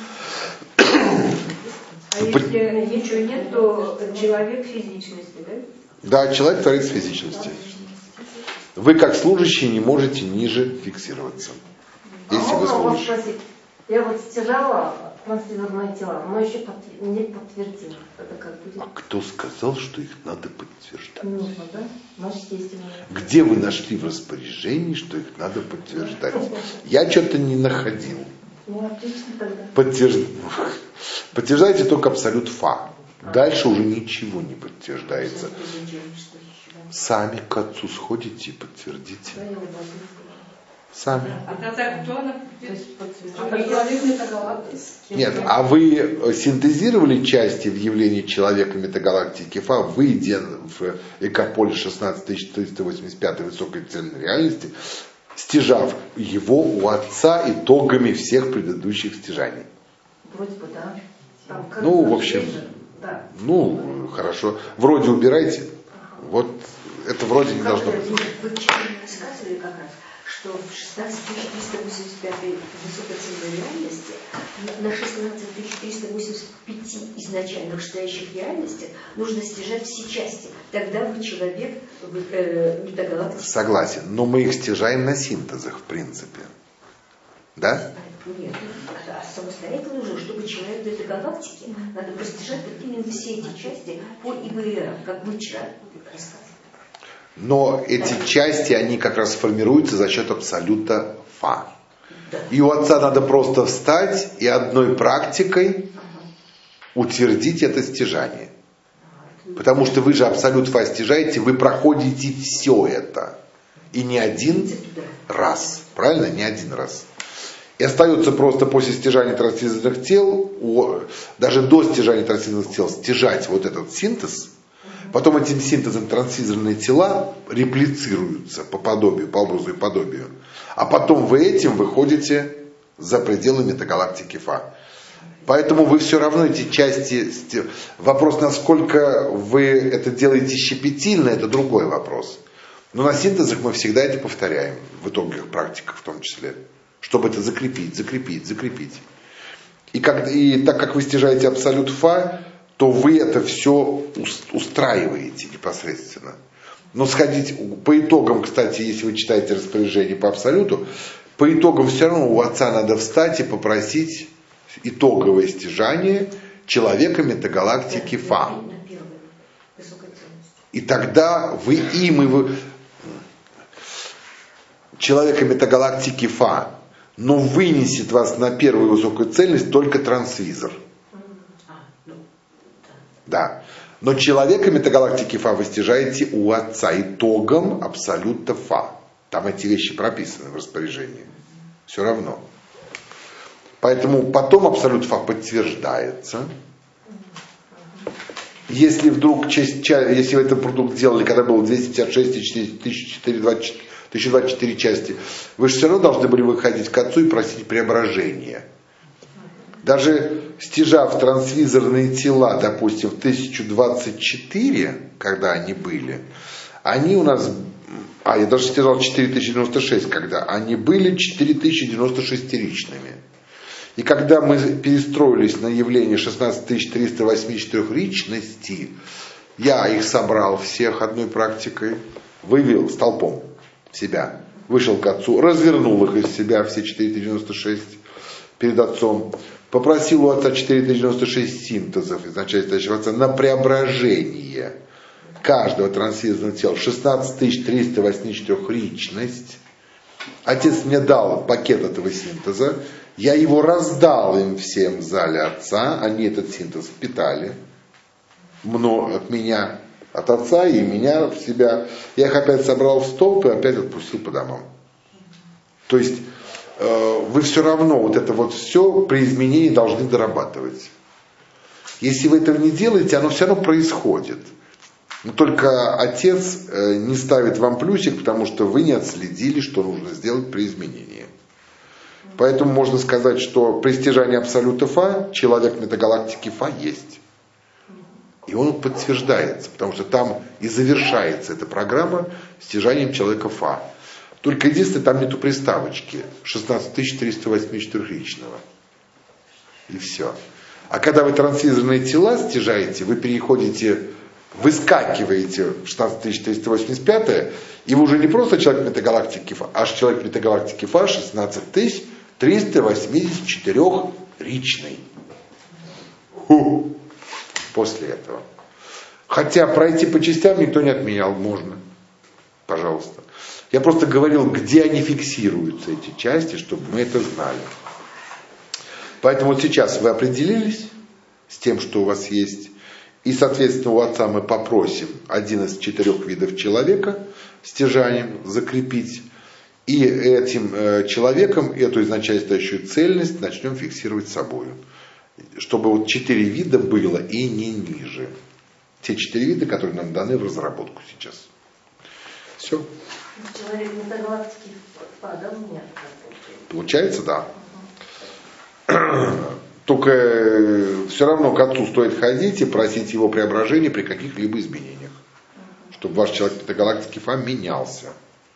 А если ничего нет, то человек физичности, да? Да, человек творец физичности. Вы как служащий не можете ниже фиксироваться. Если а вы можно служащий. спросить? Я вот стяжала трансвизорные тела, но еще под... не подтвердила. Это как будет? А кто сказал, что их надо подтверждать? Нужно, да? Значит, естественно. Где вы нашли в распоряжении, что их надо подтверждать? Я что-то не находил. Ну, отлично тогда. Подтвержд... Подтверждайте только абсолют фа. Дальше уже ничего не подтверждается. Сами к отцу сходите и подтвердите. Сами. А тогда кто она? Человек метагалактики. Нет, а вы синтезировали части в явлении человека метагалактики Фа, выйдя в Экополе шестнадцать тысяч триста восемьдесят пять высокой цельной реальности, стяжав его у отца итогами всех предыдущих стяжаний. Вроде бы, да. Там, Ну, в общем, да. ну, хорошо. Вроде убирайте. Вот это вроде не должно быть. Вы вчера рассказывали как раз, что в шестнадцать тысяч триста восемьдесят пятой высокоценной реальности на шестнадцать тысяч триста восемьдесят пяти изначально вышестоящих реальностях нужно стяжать все части. Тогда вы человек в э, метагалактике. Согласен, но мы их стяжаем на синтезах, в принципе. Да? Нет, а самостоятельно уже, чтобы человек в этой галактике, надо постижать вот именно все эти части по ИВР, как вы вчера рассказывали. Но эти части, они как раз формируются за счет абсолюта Фа. И у отца надо просто встать и одной практикой утвердить это стяжание. Потому что вы же абсолют Фа стяжаете, вы проходите все это. И не один раз. Правильно? Не один раз. И остается просто после стяжания трансцендентных тел, даже до стяжания трансцендентных тел, стяжать вот этот синтез. Потом этим синтезом трансфизерные тела реплицируются по подобию, по образу и подобию. А потом вы этим выходите за пределы метагалактики Фа. Поэтому вы все равно эти части... Вопрос, насколько вы это делаете щепетильно, это другой вопрос. Но на синтезах мы всегда это повторяем, в итоговых практиках в том числе. Чтобы это закрепить, закрепить, закрепить. И, как, и так как вы стяжаете абсолют Фа, то вы это все устраиваете непосредственно. Но сходить по итогам, кстати, если вы читаете распоряжение по абсолюту, по итогам все равно у отца надо встать и попросить итоговое стяжание человека метагалактики Фа. И тогда вы им и вы... человека метагалактики Фа, но вынесет вас на первую высокую цельность только трансвизор. Да. Но человека метагалактики Фа вы стяжаете у отца итогом абсолюта Фа. Там эти вещи прописаны в распоряжении. Все равно. Поэтому потом абсолют Фа подтверждается. Если вдруг, если вы этот продукт делали, когда было двести пятьдесят шесть и тысяча двадцать четыре части, вы же все равно должны были выходить к отцу и просить преображения. Даже стяжав трансвизорные тела, допустим, в тысяча двадцать четыре, когда они были, они у нас, а я даже стяжал четыре тысячи девяносто шесть, когда они были четыре тысячи девяносто шестиричными. И когда мы перестроились на явление шестнадцать тысяч триста восемьдесят четыре ричностей, я их собрал всех одной практикой, вывел столпом себя, вышел к отцу, развернул их из себя, все четыре тысячи девяносто шесть, перед отцом, попросил у отца четыре тысячи девяносто шесть синтезов изначально стоящего отца на преображение каждого трансвизорного тела в шестнадцать тысяч триста восемьдесят четыре ричность. Отец мне дал пакет этого синтеза, я его раздал им всем в зале отца, они этот синтез впитали мно, от меня, от отца и меня в себя. Я их опять собрал в столб и опять отпустил по домам. То есть э, вы все равно вот это вот все при изменении должны дорабатывать. Если вы этого не делаете, оно все равно происходит. Но только отец э, не ставит вам плюсик, потому что вы не отследили, что нужно сделать при изменении. Поэтому можно сказать, что при стяжании абсолюта Фа человек метагалактики Фа есть. И он подтверждается, потому что там и завершается эта программа стяжанием человека Фа. Только единственное, там нету приставочки шестнадцать тысяч триста восемьдесят четыре ричного. И все. А когда вы трансвизорные тела стяжаете, вы переходите, выскакиваете в шестнадцать тысяч триста восемьдесят пять, и вы уже не просто человек метагалактики Фа, а человек метагалактики Фа шестнадцать тысяч триста восемьдесят четыре ричный. Ху. После этого. Хотя пройти по частям никто не отменял, можно. Пожалуйста. Я просто говорил, где они фиксируются, эти части, чтобы мы это знали. Поэтому вот сейчас вы определились с тем, что у вас есть. И, соответственно, у отца мы попросим один из четырех видов человека стяжанием закрепить. И этим э, человеком эту изначально стоящую цельность начнем фиксировать собой. Чтобы вот четыре вида было и не ниже. Те четыре вида, которые нам даны в разработку сейчас. Все. Человек метагалактики падал, нет. Получается, да. Только все равно к отцу стоит ходить и просить его преображения при каких-либо изменениях. Чтобы ваш человек метагалактики Фа менялся.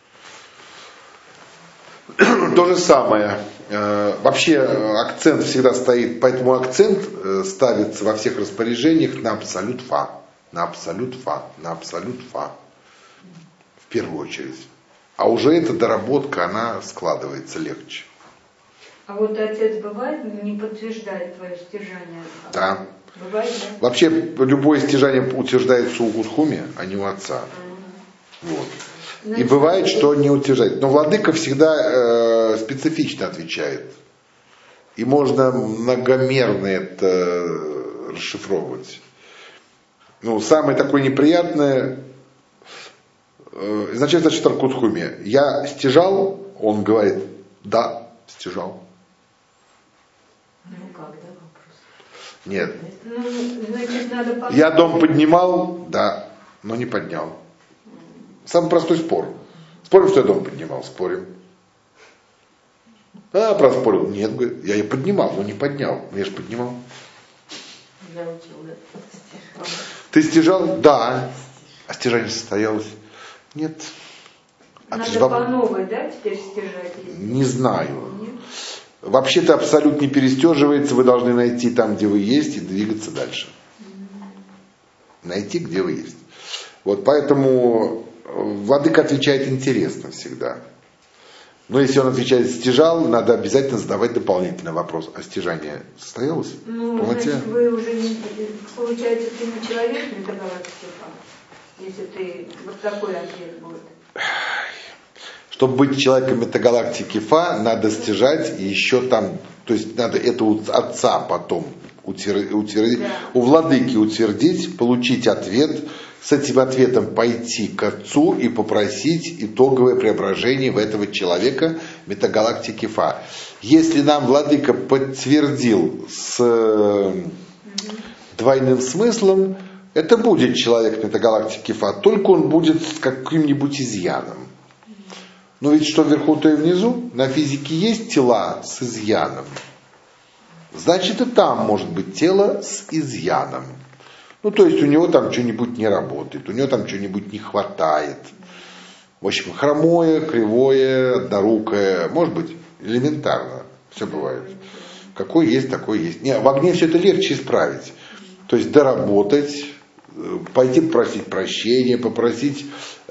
То же самое. Вообще акцент всегда стоит, поэтому акцент ставится во всех распоряжениях на абсолют Фа. На абсолют Фа. На абсолют Фа. В первую очередь. А уже эта доработка, она складывается легче. А вот отец бывает не подтверждает твое стяжание? Да. Бывает, да? Вообще любое стяжание утверждается у Кутхуми, а не у отца. Вот. И бывает, что не утверждает. Но владыка всегда э, специфично отвечает. И можно многомерно это расшифровывать. Ну, самое такое неприятное, э, изначально значит Кутхуми. Я стяжал, он говорит, да, стяжал. Ну как, да, вопрос? Нет. Ну, значит, надо понять. Я дом поднимал, да, но не поднял. Самый простой спор. Спорим, что я дом поднимал? Спорим. А, проспорил. Нет, говорит, я и поднимал, но не поднял. Но я же поднимал. Я учил, да. Ты стяжал? Да. А стяжание состоялось? Нет. А Надо ты по вам... новой, да, теперь стяжать? Не знаю. Нет? Вообще-то абсолют не перестеживается. Вы должны найти там, где вы есть, и двигаться дальше. Найти, где вы есть. Вот поэтому владыка отвечает интересно всегда. Но если он отвечает стяжал, надо обязательно задавать дополнительный вопрос. А стяжание состоялось? Ну, Помните? значит, вы уже не... Получается, ты не человек метагалактики Фа, если ты... Вот такой ответ будет. Чтобы быть человеком метагалактики Фа, надо стяжать и еще там, то есть надо это у отца потом утвердить, да. У владыки утвердить, получить ответ, с этим ответом пойти к отцу и попросить итоговое преображение в этого человека метагалактики Фа. Если нам владыка подтвердил с mm-hmm. двойным смыслом, это будет человек метагалактики Фа, только он будет с каким-нибудь изъяном. Но ведь что вверху, то и внизу. На физике есть тела с изъяном. Значит, и там может быть тело с изъяном. Ну, то есть у него там что-нибудь не работает, у него там что-нибудь не хватает. В общем, хромое, кривое, однорукое, может быть, элементарно. Все бывает. Какой есть, такой есть. Не, в огне все это легче исправить. То есть доработать, пойти попросить прощения, попросить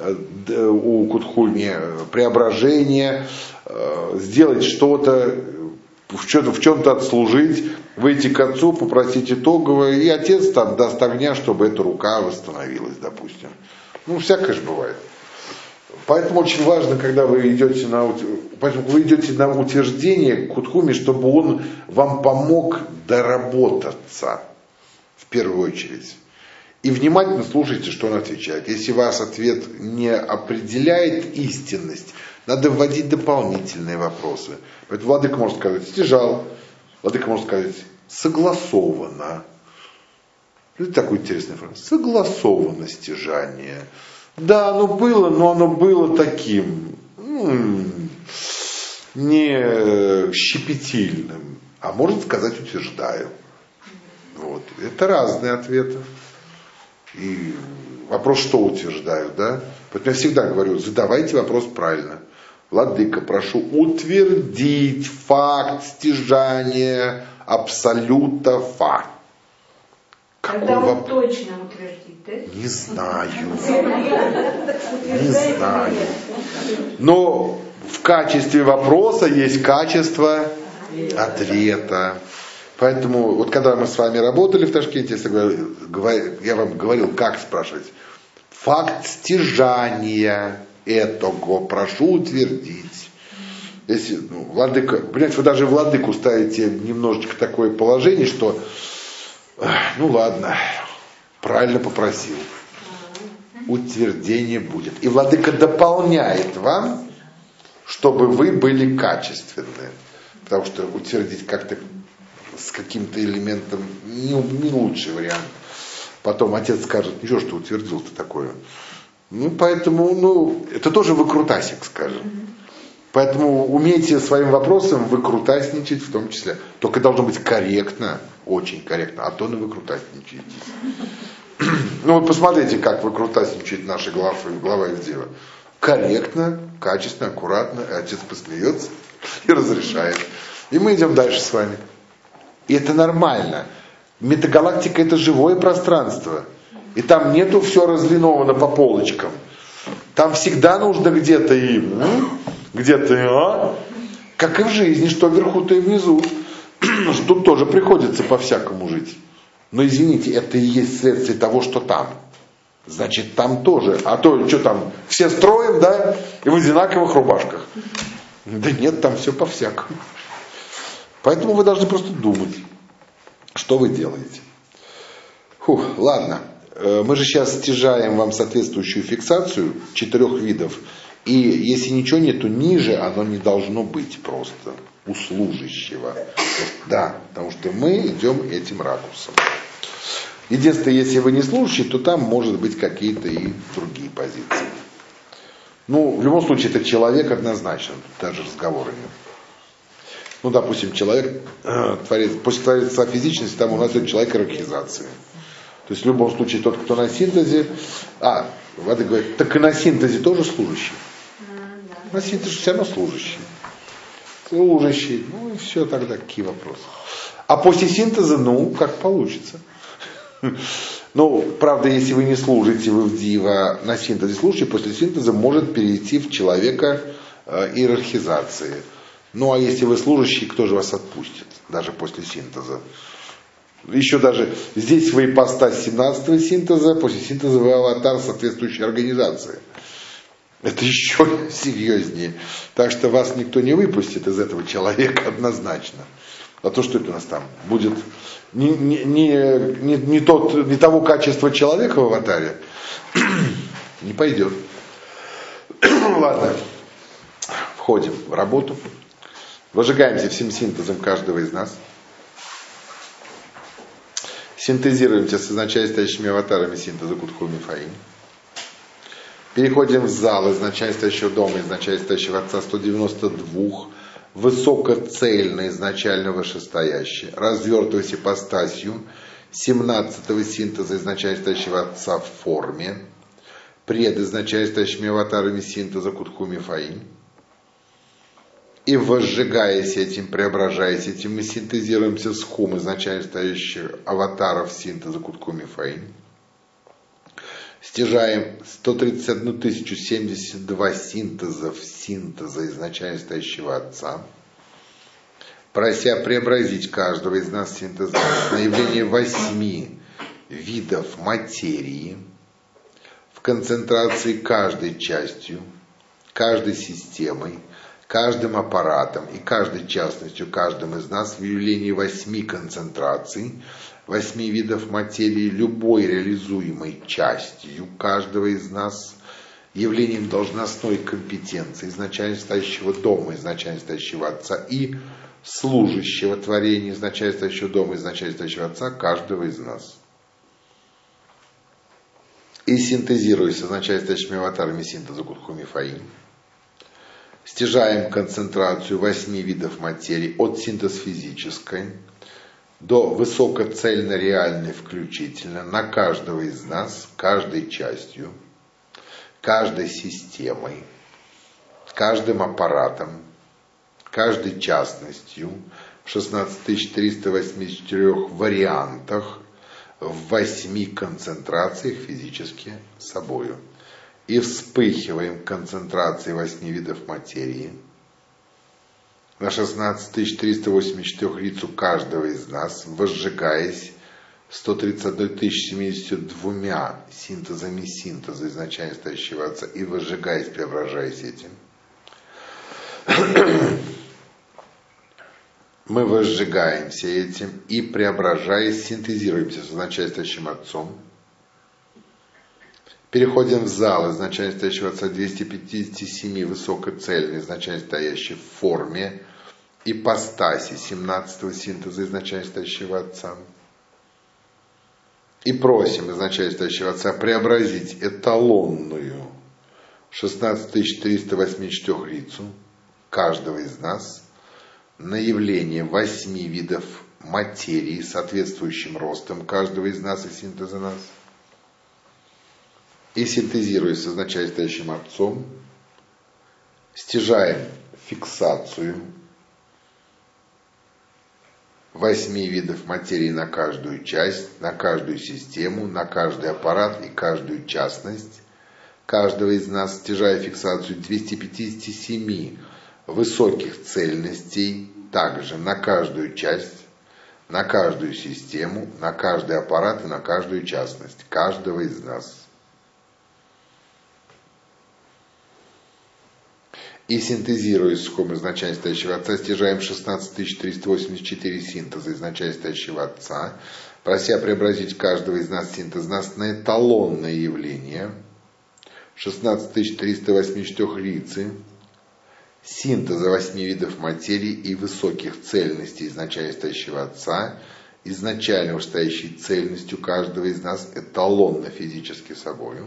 у Кутхуми преображения, сделать что-то, в чем-то, в чем-то отслужить, выйти к отцу, попросить итоговое, и отец там даст огня, чтобы эта рука восстановилась, допустим. Ну, всякое же бывает. Поэтому очень важно, когда вы идете на, поэтому вы идете на утверждение к Кутхуми, чтобы он вам помог доработаться, в первую очередь. И внимательно слушайте, что он отвечает. Если ваш ответ не определяет истинность, надо вводить дополнительные вопросы. Поэтому владыка может сказать, стяжал. Владыка может сказать, согласовано. Это такой интересный фраз. Согласовано стяжание. Да, оно было, но оно было таким, ну, не щепетильным. А может сказать, утверждаю. Вот. Это разные ответы. И вопрос, что утверждаю, да? Поэтому я всегда говорю, задавайте вопрос правильно. Владыка, прошу утвердить факт стяжания абсолюта Фа. Когда он воп... точно утвердит, да? Не знаю. Не знаю. Но в качестве вопроса есть качество ответа. Поэтому, вот когда мы с вами работали в Ташкенте, я вам говорил, как спрашивать. Факт стяжания этого прошу утвердить. Если, ну, владыка, понимаете, вы даже владыку ставите немножечко такое положение, что, ну ладно, правильно попросил. Утверждение будет. И владыка дополняет вам, чтобы вы были качественны. Потому что утвердить как-то с каким-то элементом не, не лучший вариант. Потом отец скажет, ничего, что утвердил ты такое. Ну, поэтому, ну, это тоже выкрутасик, скажем. Поэтому умейте своим вопросом выкрутасничать в том числе. Только должно быть корректно, очень корректно, а то на выкрутасничаете. Ну вот посмотрите, как выкрутасничает наша глава, глава из дела. Корректно, качественно, аккуратно, и отец посмеется и разрешает. И мы идем дальше с вами. И это нормально. Метагалактика — это живое пространство. И там нету все разлиновано по полочкам. Там всегда нужно где-то и где-то и а. Как и в жизни, что вверху, то и внизу. Тут тоже приходится по-всякому жить. Но извините, это и есть следствие того, что там. Значит, там тоже. А то, что там, все строим, да, и в одинаковых рубашках. Да нет, там все по-всякому. Поэтому вы должны просто думать, что вы делаете. Фух, ладно. Мы же сейчас стяжаем вам соответствующую фиксацию четырех видов. И если ничего нету ниже, оно не должно быть просто у служащего. Да, потому что мы идем этим ракурсом. Единственное, если вы не служащий, то там может быть какие-то и другие позиции. Ну, в любом случае, это человек однозначно, даже разговора нет. Ну, допустим, человек, э, творец, после творца физичности, там у нас идет человек иерархизации. То есть в любом случае тот, кто на синтезе, а, Вада говорит, так и на синтезе тоже служащий. На синтезе все равно служащий. Служащий, ну и все тогда, какие вопросы. А после синтеза, ну, как получится. Ну, правда, если вы не служите, вы в дива на синтезе служащий, после синтеза может перейти в человека э, иерархизации. Ну, а если вы служащий, кто же вас отпустит, даже после синтеза? Еще даже здесь вы ипостась семнадцатого синтеза, после синтеза вы аватар соответствующей организации. Это еще серьезнее. Так что вас никто не выпустит из этого человека однозначно. А то, что это у нас там будет не, не, не, не, не, тот, не того качества человека в аватаре, не пойдет. Ладно. Входим в работу. Выжигаемся всем синтезом каждого из нас. Синтезируемся с изначально стоящими аватарами синтеза Кутхуми Фаим. Переходим в зал изначально стоящего дома, изначально стоящего Отца сто девяносто два, высокоцельно изначально вышестоящий, развертываясь ипостасью семнадцатого синтеза изначально стоящего Отца в форме, пред изначально стоящими аватарами синтеза Кутхуми Фаим. И возжигаясь этим, преображаясь этим, мы синтезируемся с хум, изначально стоящих аватаров синтеза Кутхуми Фаим. Стяжаем сто тридцать одну тысячу семьдесят два синтезов синтеза изначально стоящего Отца, прося преобразить каждого из нас синтеза на явление восьми видов материи в концентрации каждой частью, каждой системой, каждым аппаратом и каждой частностью, каждым из нас в явлении восьми концентраций, восьми видов материи, любой реализуемой частью каждого из нас, явлением должностной компетенции изначально стоящего дома, изначально стоящего Отца и служащего творения изначально стоящего дома, изначально стоящего Отца каждого из нас. И синтезируясь с изначально стоящими аватарами синтеза Кутхуми Фаим, стяжаем концентрацию восьми видов материи от синтез физической до высокоцельно-реальной включительно на каждого из нас, каждой частью, каждой системой, каждым аппаратом, каждой частностью в шестнадцать тысяч триста восемьдесят четыре вариантах в восьми концентрациях физически собою. И вспыхиваем концентрации восьми видов материи на шестнадцать тысяч триста восемьдесят четыре лицу каждого из нас, возжигаясь сто тридцать одна тысяча семьдесят два синтезами синтеза изначально стоящего Отца и возжигаясь, преображаясь этим. Мы возжигаемся этим и, преображаясь, синтезируемся с изначально стоящим Отцом. Переходим в зал изначально стоящего Отца двести пятьдесят семь высокоцельной, изначально стоящей в форме ипостаси семнадцатого синтеза изначально стоящего Отца. И просим изначально стоящего Отца преобразить эталонную шестнадцать тысяч триста восемьдесят четырехлицу каждого из нас на явление восьми видов материи, соответствующим ростом каждого из нас и синтеза нас. И синтезируясь с изначально стоящим Отцом, стяжаем фиксацию восьми видов материи на каждую часть, на каждую систему, на каждый аппарат и каждую частность каждого из нас, стяжая фиксацию двухсот пятидесяти семи высоких цельностей, также на каждую часть, на каждую систему, на каждый аппарат и на каждую частность каждого из нас. И синтезируя сухом изначально стоящего Отца, стяжаем шестнадцать тысяч триста восемьдесят четыре синтеза изначально стоящего Отца, прося преобразить каждого из нас синтез нас на эталонное явление шестнадцать тысяч триста восемьдесят четырехлицы, синтеза восьми видов материи и высоких цельностей изначально стоящего Отца, изначально стоящей цельностью каждого из нас эталонно физически собою.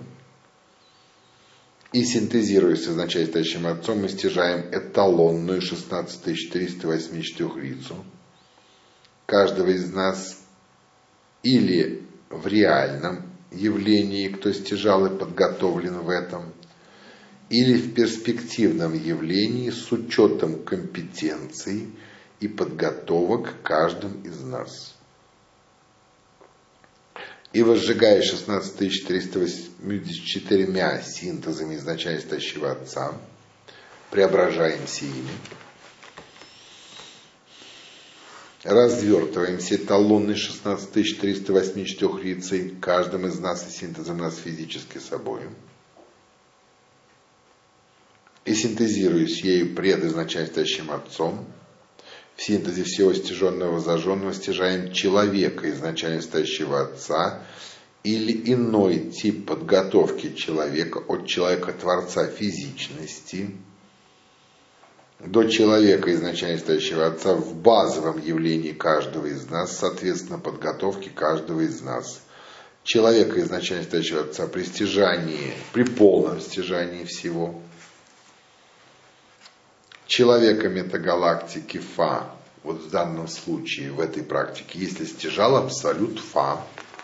И синтезируясь с изначально стоящим Отцом, мы стяжаем эталонную шестнадцать тысяч триста восемьдесят четырехлицу каждого из нас или в реальном явлении, кто стяжал и подготовлен в этом, или в перспективном явлении с учетом компетенций и подготовок каждым из нас. И возжигая шестнадцать тысяч триста восемьдесят четырьмя синтезами изначально стоящего Отца, преображаемся ими, развертываемся эталонной шестнадцать тысяч триста восемьдесят четырехлицей каждым из нас и синтезом нас физически собою, и синтезируясь ею пред изначально стоящим Отцом, в синтезе всего стяженного зажженного стяжаем человека изначально стоящего Отца или иной тип подготовки человека от человека-творца физичности до человека изначально стоящего Отца в базовом явлении каждого из нас, соответственно, подготовки каждого из нас. Человека изначально стоящего Отца при стяжании, при полном стяжании всего. Человека метагалактики Фа, вот в данном случае, в этой практике, если стяжал абсолют Фа,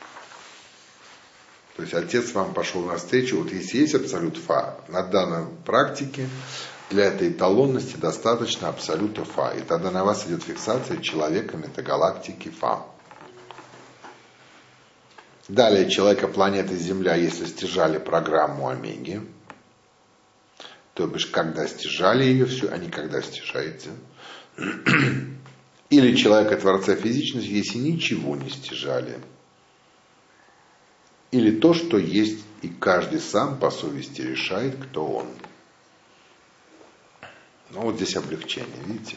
то есть Отец вам пошел навстречу, вот если есть абсолют Фа, на данной практике для этой эталонности достаточно абсолюта Фа, и тогда на вас идет фиксация человека метагалактики Фа. Далее человека планеты Земля, если стяжали программу Омеги, то бишь, когда стяжали ее все, а не когда стяжаете. Или человека Творца физичности, если ничего не стяжали. Или то, что есть, и каждый сам по совести решает, кто он. Ну вот здесь облегчение, видите?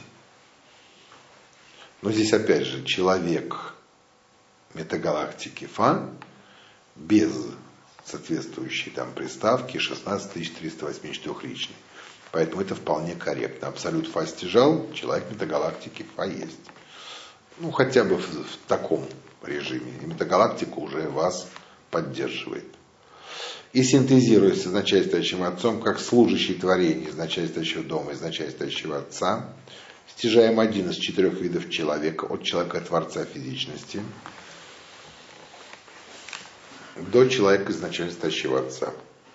Но здесь опять же человек метагалактики Фа без соответствующей там приставки шестнадцать тысяч триста восемьдесят четырехличный. Поэтому это вполне корректно. Абсолют Фа стяжал, человек метагалактики Фа есть. Ну, хотя бы в, в таком режиме. И метагалактика уже вас поддерживает. И синтезируясь с изначально стоящим Отцом, как служащий творения изначально стоящего дома, изначально стоящего Отца, стяжаем один из четырех видов человека, от человека-творца физичности до человека изначально стоящего Отца.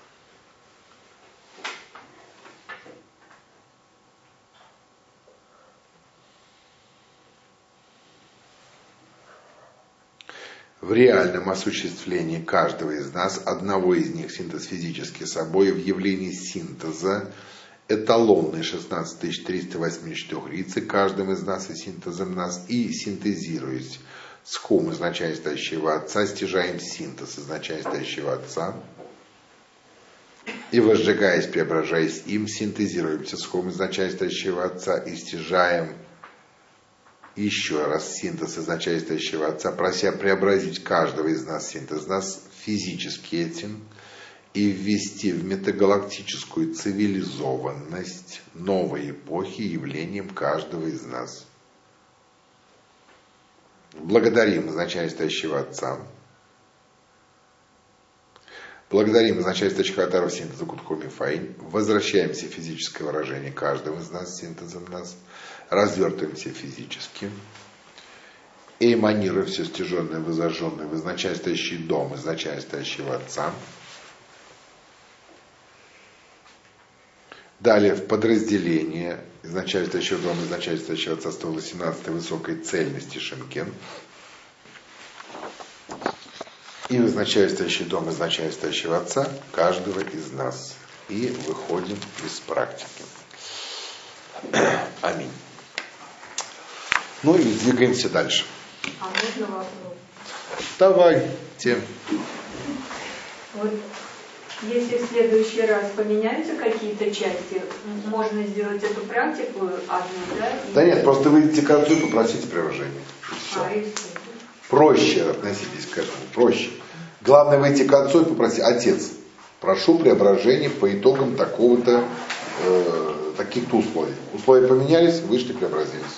В реальном осуществлении каждого из нас, одного из них, синтез физически собой, в явлении синтеза, эталонной шестнадцать тысяч триста восемьдесят четырехлицы каждым из нас и синтезом нас, и синтезируясь с хом изначально стоящего Отца, стяжаем синтез изначально стоящего Отца, и возжигаясь, преображаясь им, синтезируемся с хом изначально стоящего Отца и стяжаем еще раз синтез изначально стоящего Отца, прося преобразить каждого из нас, синтез нас, физически этим, и ввести в метагалактическую цивилизованность новой эпохи явлением каждого из нас. Благодарим изначально стоящего Отца Благодарим изначальствующих аватаров синтеза Кутхоми Файн. Возвращаем себе физическое выражение каждого из нас синтезом нас. Развертываемся физически. И эманируем все стяженное, возожженное в изначальствующий дом, изначальствующего Отца. Далее в подразделение изначальствующего дома, изначальствующего Отца сто восемнадцатой высокой цельности Шимкен. И в изначальствующий дом, изначальствующего Отца каждого из нас. И выходим из практики. Аминь. Ну и двигаемся дальше. А можно вопрос? Давай, тем. Вот если в следующий раз поменяются какие-то части, можно сделать эту практику одну, да? И... Да нет, просто выйдите к Отцу и попросите преображения. А, и все. Проще относитесь к этому, проще. Главное выйти к Отцу и попросить: Отец, прошу преображения по итогам такого-то, э, таких-то условий. Условия поменялись, вышли, преобразились.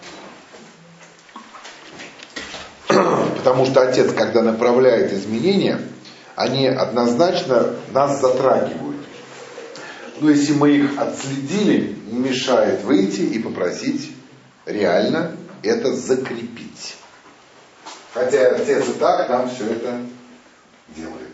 Потому что Отец, когда направляет изменения, они однозначно нас затрагивают. Но если мы их отследили, не мешает выйти и попросить реально это закрепить. Хотя Отец и так нам все это делает.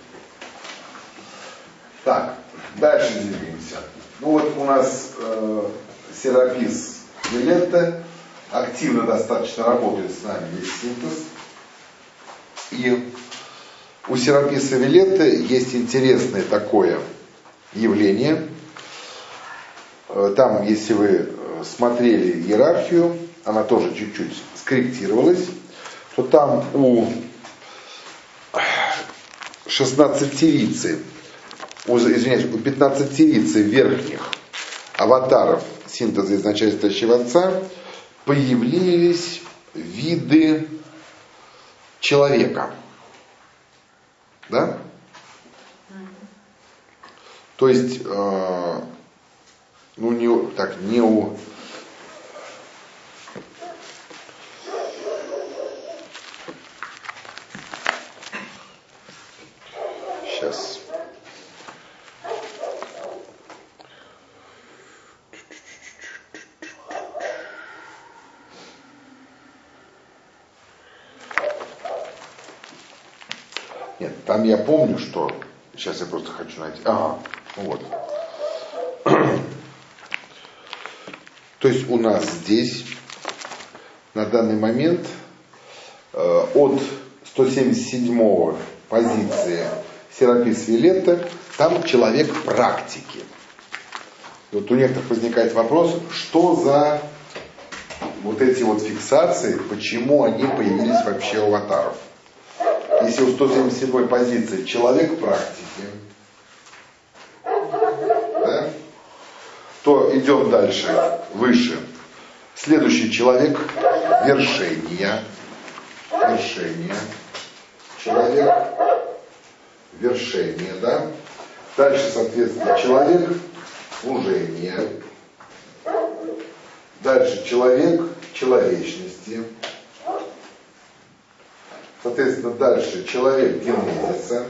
Так, дальше двигаемся. Ну вот у нас э, Серапис Виолетта активно достаточно работает с нами весь синтез. И у Сераписа Виолетты есть интересное такое явление. Там, если вы смотрели иерархию, она тоже чуть-чуть скорректировалась, то там у шестнадцатирицы, у, извиняюсь, у пятнадцатирицы верхних аватаров синтеза изначальствующего Отца появились виды человека. Да? То есть, э, ну, не, так, не у... Сейчас. Нет, там я помню, что... Сейчас я просто хочу найти... Ага, вот. То есть у нас здесь на данный момент э, от сто семьдесят седьмой позиции Серапис Виолетта, там человек практики. И вот у некоторых возникает вопрос, что за вот эти вот фиксации, почему они появились вообще у аватаров. Если у сто семьдесят седьмой позиции человек практики, да, то идем дальше, выше. Следующий человек вершения. Вершение. Человек вершение, да. Дальше, соответственно, человек служения. Дальше человек человечности. Соответственно, дальше человек генезиса.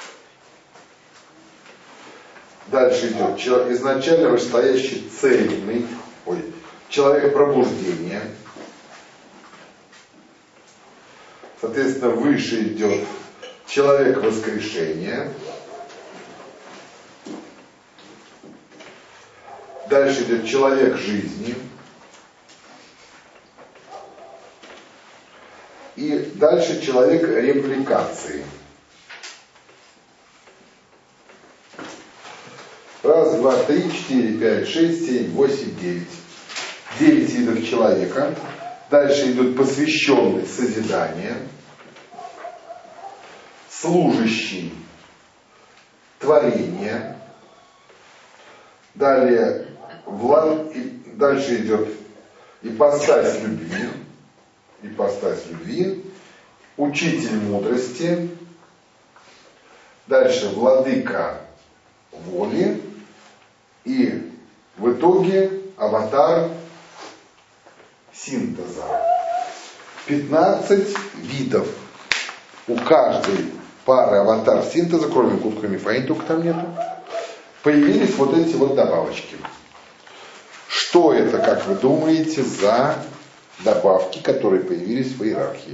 Дальше идет изначально вышестоящий цельный, ой, человек пробуждения. Соответственно, выше идет человек воскрешения. Дальше идет человек жизни. И дальше человек репликации. Раз, два, три, четыре, пять, шесть, семь, восемь, девять. Девять видов человека. Дальше идут посвященный созидание, служащий творение. Далее влад... дальше идет ипостась любви. Ипостась любви, учитель мудрости, дальше владыка воли и в итоге аватар синтеза. пятнадцать видов. У каждой пары аватар синтеза, кроме Гурка Мифаин, только там нету, появились вот эти вот добавочки. Что это, как вы думаете, за добавки, которые появились в иерархии?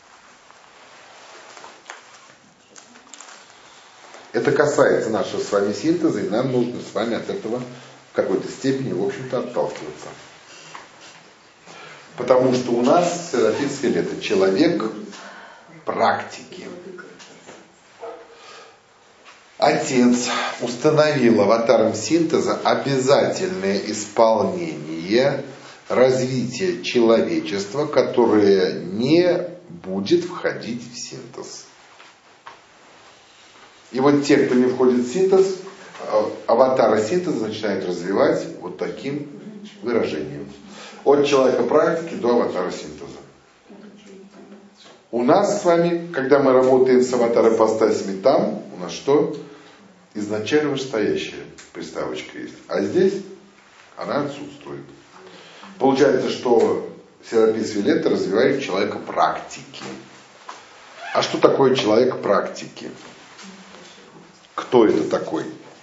Это касается нашего с вами синтеза, и нам нужно с вами от этого в какой-то степени, в общем-то, отталкиваться. Потому что у нас Серафим Сфиль — это человек практики. Отец установил аватаром синтеза обязательное исполнение развития человечества, которое не будет входить в синтез. И вот те, кто не входит в синтез, аватара синтеза начинают развивать вот таким выражением. От человека практики до аватара синтеза. У нас с вами, когда мы работаем с аватаром ипостасями, там у нас что? Изначально вышестоящая приставочка есть. А здесь она отсутствует. Получается, что Серапис Виолетта развивает человека практики. А что такое человек практики? Кто это такой?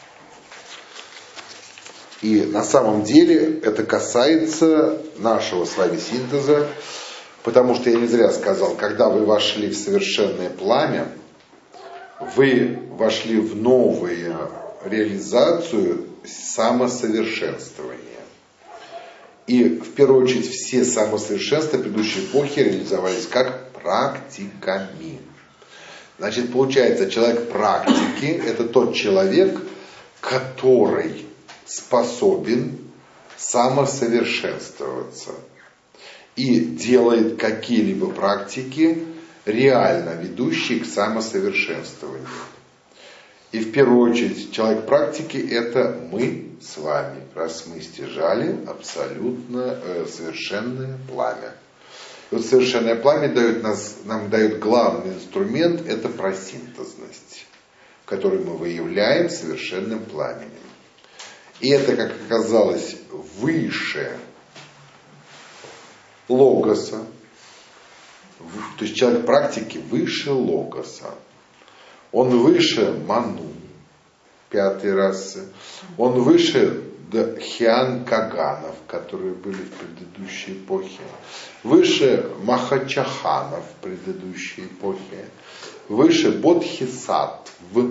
И на самом деле это касается нашего с вами синтеза, потому что я не зря сказал, когда вы вошли в совершенное пламя, вы вошли в новую реализацию самосовершенствования. И в первую очередь все самосовершенства предыдущей эпохи реализовались как практиками. Значит, получается, человек практики — это тот человек, который способен самосовершенствоваться и делает какие-либо практики, реально ведущие к самосовершенствованию. И в первую очередь человек практики — это мы с вами, раз мы стяжали абсолютно э, совершенное пламя. И вот совершенное пламя дает нас, нам дает главный инструмент — это просинтезность, которую мы выявляем совершенным пламенем. И это, как оказалось, выше логоса. То есть человек практики выше логоса. Он выше ману, пятой расы. Он выше дхьян каганов, которые были в предыдущей эпохе. Выше махачаханов в предыдущей эпохе. Выше бодхисаттв.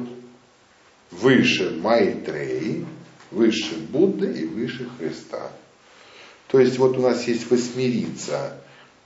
Выше Майтреи. Выше Будды и выше Христа. То есть вот у нас есть восьмерица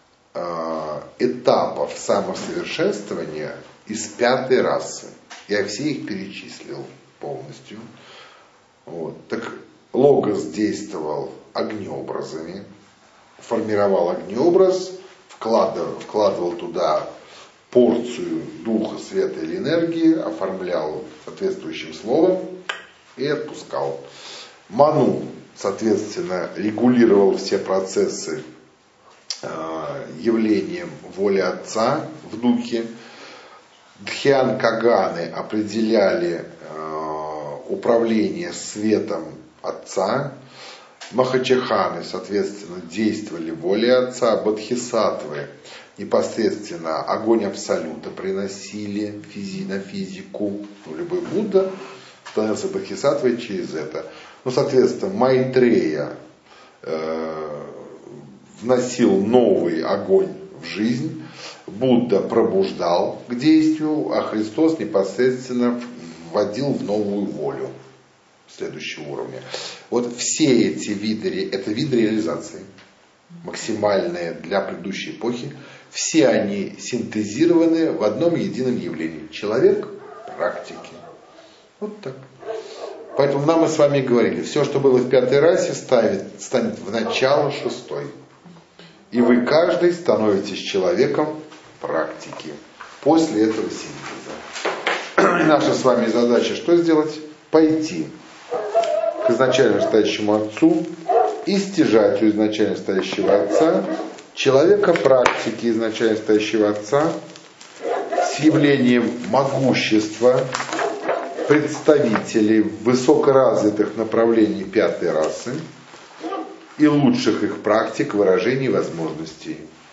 э, этапов самосовершенствования из пятой расы. Я все их перечислил полностью. Вот. Так логос действовал огнеобразами, формировал огнеобраз, вкладывал, вкладывал туда порцию духа, света или энергии, оформлял соответствующим словом и отпускал. Ману, соответственно, регулировал все процессы э, явлением воли Отца в духе. Дхьян Каганы определяли э, управление светом Отца. Махачаханы, соответственно, действовали волей Отца. Бодхисаттвы непосредственно огонь Абсолюта приносили физи, на физику. Любой Будда становился бодхисаттвой через это. Ну, соответственно, Майтрея э, вносил новый огонь в жизнь. Будда пробуждал к действию, а Христос непосредственно вводил в новую волю следующего уровня. Вот все эти виды, это виды реализации, максимальные для предыдущей эпохи, все они синтезированы в одном едином явлении. Человек практики. Вот так. Поэтому нам мы с вами говорили, все, что было в пятой расе, ставит, станет в начало шестой. И вы каждый становитесь человеком практики после этого синтеза. И наша с вами задача что сделать? Пойти к изначально стоящему Отцу и стяжать у изначально стоящего Отца человека практики изначально стоящего Отца с явлением могущества представителей высокоразвитых направлений пятой расы и лучших их практик, выражений, возможностей.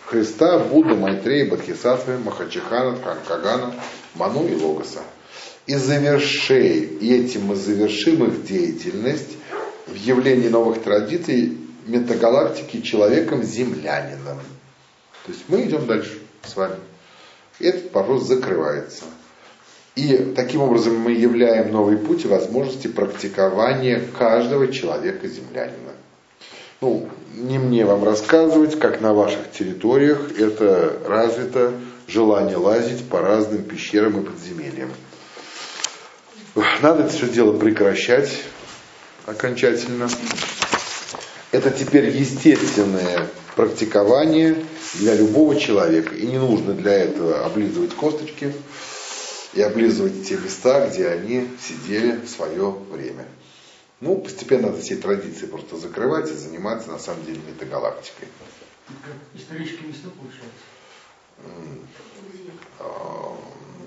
Христа, Будду, Майтрея, Бодхисаттвы, Махачахана, Кагана, Ману и Логоса. И завершей, и этим мы завершим их деятельность в явлении новых традиций метагалактики человеком-землянином. То есть мы идем дальше с вами. И этот вопрос закрывается. И таким образом мы являем новый путь и возможности практикования каждого человека-землянина. Ну, не мне вам рассказывать, как на ваших территориях это развито желание лазить по разным пещерам и подземельям. Надо это все дело прекращать окончательно. Это теперь естественное практикование для любого человека. И не нужно для этого облизывать косточки и облизывать те места, где они сидели в свое время. Ну, постепенно надо все традиции просто закрывать и заниматься, на самом деле, метагалактикой. Как исторические места, получается?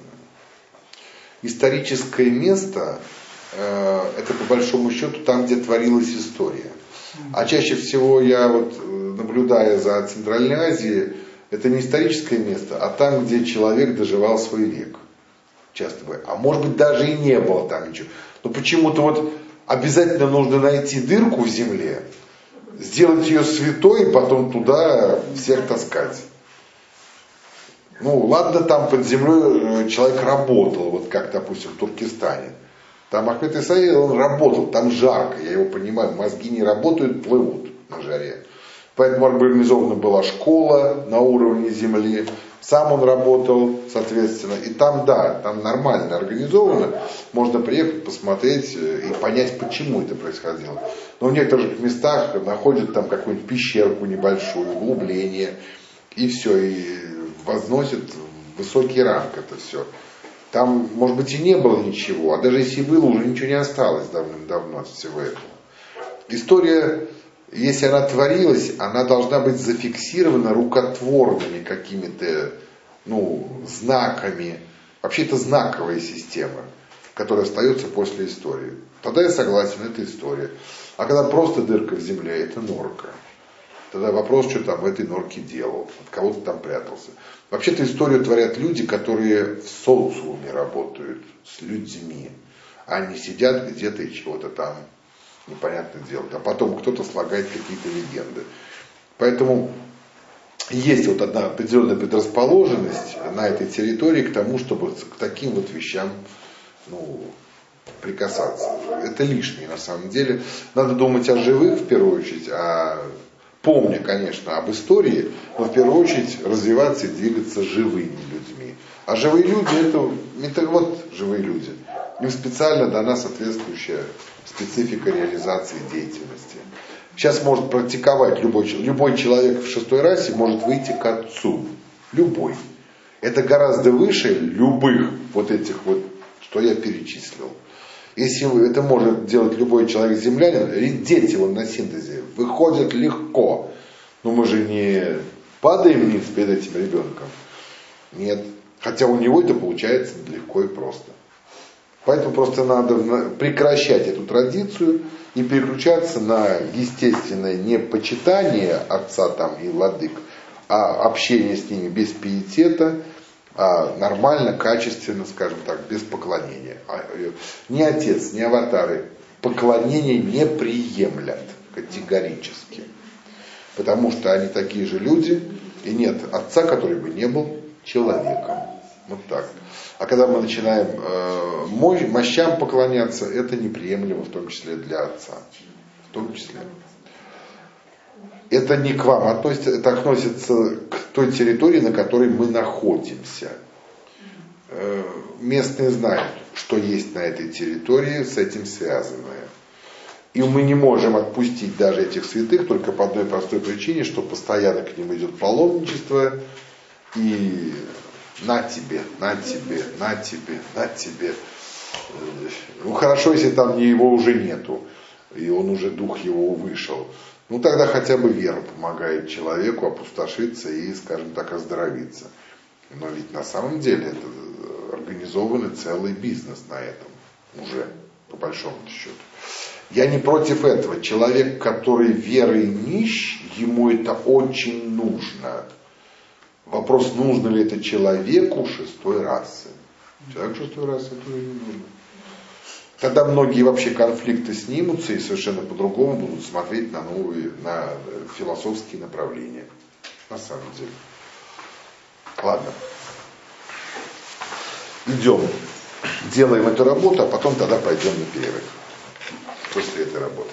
Историческое место э, это по большому счету там, где творилась история. А чаще всего я вот, наблюдая за Центральной Азией, это не историческое место, а там, где человек доживал свой век. Часто бывает. А может быть даже и не было там ничего. Но почему-то вот обязательно нужно найти дырку в земле, сделать ее святой и потом туда всех таскать. Ну, ладно, там под землей человек работал, вот как, допустим, в Туркестане. Там Ахмед Исаиль, он работал, там жарко, я его понимаю, мозги не работают, плывут на жаре. Поэтому организована была школа на уровне земли, сам он работал, соответственно. И там, да, там нормально организовано, можно приехать, посмотреть и понять, почему это происходило. Но в некоторых местах находят там какую-нибудь пещерку небольшую, углубление, и все, и возносит в высокий ранг это все. Там, может быть, и не было ничего, а даже если и было, уже ничего не осталось давным-давно от всего этого. История, если она творилась, она должна быть зафиксирована рукотворными какими-то, ну, знаками. Вообще это знаковая система, которая остается после истории. Тогда я согласен, это история. А когда просто дырка в земле, это норка. Тогда вопрос, что там в этой норке делал, от кого-то там прятался. Вообще-то историю творят люди, которые в социуме работают, с людьми. Они сидят где-то и чего-то там непонятно делают. А потом кто-то слагает какие-то легенды. Поэтому есть вот одна определенная предрасположенность на этой территории к тому, чтобы к таким вот вещам, ну, прикасаться. Это лишнее на самом деле. Надо думать о живых в первую очередь, о... помня, конечно, об истории, но в первую очередь развиваться и двигаться живыми людьми. А живые люди это, это вот живые люди. Им специально дана соответствующая специфика реализации деятельности. Сейчас может практиковать любой, любой человек в шестой расе может выйти к отцу. Любой. Это гораздо выше любых вот этих вот, что я перечислил. Если это может делать любой человек-землянин, дети вон на синтезе выходят легко. Но мы же не падаем вниз перед этим ребенком. Нет. Хотя у него это получается легко и просто. Поэтому просто надо прекращать эту традицию и переключаться на естественное не почитание отца там и владык, а общение с ними без пиетета, а нормально, качественно, скажем так, без поклонения. Ни отец, ни аватары поклонение не приемлят категорически. Потому что они такие же люди, и нет отца, который бы не был человеком. Вот так. А когда мы начинаем э, мощам поклоняться, это неприемлемо, в том числе для отца. В том числе. Это не к вам относится, это относится к той территории, на которой мы находимся. Э, местные знают, что есть на этой территории с этим связанное. И мы не можем отпустить даже этих святых только по одной простой причине, что постоянно к ним идет паломничество и на тебе, на тебе, на тебе, на тебе. Ну хорошо, если там его уже нету, и он уже, дух его вышел. Ну тогда хотя бы вера помогает человеку опустошиться и, скажем так, оздоровиться. Но ведь на самом деле это организованный целый бизнес на этом уже, по большому счету. Я не против этого. Человек, который верой нищ, ему это очень нужно. Вопрос, нужно ли это человеку шестой расы. Человек шестой расы это уже не нужно. Тогда многие вообще конфликты снимутся и совершенно по-другому будут смотреть на новые, на философские направления. На самом деле. Ладно. Идем. Делаем эту работу, а потом тогда пойдем на перерыв. После этой работы.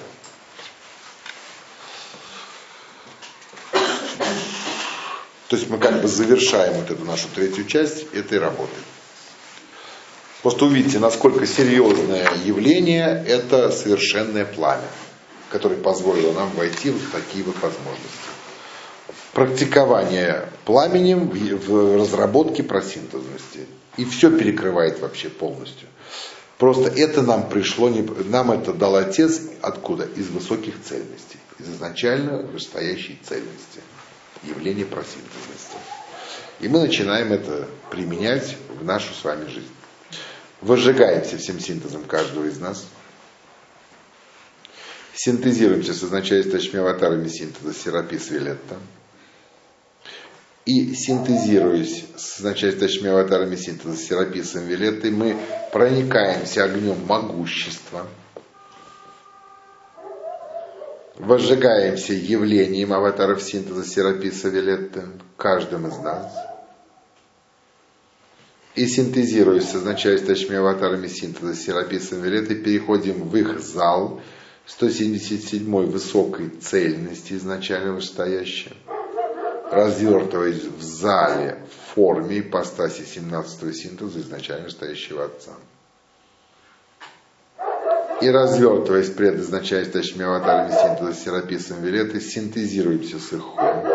То есть мы как бы завершаем вот эту нашу третью часть этой работы. Просто увидите, насколько серьезное явление это совершенное пламя, которое позволило нам войти в такие вот возможности. Практикование пламенем в разработке просинтезности. И все перекрывает вообще полностью. Просто это нам пришло, нам это дал Отец откуда? Из высоких цельностей. Из изначально вышестоящей цельности. Явление просинтезности. И мы начинаем это применять в нашу с вами жизнь. Возжигаемся всем синтезом каждого из нас. Синтезируемся с изначальными аватарами синтеза Серапис Виолетта. И синтезируясь с изначальными аватарами синтеза Сераписом Виолеттой, мы проникаемся огнем могущества. Возжигаемся явлением аватаров синтеза Сераписа Виолетты, каждым из нас. И синтезируясь с изначальными аватарами синтеза Сераписом Виолетты, переходим в их зал сто семьдесят седьмой высокой цельности, изначально вышестоящей, развертываясь в зале в форме ипостаси семнадцатого синтеза изначально стоящего Отца. И развертываясь пред изначально стоящими аватарами синтеза Сераписом Виолеттой, синтезируемся с их ходом.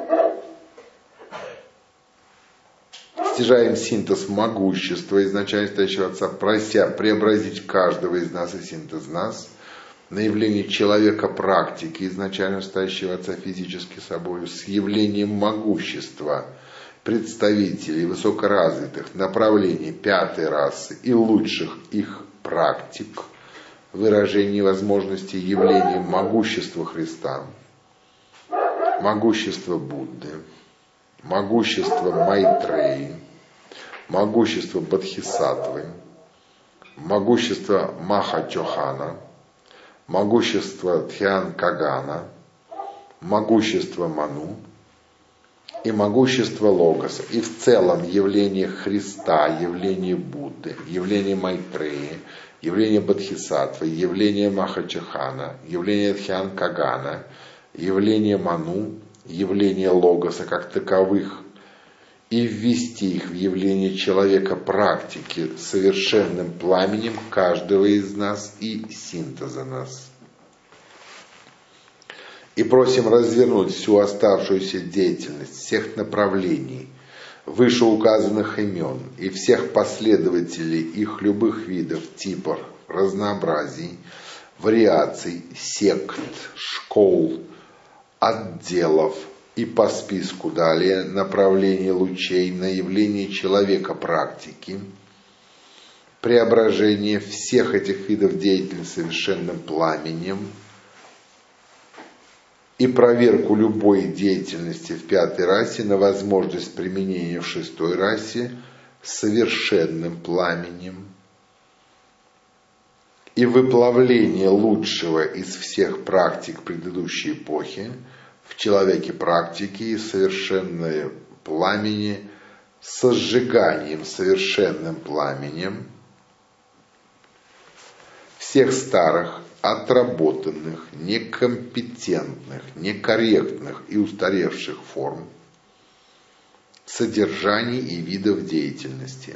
Стяжаем синтез могущества изначально стоящего Отца, прося преобразить каждого из нас и синтез нас на явление человека практики, изначально стоящего Отца физически собой, с явлением могущества представителей высокоразвитых направлений пятой расы и лучших их практик, выражение возможностей явления могущества Христа, могущества Будды, могущества Майтреи, могущества Бодхисаттвы, могущества Махачохана, могущество Тхьян Кагана, могущество Ману и могущество Логоса. И в целом явление Христа, явление Будды, явление Майтреи, явление Бодхисаттвы, явление Махачохана, явление Тхьян Кагана, явление Ману, явление Логоса как таковых, и ввести их в явление человека практики совершенным пламенем каждого из нас и синтеза нас. И просим развернуть всю оставшуюся деятельность всех направлений, вышеуказанных имен и всех последователей их любых видов, типов, разнообразий, вариаций, сект, школ, отделов, и по списку далее направление лучей на явление человека практики, преображение всех этих видов деятельности совершенным пламенем и проверку любой деятельности в пятой расе на возможность применения в шестой расе совершенным пламенем и выплавление лучшего из всех практик предыдущей эпохи в человеке практики и совершенное пламени со сжиганием совершенным пламенем всех старых, отработанных, некомпетентных, некорректных и устаревших форм, содержаний и видов деятельности.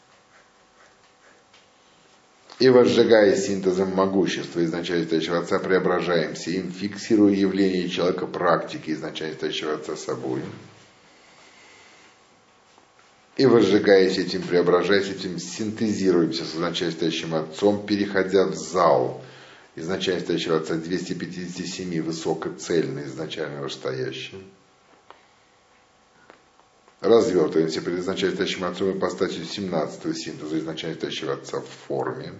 И возжигая синтезом могущества изначально стоящего Отца, преображаемся им, фиксируя явление человека практики изначально стоящего Отца собой. И возжигаясь этим, преображаясь этим, синтезируемся с изначально стоящим Отцом, переходя в зал изначально стоящего Отца двести пятьдесят семь высокоцельный изначально вышестоящий. Развертываемся перед изначально стоящим Отцом ипостасью семнадцатого синтеза изначально стоящего Отца в форме.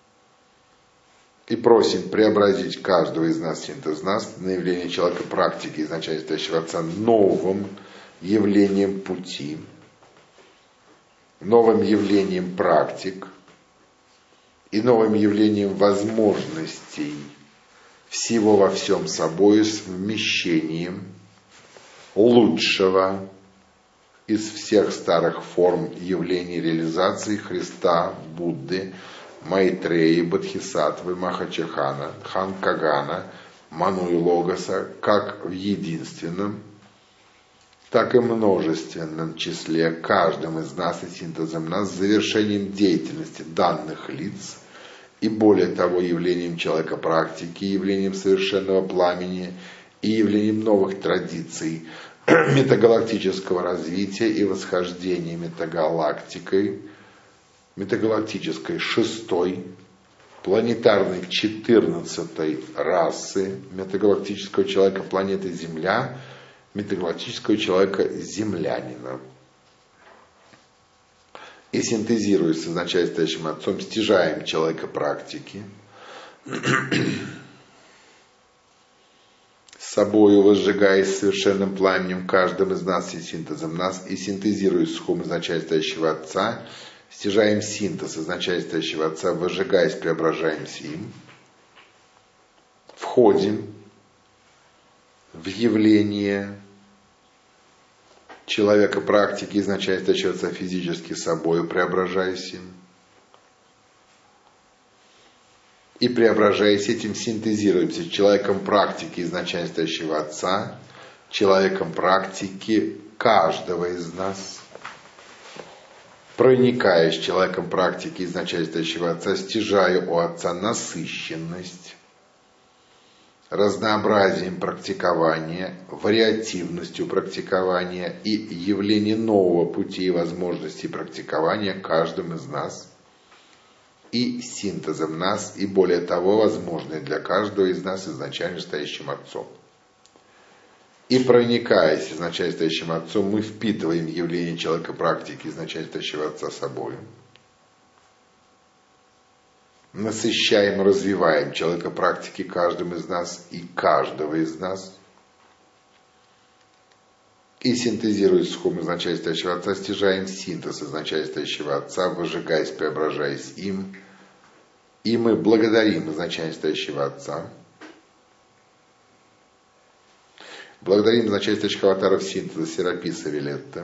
И просим преобразить каждого из нас, синтез нас, на явление человека практики изначально стоящего Отца новым, явлением пути, новым явлением практик и новым явлением возможностей всего во всем собой с вмещением лучшего из всех старых форм явлений реализации Христа, Будды, Майтреи, Бодхисаттвы, Махачахана, Ханкагана, Ману и Логоса, как в единственном, так и множественном числе каждым из нас и синтезом нас с завершением деятельности данных лиц и более того явлением человека практики, явлением совершенного пламени и явлением новых традиций метагалактического развития и восхождения метагалактикой, метагалактической шестой, планетарной четырнадцатой расы метагалактического человека планеты Земля, метагалактического человека землянина. И синтезируясь с изначальным отцом, стяжаем человека практики, с собою возжигаясь совершенным пламенем каждым из нас и синтезом нас, и синтезируясь с хум изначального отца, стяжаем синтез изначального отца, возжигаясь, преображаемся им, входим в явление человека практики изначального отца физически собою, преображаясь им, и преображаясь этим, синтезируемся человеком практики изначального отца, человеком практики каждого из нас, проникаясь человеком практики изначального отца, стяжая у отца насыщенность, разнообразием практикования, вариативностью практикования и явление нового пути и возможностей практикования каждым из нас, и синтезом нас, и более того, возможное для каждого из нас изначально стоящим Отцом. И проникаясь изначально стоящим Отцом, мы впитываем явление человека практики изначально стоящего Отца собой. Насыщаем, развиваем человека практики каждым из нас и каждого из нас. И синтезируясь с хум изначально стоящего Отца, стяжаем синтез изначально стоящего Отца, выжигаясь, преображаясь им. И мы благодарим изначально стоящего Отца. Благодарим изначально стоящего аватаров синтеза Сераписа Вилетта.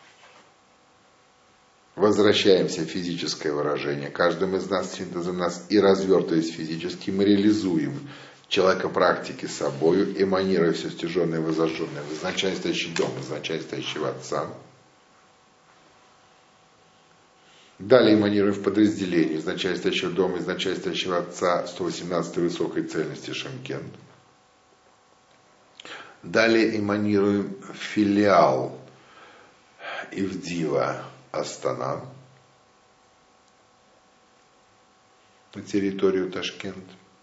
Возвращаемся в физическое выражение. Каждым из нас, синтезом нас, и развертываясь физически, мы реализуем человека практики собою, эманируя все стяженное и возожженное в изначально стоящий дом, изначально стоящего Отца. Далее эманируем в подразделении изначально стоящего дома, изначально стоящего Отца сто восемнадцатой высокой цельности Шимкент. Далее эманируем в филиал Ивдива Астана на территорию Ташкент.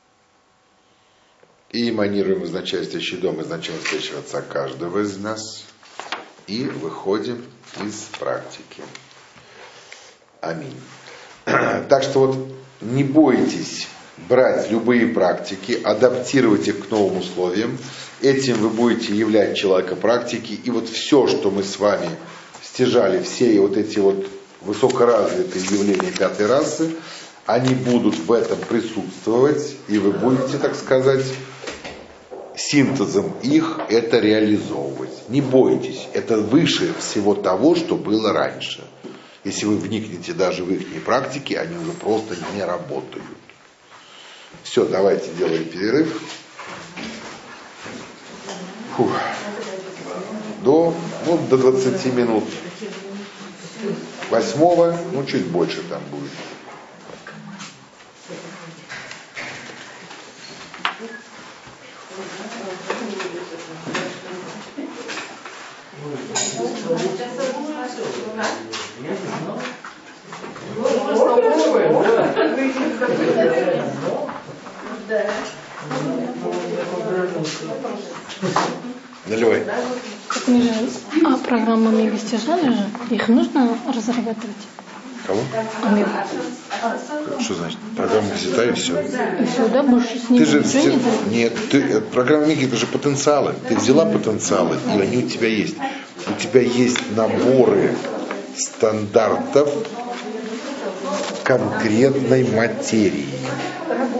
И эманируем в изначально стоящий дом, изначально стоящего Отца каждого из нас. И выходим из практики. Аминь. Так что вот не бойтесь брать любые практики, адаптировать их к новым условиям. Этим вы будете являть человека практики. И вот все, что мы с вами стяжали, все вот эти вот высокоразвитые явления пятой расы, они будут в этом присутствовать, и вы будете, так сказать, синтезом их это реализовывать. Не бойтесь, это выше всего того, что было раньше. Если вы вникнете даже в их практики, они уже просто не работают. Все, давайте делаем перерыв. Фух. До, ну, до двадцати минут. Восьмого, ну чуть больше там будет. Наливай. Как они же, а программами достижали же, их нужно разрабатывать. Кого? Омегу. Что значит? Программа взята и все. И все, да, больше с ними Ты же, ничего ты, не делать? нет, ты, программа Миги, это же потенциалы. Ты взяла потенциалы, и они у тебя есть. у тебя есть наборы стандартов конкретной материи.